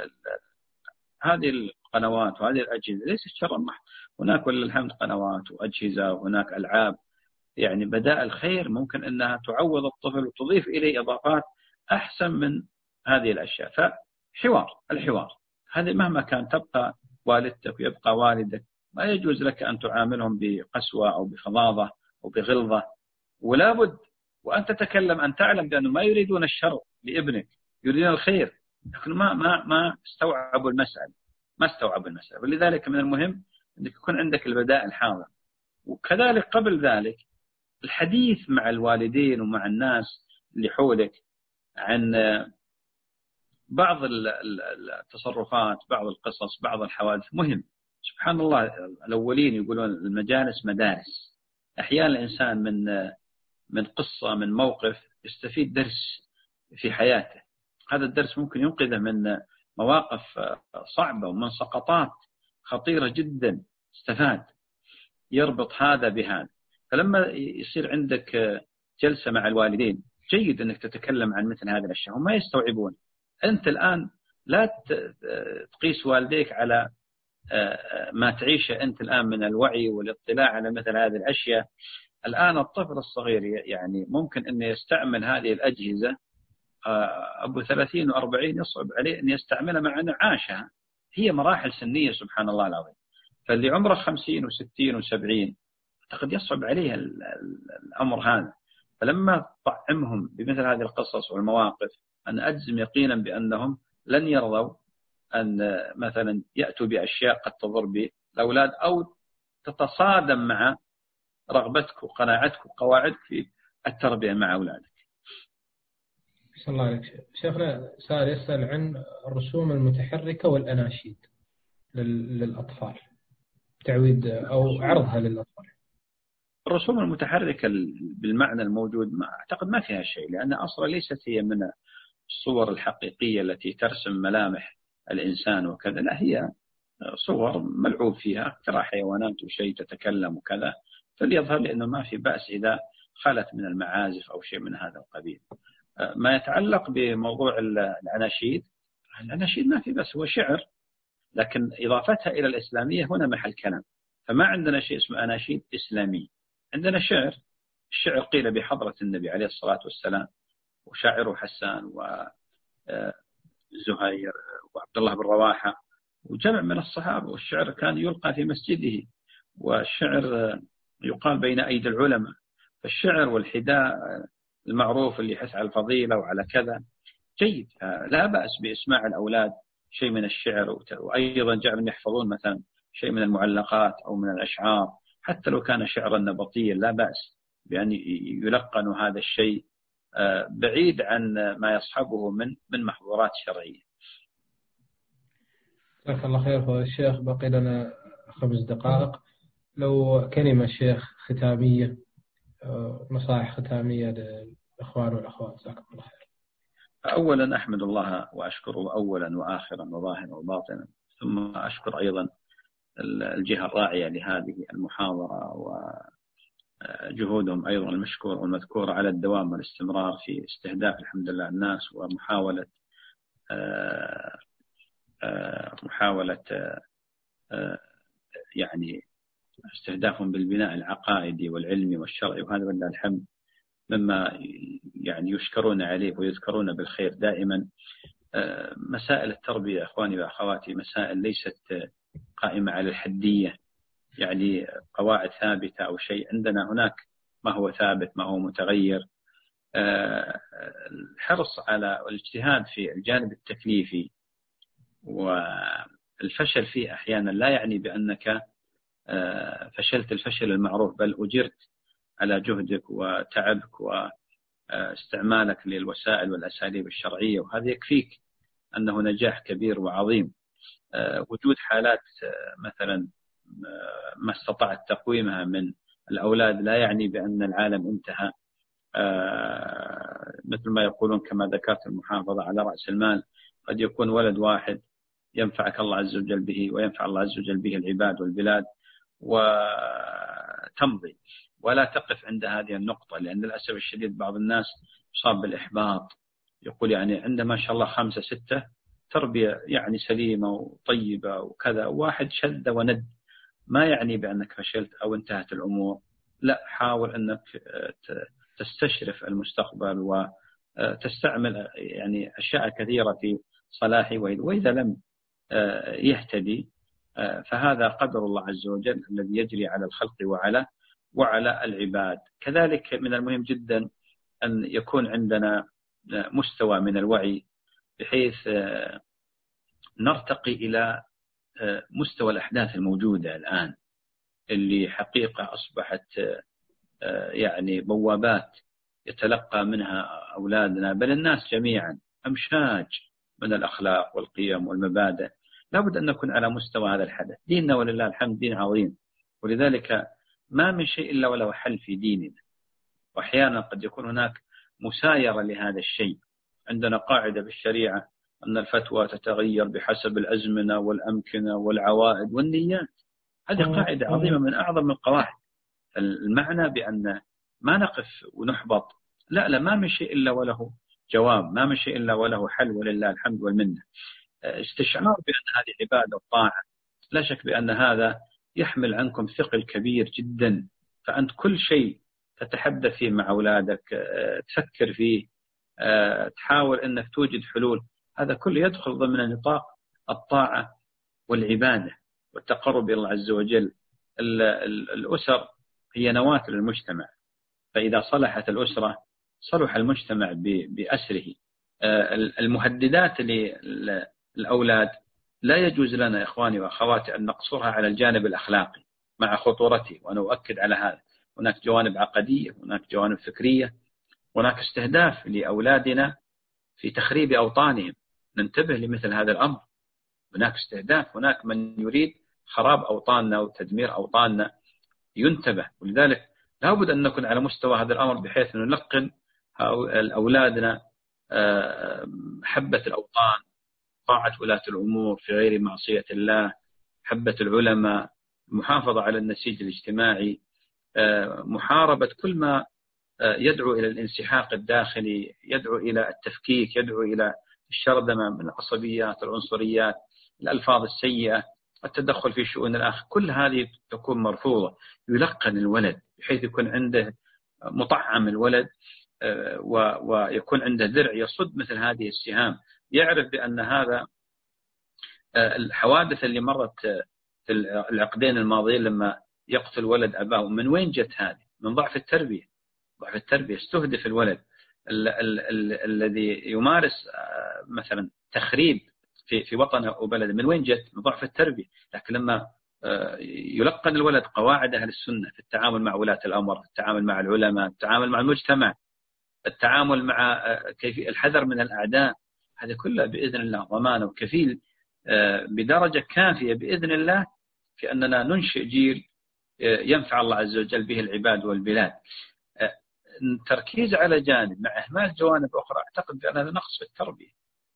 هذه القنوات وهذه الأجهزة ليست شرا محض، هناك ولله الحمد قنوات وأجهزة وهناك ألعاب، يعني بدائل خير ممكن أنها تعوض الطفل وتضيف إليه إضافات أحسن من هذه الأشياء. الحوار هذه مهما كان تبقى والدتك ويبقى والدك، ما يجوز لك أن تعاملهم بقسوة أو بفظاظة أو بغلظة، ولا بد وأن تتكلم أن تعلم بأنه ما يريدون الشر لابنك، يريدون الخير، لكن ما استوعبوا المسألة. ولذلك من المهم أنك يكون عندك البدائل حاضرة. وكذلك قبل ذلك الحديث مع الوالدين ومع الناس اللي حولك عن بعض التصرفات، بعض القصص، بعض الحوادث مهم. سبحان الله، الأولين يقولون المجالس مدارس. أحيانا الإنسان من قصة، من موقف، يستفيد درس في حياته. هذا الدرس ممكن ينقذه من مواقف صعبة ومن سقطات خطيرة جدا، استفاد، يربط هذا بهذا. فلما يصير عندك جلسة مع الوالدين، جيد أنك تتكلم عن مثل هذه الأشياء، هم ما يستوعبون. أنت الآن لا تقيس والديك على ما تعيشه أنت الآن من الوعي والاطلاع على مثل هذه الأشياء. الآن الطفل الصغير يعني ممكن أن يستعمل هذه الأجهزة، أبو 30 و40 يصعب عليه أن يستعملها مع أنه عاشها. هي مراحل سنية سبحان الله العظيم. فاللي عمره 50 و60 و70 قد يصعب عليه الأمر هذا. فلما طعمهم بمثل هذه القصص والمواقف، أنا أجزم يقينا بأنهم لن يرضوا أن مثلا يأتوا بأشياء قد تضر بالأولاد أو تتصادم مع رغبتك وقناعتك وقواعدك في التربية مع أولادك. بسم الله عليك شيخنا. سائل يسأل عن الرسوم المتحركة والأناشيد للأطفال، تعويد أو عرضها للأطفال. الرسوم المتحركة بالمعنى الموجود أعتقد ما فيها شيء، لأن أصلا ليست هي من الصور الحقيقية التي ترسم ملامح الإنسان وكذا، لا، هي صور ملعوب فيها، ترى حيوانات وشيء تتكلم وكذا، فليظهر لأنه ما في بأس إذا خلت من المعازف أو شيء من هذا القبيل. ما يتعلق بموضوع الأناشيد ما في بأس، هو شعر، لكن إضافتها إلى الإسلامية هنا محل كلام. فما عندنا شيء اسمه أناشيد إسلامي، عندنا شعر. الشعر قيل بحضرة النبي عليه الصلاة والسلام، وشاعره حسان وزهير وعبد الله بن رواحة وجمع من الصحابة، والشعر كان يلقى في مسجده، والشعر يقال بين أيدي العلماء. فالشعر والحداء المعروف اللي يحث على الفضيلة وعلى كذا جيد، لا بأس بإسماع الأولاد شيء من الشعر، وأيضا جعلهم يحفظون مثلا شيء من المعلقات أو من الأشعار، حتى لو كان شعرا نبطيا لا بأس بأن يلقنوا هذا الشيء بعيد عن ما يصحبه من محظورات شرعية. جزاك الله خير فضيلة الشيخ. بقي لنا 5 دقائق، لو كلمة شيخ ختامية، نصائح ختامية للإخوان والأخوات. جزاكم الله خير. أولا أحمد الله وأشكره أولا وآخرا وظاهرا وباطنا، ثم أشكر أيضا الجهة الراعية لهذه المحاضرة وجهودهم أيضا المشكور والمذكور على الدوام والاستمرار في استهداف الحمد لله الناس، ومحاولة يعني استهدافهم بالبناء العقائدي والعلمي والشرعي، وهذا لله الحمد مما يعني يشكرون عليه ويذكرون بالخير دائما. مسائل التربية أخواني وأخواتي مسائل ليست قائمة على الحدية، يعني قواعد ثابتة أو شيء. عندنا هناك ما هو ثابت، ما هو متغير. الحرص على الاجتهاد في الجانب التكليفي والفشل فيه أحيانا لا يعني بأنك فشلت الفشل المعروف، بل أجرت على جهدك وتعبك واستعمالك للوسائل والأساليب الشرعية، وهذا يكفيك أنه نجاح كبير وعظيم. وجود حالات مثلا ما استطعت تقويمها من الأولاد لا يعني بأن العالم انتهى. مثل ما يقولون كما ذكرت المحافظة على رأس المال، قد يكون ولد واحد ينفعك الله عز وجل به وينفع الله عز وجل به العباد والبلاد وتمضي، ولا تقف عند هذه النقطة، لأن للأسف الشديد بعض الناس يصاب بالإحباط، يقول يعني عنده ما شاء الله 5 6 تربية يعني سليمة وطيبة وكذا، واحد شد وند، ما يعني بأنك فشلت أو انتهت الأمور. لا، حاول أنك تستشرف المستقبل وتستعمل يعني أشياء كثيرة في صلاحه، وإذا لم يهتدي فهذا قدر الله عز وجل الذي يجري على الخلق وعلى العباد. كذلك من المهم جدا أن يكون عندنا مستوى من الوعي بحيث نرتقي إلى مستوى الأحداث الموجودة الآن، اللي حقيقة أصبحت يعني بوابات يتلقى منها أولادنا بل الناس جميعا أمشاج من الأخلاق والقيم والمبادئ. لابد أن نكون على مستوى هذا الحدث. ديننا ولله الحمد دين عظيم، ولذلك ما من شيء إلا وله حل في ديننا، وأحيانا قد يكون هناك مسايرة لهذا الشيء. عندنا قاعدة بالشريعة أن الفتوى تتغير بحسب الأزمنة والأمكنة والعوائد والنيات. هذه قاعدة عظيمة من أعظم القواعد. المعنى بأن ما نقف ونحبط، لا، ما من شيء إلا وله جواب، ما من شيء إلا وله حل، ولله الحمد والمنة. استشعار بأن هذه عبادة وطاعة، لا شك بأن هذا يحمل عنكم ثقل كبير جدا. فأنت كل شيء تتحدث فيه مع أولادك، تفكر فيه، تحاول أنك توجد حلول، هذا كله يدخل ضمن نطاق الطاعة والعبادة والتقرب إلى الله عز وجل. الأسر هي نواة للمجتمع، فإذا صلحت الأسرة صلح المجتمع بأسره. المهددات للأولاد لا يجوز لنا إخواني وأخواتي أن نقصرها على الجانب الأخلاقي مع خطورته، وأنا أؤكد على هذا. هناك جوانب عقدية، هناك جوانب فكرية، هناك استهداف لأولادنا في تخريب أوطانهم، ننتبه لمثل هذا الأمر. هناك استهداف، هناك من يريد خراب أوطاننا وتدمير أوطاننا، ينتبه. ولذلك لا بد أن نكون على مستوى هذا الأمر بحيث نلقن أولادنا محبة الأوطان، طاعة ولاة الأمور في غير معصية الله، محبة العلماء، المحافظة على النسيج الاجتماعي، محاربة كل ما يدعو إلى الانسحاق الداخلي، يدعو إلى التفكيك، يدعو إلى الشرذمة من العصبيات، العنصريات، الألفاظ السيئة، التدخل في شؤون الآخر، كل هذه تكون مرفوضة. يلقن الولد بحيث يكون عنده مطعم الولد، ويكون عنده درع يصد مثل هذه السهام، يعرف بأن هذا الحوادث اللي مرت في العقدين الماضيين لما يقتل ولد أباه، من وين جت هذه؟ من ضعف التربية. ضعف التربية، استهدف الولد الذي يمارس مثلا تخريب في وطنه وبلده، من وين جت؟ من ضعف التربية. لكن لما يلقن الولد قواعد أهل السنة في التعامل مع ولاة الأمر، التعامل مع العلماء، التعامل مع المجتمع، التعامل مع كيف الحذر من الأعداء، هذا كله بإذن الله ضمانه وكفيل بدرجة كافية بإذن الله في أننا ننشئ جيل ينفع الله عز وجل به العباد والبلاد. التركيز على جانب مع إهمال جوانب أخرى أعتقد بأن هذا نقص في التربية.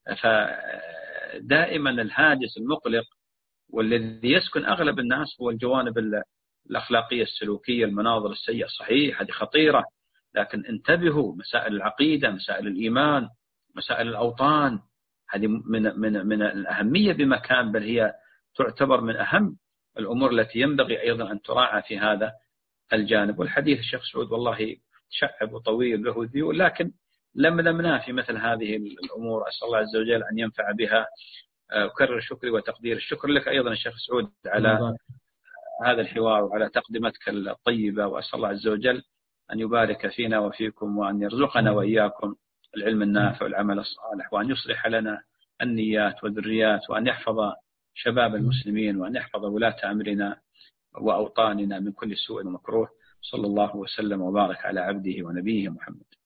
فدائما الهاجس المقلق والذي يسكن أغلب الناس هو الجوانب الأخلاقية السلوكية، المناظر السيئة. صحيح هذه خطيرة، لكن انتبهوا، مسائل العقيدة، مسائل الإيمان، مسائل الأوطان، هذه من الأهمية بمكان، بل هي تعتبر من أهم الأمور التي ينبغي أيضا أن تراعى في هذا الجانب. والحديث الشيخ سعود والله شعب وطويل له ذيول، لكن لمناه في مثل هذه الأمور. أسأل الله عز وجل أن ينفع بها. أكرر شكري وتقدير الشكر لك أيضا الشيخ سعود على هذا الحوار وعلى تقدمتك الطيبة، وأسأل الله عز وجل أن يبارك فينا وفيكم، وأن يرزقنا وإياكم العلم النافع والعمل الصالح، وأن يصلح لنا النيات والذريات، وأن يحفظ شباب المسلمين، وأن يحفظ ولاة أمرنا وأوطاننا من كل سوء ومكروه. صلى الله وسلم وبارك على عبده ونبيه محمد.